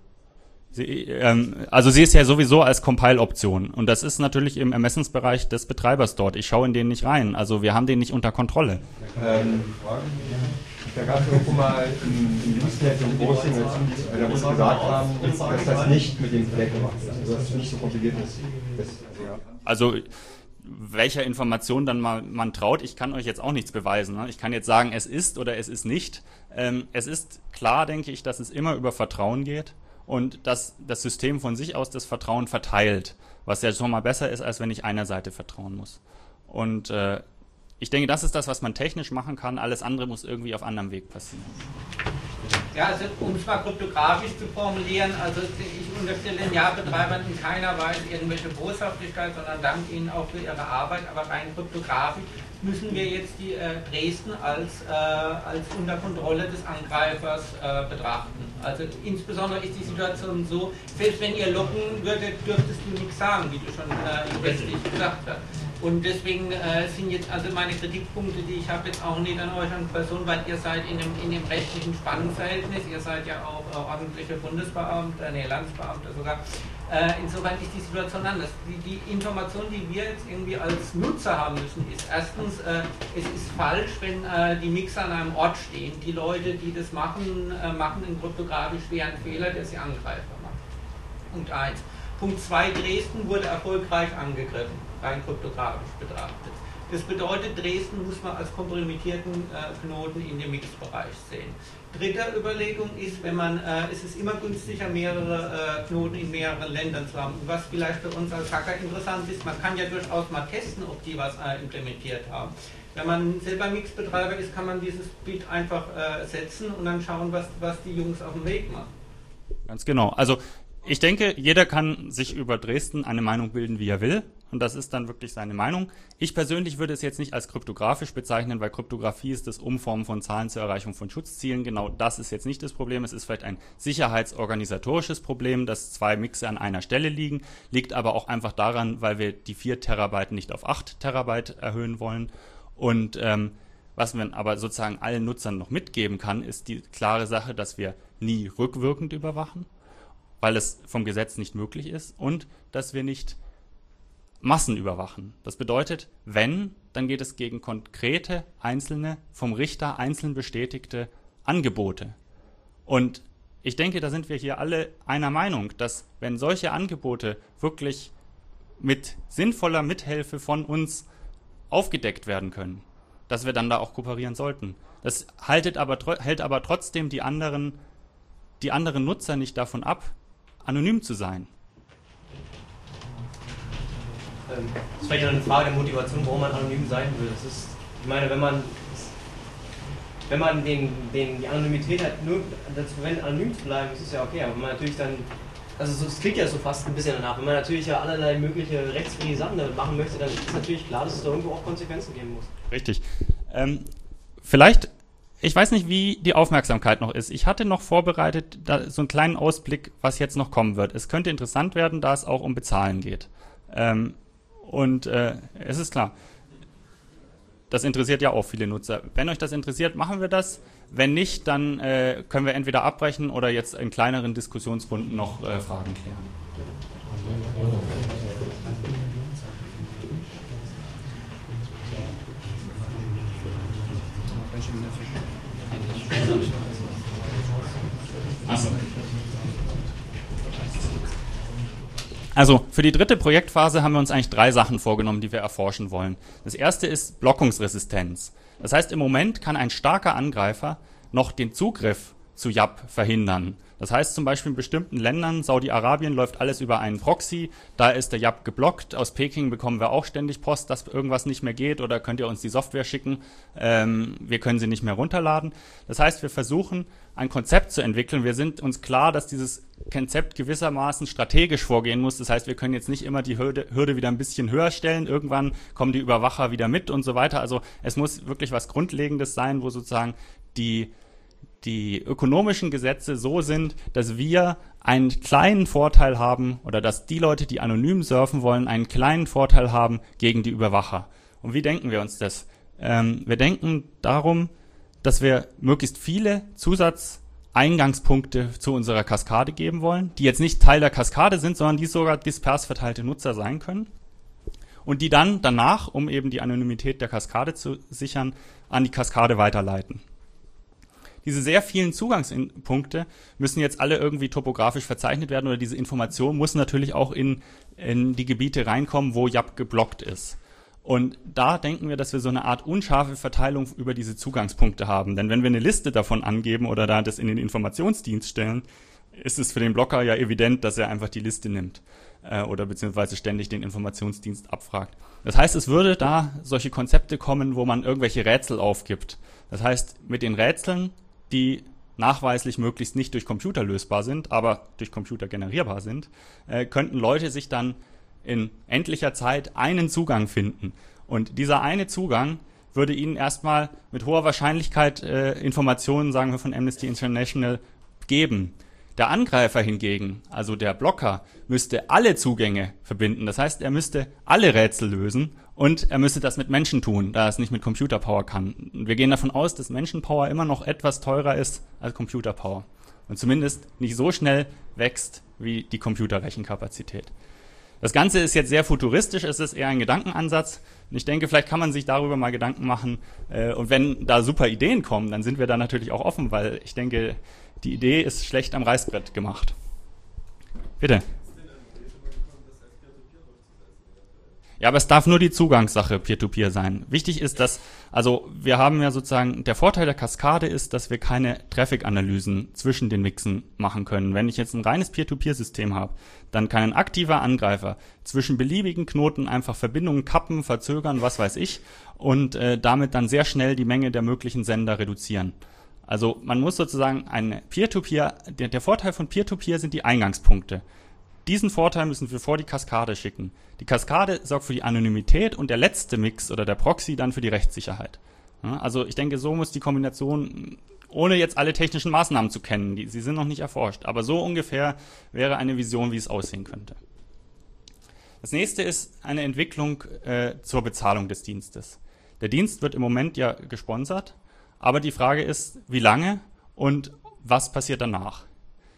Also sie ist ja sowieso als Compile-Option und das ist natürlich im Ermessensbereich des Betreibers dort. Ich schaue in den nicht rein, also wir haben den nicht unter Kontrolle. Da gab es irgendwo mal im Newsletter ein Posting, da muss gesagt haben, dass das nicht mit dem Flag gemacht ist, also dass es nicht so kompliziert ist. Also welcher Information dann mal man traut, ich kann euch jetzt auch nichts beweisen. Ne? Ich kann jetzt sagen, es ist oder es ist nicht. Es ist klar, denke ich, dass es immer über Vertrauen geht und dass das System von sich aus das Vertrauen verteilt, was ja schon mal besser ist, als wenn ich einer Seite vertrauen muss. Und ich denke, das ist das, was man technisch machen kann. Alles andere muss irgendwie auf anderem Weg passieren. Ja, also um es mal kryptografisch zu formulieren, also ich unterstelle den Betreibern in keiner Weise irgendwelche Boshaftigkeit, sondern danke ihnen auch für ihre Arbeit, aber rein kryptografisch müssen wir jetzt die Dresden als unter Kontrolle des Angreifers betrachten. Also insbesondere ist die Situation so, selbst wenn ihr locken würdet, dürftest du nichts sagen, wie du schon juristisch gesagt hast. Und deswegen sind jetzt also meine Kritikpunkte, die ich habe, jetzt auch nicht an euch an Person, weil ihr seid in dem rechtlichen Spannungsverhältnis, ihr seid ja auch ordentliche Bundesbeamte, Landsbeamte sogar. Insofern ist die Situation anders. Die Information, die wir jetzt irgendwie als Nutzer haben müssen, ist erstens, es ist falsch, wenn die Mixer an einem Ort stehen. Die Leute, die das machen, machen einen kryptografisch schweren Fehler, der sie Angreifer macht. Punkt 1. Punkt 2, Dresden wurde erfolgreich angegriffen, rein kryptografisch betrachtet. Das bedeutet, Dresden muss man als kompromittierten Knoten in dem Mixbereich sehen. Dritte Überlegung ist, es ist immer günstiger, mehrere Knoten in mehreren Ländern zu haben. Was vielleicht für uns als Hacker interessant ist, man kann ja durchaus mal testen, ob die was implementiert haben. Wenn man selber Mixbetreiber ist, kann man dieses Bit einfach setzen und dann schauen, was die Jungs auf dem Weg machen. Ganz genau. Also ich denke, jeder kann sich über Dresden eine Meinung bilden, wie er will. Und das ist dann wirklich seine Meinung. Ich persönlich würde es jetzt nicht als kryptografisch bezeichnen, weil Kryptographie ist das Umformen von Zahlen zur Erreichung von Schutzzielen. Genau das ist jetzt nicht das Problem. Es ist vielleicht ein sicherheitsorganisatorisches Problem, dass 2 Mixe an einer Stelle liegen. Liegt aber auch einfach daran, weil wir die 4 Terabyte nicht auf 8 Terabyte erhöhen wollen. Und was man aber sozusagen allen Nutzern noch mitgeben kann, ist die klare Sache, dass wir nie rückwirkend überwachen, weil es vom Gesetz nicht möglich ist und dass wir nicht Massen überwachen. Das bedeutet, wenn, dann geht es gegen konkrete, einzelne, vom Richter einzeln bestätigte Angebote. Und ich denke, da sind wir hier alle einer Meinung, dass wenn solche Angebote wirklich mit sinnvoller Mithilfe von uns aufgedeckt werden können, dass wir dann da auch kooperieren sollten. Das hält aber trotzdem die anderen Nutzer nicht davon ab, anonym zu sein. Das ist vielleicht eine Frage der Motivation, warum man anonym sein will. Das ist, ich meine, wenn man die Anonymität hat, nur dazu verwendet, anonym zu bleiben, ist es ja okay, aber wenn man natürlich dann, also es klingt ja so fast ein bisschen danach, wenn man natürlich ja allerlei mögliche rechtswidrige Sachen damit machen möchte, dann ist natürlich klar, dass es da irgendwo auch Konsequenzen geben muss. Richtig. Vielleicht, ich weiß nicht, wie die Aufmerksamkeit noch ist. Ich hatte noch vorbereitet, so einen kleinen Ausblick, was jetzt noch kommen wird. Es könnte interessant werden, da es auch um Bezahlen geht. Es ist klar, das interessiert ja auch viele Nutzer. Wenn euch das interessiert, machen wir das. Wenn nicht, dann können wir entweder abbrechen oder jetzt in kleineren Diskussionsrunden noch Fragen klären. Also für die dritte Projektphase haben wir uns eigentlich 3 Sachen vorgenommen, die wir erforschen wollen. Das erste ist Blockungsresistenz. Das heißt, im Moment kann ein starker Angreifer noch den Zugriff zu YAP verhindern. Das heißt zum Beispiel in bestimmten Ländern, Saudi-Arabien läuft alles über einen Proxy, da ist der YAP geblockt. Aus Peking bekommen wir auch ständig Post, dass irgendwas nicht mehr geht oder könnt ihr uns die Software schicken, wir können sie nicht mehr runterladen. Das heißt, wir versuchen ein Konzept zu entwickeln. Wir sind uns klar, dass dieses Konzept gewissermaßen strategisch vorgehen muss. Das heißt, wir können jetzt nicht immer die Hürde wieder ein bisschen höher stellen. Irgendwann kommen die Überwacher wieder mit und so weiter. Also es muss wirklich was Grundlegendes sein, wo sozusagen die ökonomischen Gesetze so sind, dass wir einen kleinen Vorteil haben oder dass die Leute, die anonym surfen wollen, einen kleinen Vorteil haben gegen die Überwacher. Und wie denken wir uns das? Wir denken darum, dass wir möglichst viele Zusatzeingangspunkte zu unserer Kaskade geben wollen, die jetzt nicht Teil der Kaskade sind, sondern die sogar dispers verteilte Nutzer sein können und die dann danach, um eben die Anonymität der Kaskade zu sichern, an die Kaskade weiterleiten. Diese sehr vielen Zugangspunkte müssen jetzt alle irgendwie topografisch verzeichnet werden oder diese Information muss natürlich auch in die Gebiete reinkommen, wo YAP geblockt ist. Und da denken wir, dass wir so eine Art unscharfe Verteilung über diese Zugangspunkte haben. Denn wenn wir eine Liste davon angeben oder da das in den Informationsdienst stellen, ist es für den Blocker ja evident, dass er einfach die Liste nimmt oder beziehungsweise ständig den Informationsdienst abfragt. Das heißt, es würde da solche Konzepte kommen, wo man irgendwelche Rätsel aufgibt. Das heißt, mit den Rätseln, die nachweislich möglichst nicht durch Computer lösbar sind, aber durch Computer generierbar sind, könnten Leute sich dann in endlicher Zeit einen Zugang finden. Und dieser eine Zugang würde ihnen erstmal mit hoher Wahrscheinlichkeit Informationen, sagen wir von Amnesty International, geben. Der Angreifer hingegen, also der Blocker, müsste alle Zugänge verbinden. Das heißt, er müsste alle Rätsel lösen und er müsste das mit Menschen tun, da er es nicht mit Computerpower kann. Und wir gehen davon aus, dass Menschenpower immer noch etwas teurer ist als Computerpower und zumindest nicht so schnell wächst wie die Computerrechenkapazität. Das Ganze ist jetzt sehr futuristisch, es ist eher ein Gedankenansatz. Und ich denke, vielleicht kann man sich darüber mal Gedanken machen. Und wenn da super Ideen kommen, dann sind wir da natürlich auch offen, weil ich denke, die Idee ist schlecht am Reißbrett gemacht. Bitte. Ja, aber es darf nur die Zugangssache Peer-to-Peer sein. Wichtig ist, dass, also wir haben ja sozusagen, der Vorteil der Kaskade ist, dass wir keine Traffic-Analysen zwischen den Mixen machen können. Wenn ich jetzt ein reines Peer-to-Peer-System habe, dann kann ein aktiver Angreifer zwischen beliebigen Knoten einfach Verbindungen kappen, verzögern, was weiß ich, und damit dann sehr schnell die Menge der möglichen Sender reduzieren. Also man muss sozusagen eine Peer-to-Peer, der Vorteil von Peer-to-Peer sind die Eingangspunkte. Diesen Vorteil müssen wir vor die Kaskade schicken. Die Kaskade sorgt für die Anonymität und der letzte Mix oder der Proxy dann für die Rechtssicherheit. Ja, also ich denke, so muss die Kombination, ohne jetzt alle technischen Maßnahmen zu kennen, sie sind noch nicht erforscht, aber so ungefähr wäre eine Vision, wie es aussehen könnte. Das nächste ist eine Entwicklung zur Bezahlung des Dienstes. Der Dienst wird im Moment ja gesponsert, aber die Frage ist, wie lange und was passiert danach?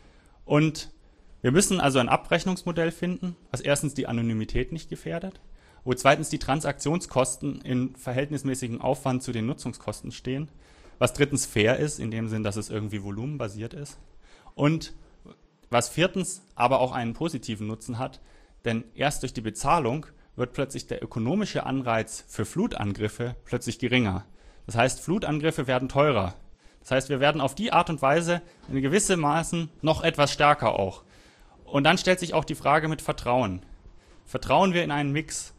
Und wir müssen also ein Abrechnungsmodell finden, was erstens die Anonymität nicht gefährdet, wo zweitens die Transaktionskosten in verhältnismäßigem Aufwand zu den Nutzungskosten stehen, was drittens fair ist, in dem Sinn, dass es irgendwie volumenbasiert ist und was viertens aber auch einen positiven Nutzen hat, denn erst durch die Bezahlung wird plötzlich der ökonomische Anreiz für Flutangriffe plötzlich geringer. Das heißt, Flutangriffe werden teurer. Das heißt, wir werden auf die Art und Weise in gewissem Maßen noch etwas stärker auch. Und dann stellt sich auch die Frage mit Vertrauen. Vertrauen wir in einen Mix?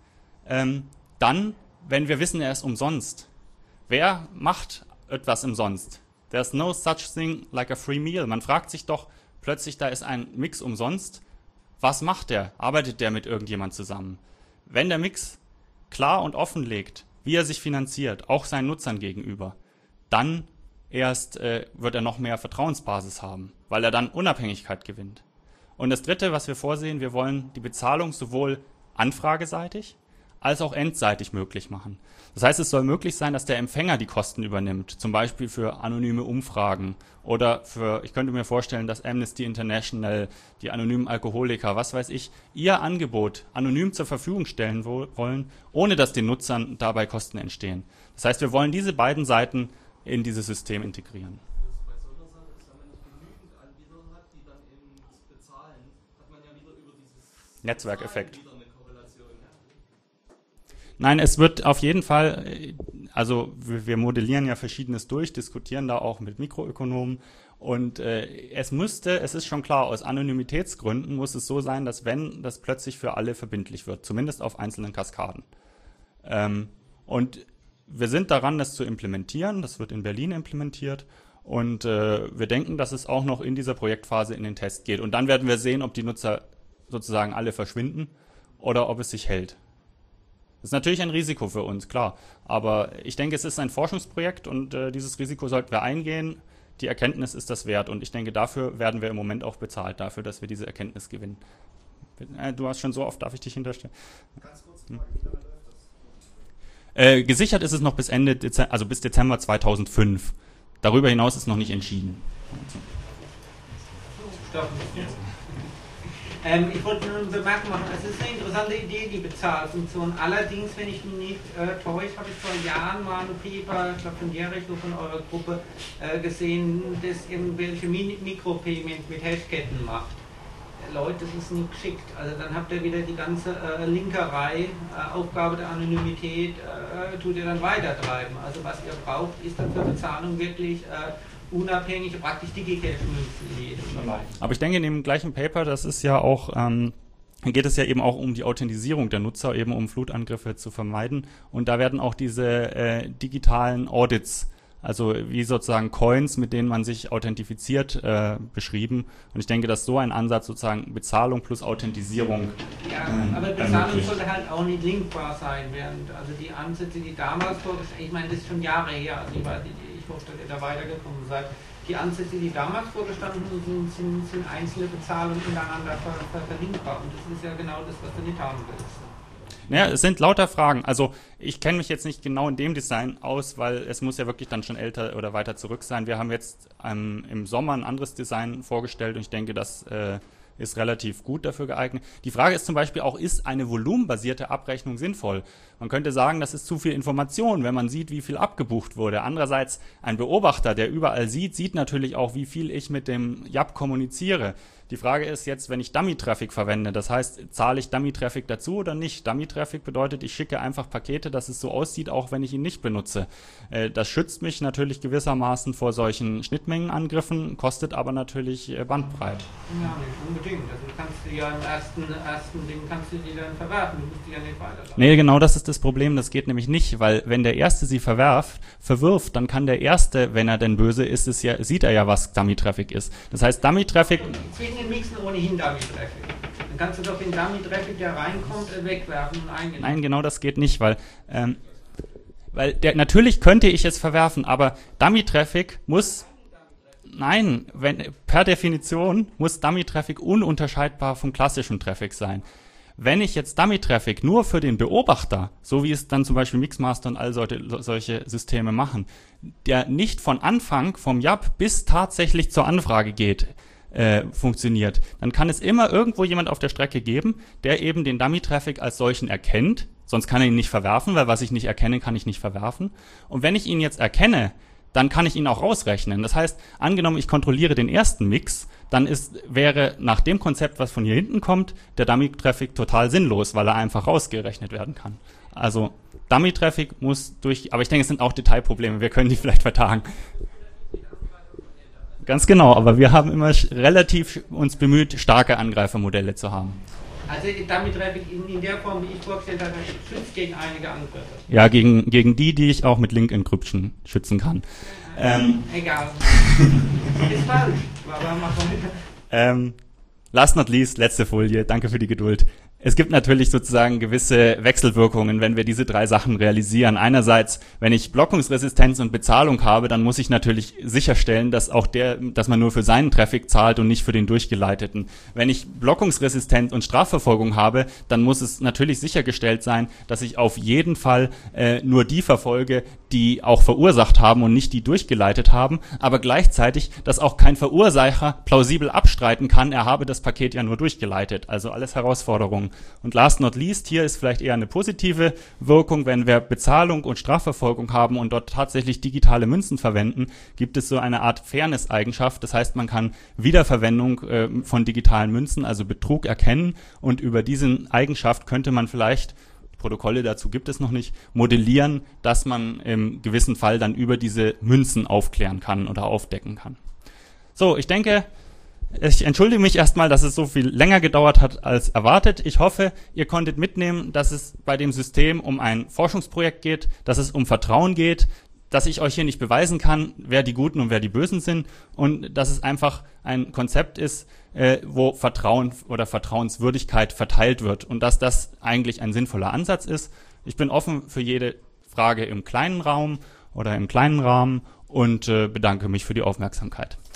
Dann, wenn wir wissen, er ist umsonst. Wer macht etwas umsonst? There's no such thing like a free meal. Man fragt sich doch plötzlich, da ist ein Mix umsonst. Was macht der? Arbeitet der mit irgendjemand zusammen? Wenn der Mix klar und offen legt, wie er sich finanziert, auch seinen Nutzern gegenüber, dann erst wird er noch mehr Vertrauensbasis haben, weil er dann Unabhängigkeit gewinnt. Und das Dritte, was wir vorsehen, wir wollen die Bezahlung sowohl anfrageseitig als auch endseitig möglich machen. Das heißt, es soll möglich sein, dass der Empfänger die Kosten übernimmt, zum Beispiel für anonyme Umfragen oder für, ich könnte mir vorstellen, dass Amnesty International, die anonymen Alkoholiker, was weiß ich, ihr Angebot anonym zur Verfügung stellen wollen, ohne dass den Nutzern dabei Kosten entstehen. Das heißt, wir wollen diese beiden Seiten in dieses System integrieren. Netzwerkeffekt. Nein, es wird auf jeden Fall, also wir modellieren ja Verschiedenes durch, diskutieren da auch mit Mikroökonomen und es ist schon klar, aus Anonymitätsgründen muss es so sein, dass wenn das plötzlich für alle verbindlich wird, zumindest auf einzelnen Kaskaden. Und wir sind daran, das zu implementieren, das wird in Berlin implementiert und wir denken, dass es auch noch in dieser Projektphase in den Test geht und dann werden wir sehen, ob die Nutzer sozusagen alle verschwinden oder ob es sich hält. Das ist natürlich ein Risiko für uns, klar. Aber ich denke, es ist ein Forschungsprojekt und dieses Risiko sollten wir eingehen. Die Erkenntnis ist das wert und ich denke, dafür werden wir im Moment auch bezahlt, dafür, dass wir diese Erkenntnis gewinnen. Du hast schon so oft, darf ich dich hinterstellen? Ganz kurz, wie lange läuft das? Gesichert ist es noch bis bis Dezember 2005. Darüber hinaus ist noch nicht entschieden. Ich wollte nur eine Bemerkung machen, es ist eine interessante Idee, die Bezahlfunktion. Allerdings, wenn ich mich nicht täusche, habe ich vor Jahren mal ein Paper, ich glaube von Jerich, nur von eurer Gruppe, gesehen, das irgendwelche Mikropayment mit Hashketten macht. Leute, das ist nicht geschickt. Also dann habt ihr wieder die ganze Linkerei, Aufgabe der Anonymität, tut ihr dann weitertreiben. Also was ihr braucht, ist dann für Bezahlung wirklich unabhängig, praktisch Digi-Cash-Münzen in jedem Bereich. Aber ich denke, in dem gleichen Paper, das ist ja auch, geht es ja eben auch um die Authentisierung der Nutzer, eben um Flutangriffe zu vermeiden. Und da werden auch diese digitalen Audits, also wie sozusagen Coins, mit denen man sich authentifiziert, beschrieben. Und ich denke, dass so ein Ansatz sozusagen Bezahlung plus Authentisierung aber Bezahlung sollte halt auch nicht linkbar sein, während also die Ansätze, die damals vorgestellt, ich meine, das ist schon Jahre her, also ich hoffe, dass ihr da weitergekommen seid. Die Ansätze, die damals vorgestanden sind einzelne Bezahlungen ineinander verlinkbar. Und das ist ja genau das, was du nicht haben willst. Naja, es sind lauter Fragen. Also ich kenne mich jetzt nicht genau in dem Design aus, weil es muss ja wirklich dann schon älter oder weiter zurück sein. Wir haben jetzt im Sommer ein anderes Design vorgestellt und ich denke, das ist relativ gut dafür geeignet. Die Frage ist zum Beispiel auch, ist eine volumenbasierte Abrechnung sinnvoll? Man könnte sagen, das ist zu viel Information, wenn man sieht, wie viel abgebucht wurde. Andererseits, ein Beobachter, der überall sieht natürlich auch, wie viel ich mit dem YAP kommuniziere. Die Frage ist jetzt, wenn ich Dummy-Traffic verwende, das heißt, zahle ich Dummy-Traffic dazu oder nicht? Dummy-Traffic bedeutet, ich schicke einfach Pakete, dass es so aussieht, auch wenn ich ihn nicht benutze. Das schützt mich natürlich gewissermaßen vor solchen Schnittmengenangriffen, kostet aber natürlich Bandbreite. Ja, nicht unbedingt. Also du kannst die ja im ersten Ding kannst du die dann verwerfen, du musst die ja nicht weiterlassen. Nee, genau das ist das Problem, das geht nämlich nicht, weil wenn der Erste sie verwirft, dann kann der Erste, wenn er denn böse ist, sieht er ja, was Dummy-Traffic ist. Das heißt, Dummy-Traffic... Den mixen ohnehin Dummy-Traffic. Dann kannst du doch den Dummy-Traffic, der reinkommt, wegwerfen und eingehen. Nein, genau das geht nicht, weil natürlich könnte ich es verwerfen, aber Dummy-Traffic muss... Nein, per Definition muss Dummy-Traffic ununterscheidbar vom klassischen Traffic sein. Wenn ich jetzt Dummy-Traffic nur für den Beobachter, so wie es dann zum Beispiel Mixmaster und all solche Systeme machen, der nicht von Anfang vom YAP bis tatsächlich zur Anfrage geht, funktioniert, dann kann es immer irgendwo jemand auf der Strecke geben, der eben den Dummy-Traffic als solchen erkennt, sonst kann er ihn nicht verwerfen, weil was ich nicht erkenne, kann ich nicht verwerfen. Und wenn ich ihn jetzt erkenne, dann kann ich ihn auch rausrechnen. Das heißt, angenommen, ich kontrolliere den ersten Mix, dann wäre nach dem Konzept, was von hier hinten kommt, der Dummy-Traffic total sinnlos, weil er einfach rausgerechnet werden kann. Also Dummy-Traffic muss aber ich denke, es sind auch Detailprobleme, wir können die vielleicht vertagen. Ganz genau, aber wir haben immer relativ uns bemüht, starke Angreifermodelle zu haben. Also Dummy-Traffic in der Form, wie ich vorgestellt habe, schützt gegen einige Angriffe. Ja, gegen die ich auch mit Link Encryption schützen kann. Egal. Ist falsch, aber mach mal mit. Last not least, letzte Folie, danke für die Geduld. Es gibt natürlich sozusagen gewisse Wechselwirkungen, wenn wir diese drei Sachen realisieren. Einerseits, wenn ich Blockungsresistenz und Bezahlung habe, dann muss ich natürlich sicherstellen, dass dass man nur für seinen Traffic zahlt und nicht für den durchgeleiteten. Wenn ich Blockungsresistenz und Strafverfolgung habe, dann muss es natürlich sichergestellt sein, dass ich auf jeden Fall nur die verfolge, die auch verursacht haben und nicht die durchgeleitet haben, aber gleichzeitig, dass auch kein Verursacher plausibel abstreiten kann, er habe das Paket ja nur durchgeleitet. Also alles Herausforderungen. Und last not least, hier ist vielleicht eher eine positive Wirkung, wenn wir Bezahlung und Strafverfolgung haben und dort tatsächlich digitale Münzen verwenden, gibt es so eine Art Fairness-Eigenschaft. Das heißt, man kann Wiederverwendung von digitalen Münzen, also Betrug, erkennen, und über diese Eigenschaft könnte man vielleicht, Protokolle dazu gibt es noch nicht, modellieren, dass man im gewissen Fall dann über diese Münzen aufklären kann oder aufdecken kann. So, ich denke, ich entschuldige mich erstmal, dass es so viel länger gedauert hat als erwartet. Ich hoffe, ihr konntet mitnehmen, dass es bei dem System um ein Forschungsprojekt geht, dass es um Vertrauen geht, dass ich euch hier nicht beweisen kann, wer die Guten und wer die Bösen sind, und dass es einfach ein Konzept ist, wo Vertrauen oder Vertrauenswürdigkeit verteilt wird und dass das eigentlich ein sinnvoller Ansatz ist. Ich bin offen für jede Frage im kleinen Raum oder im kleinen Rahmen und bedanke mich für die Aufmerksamkeit.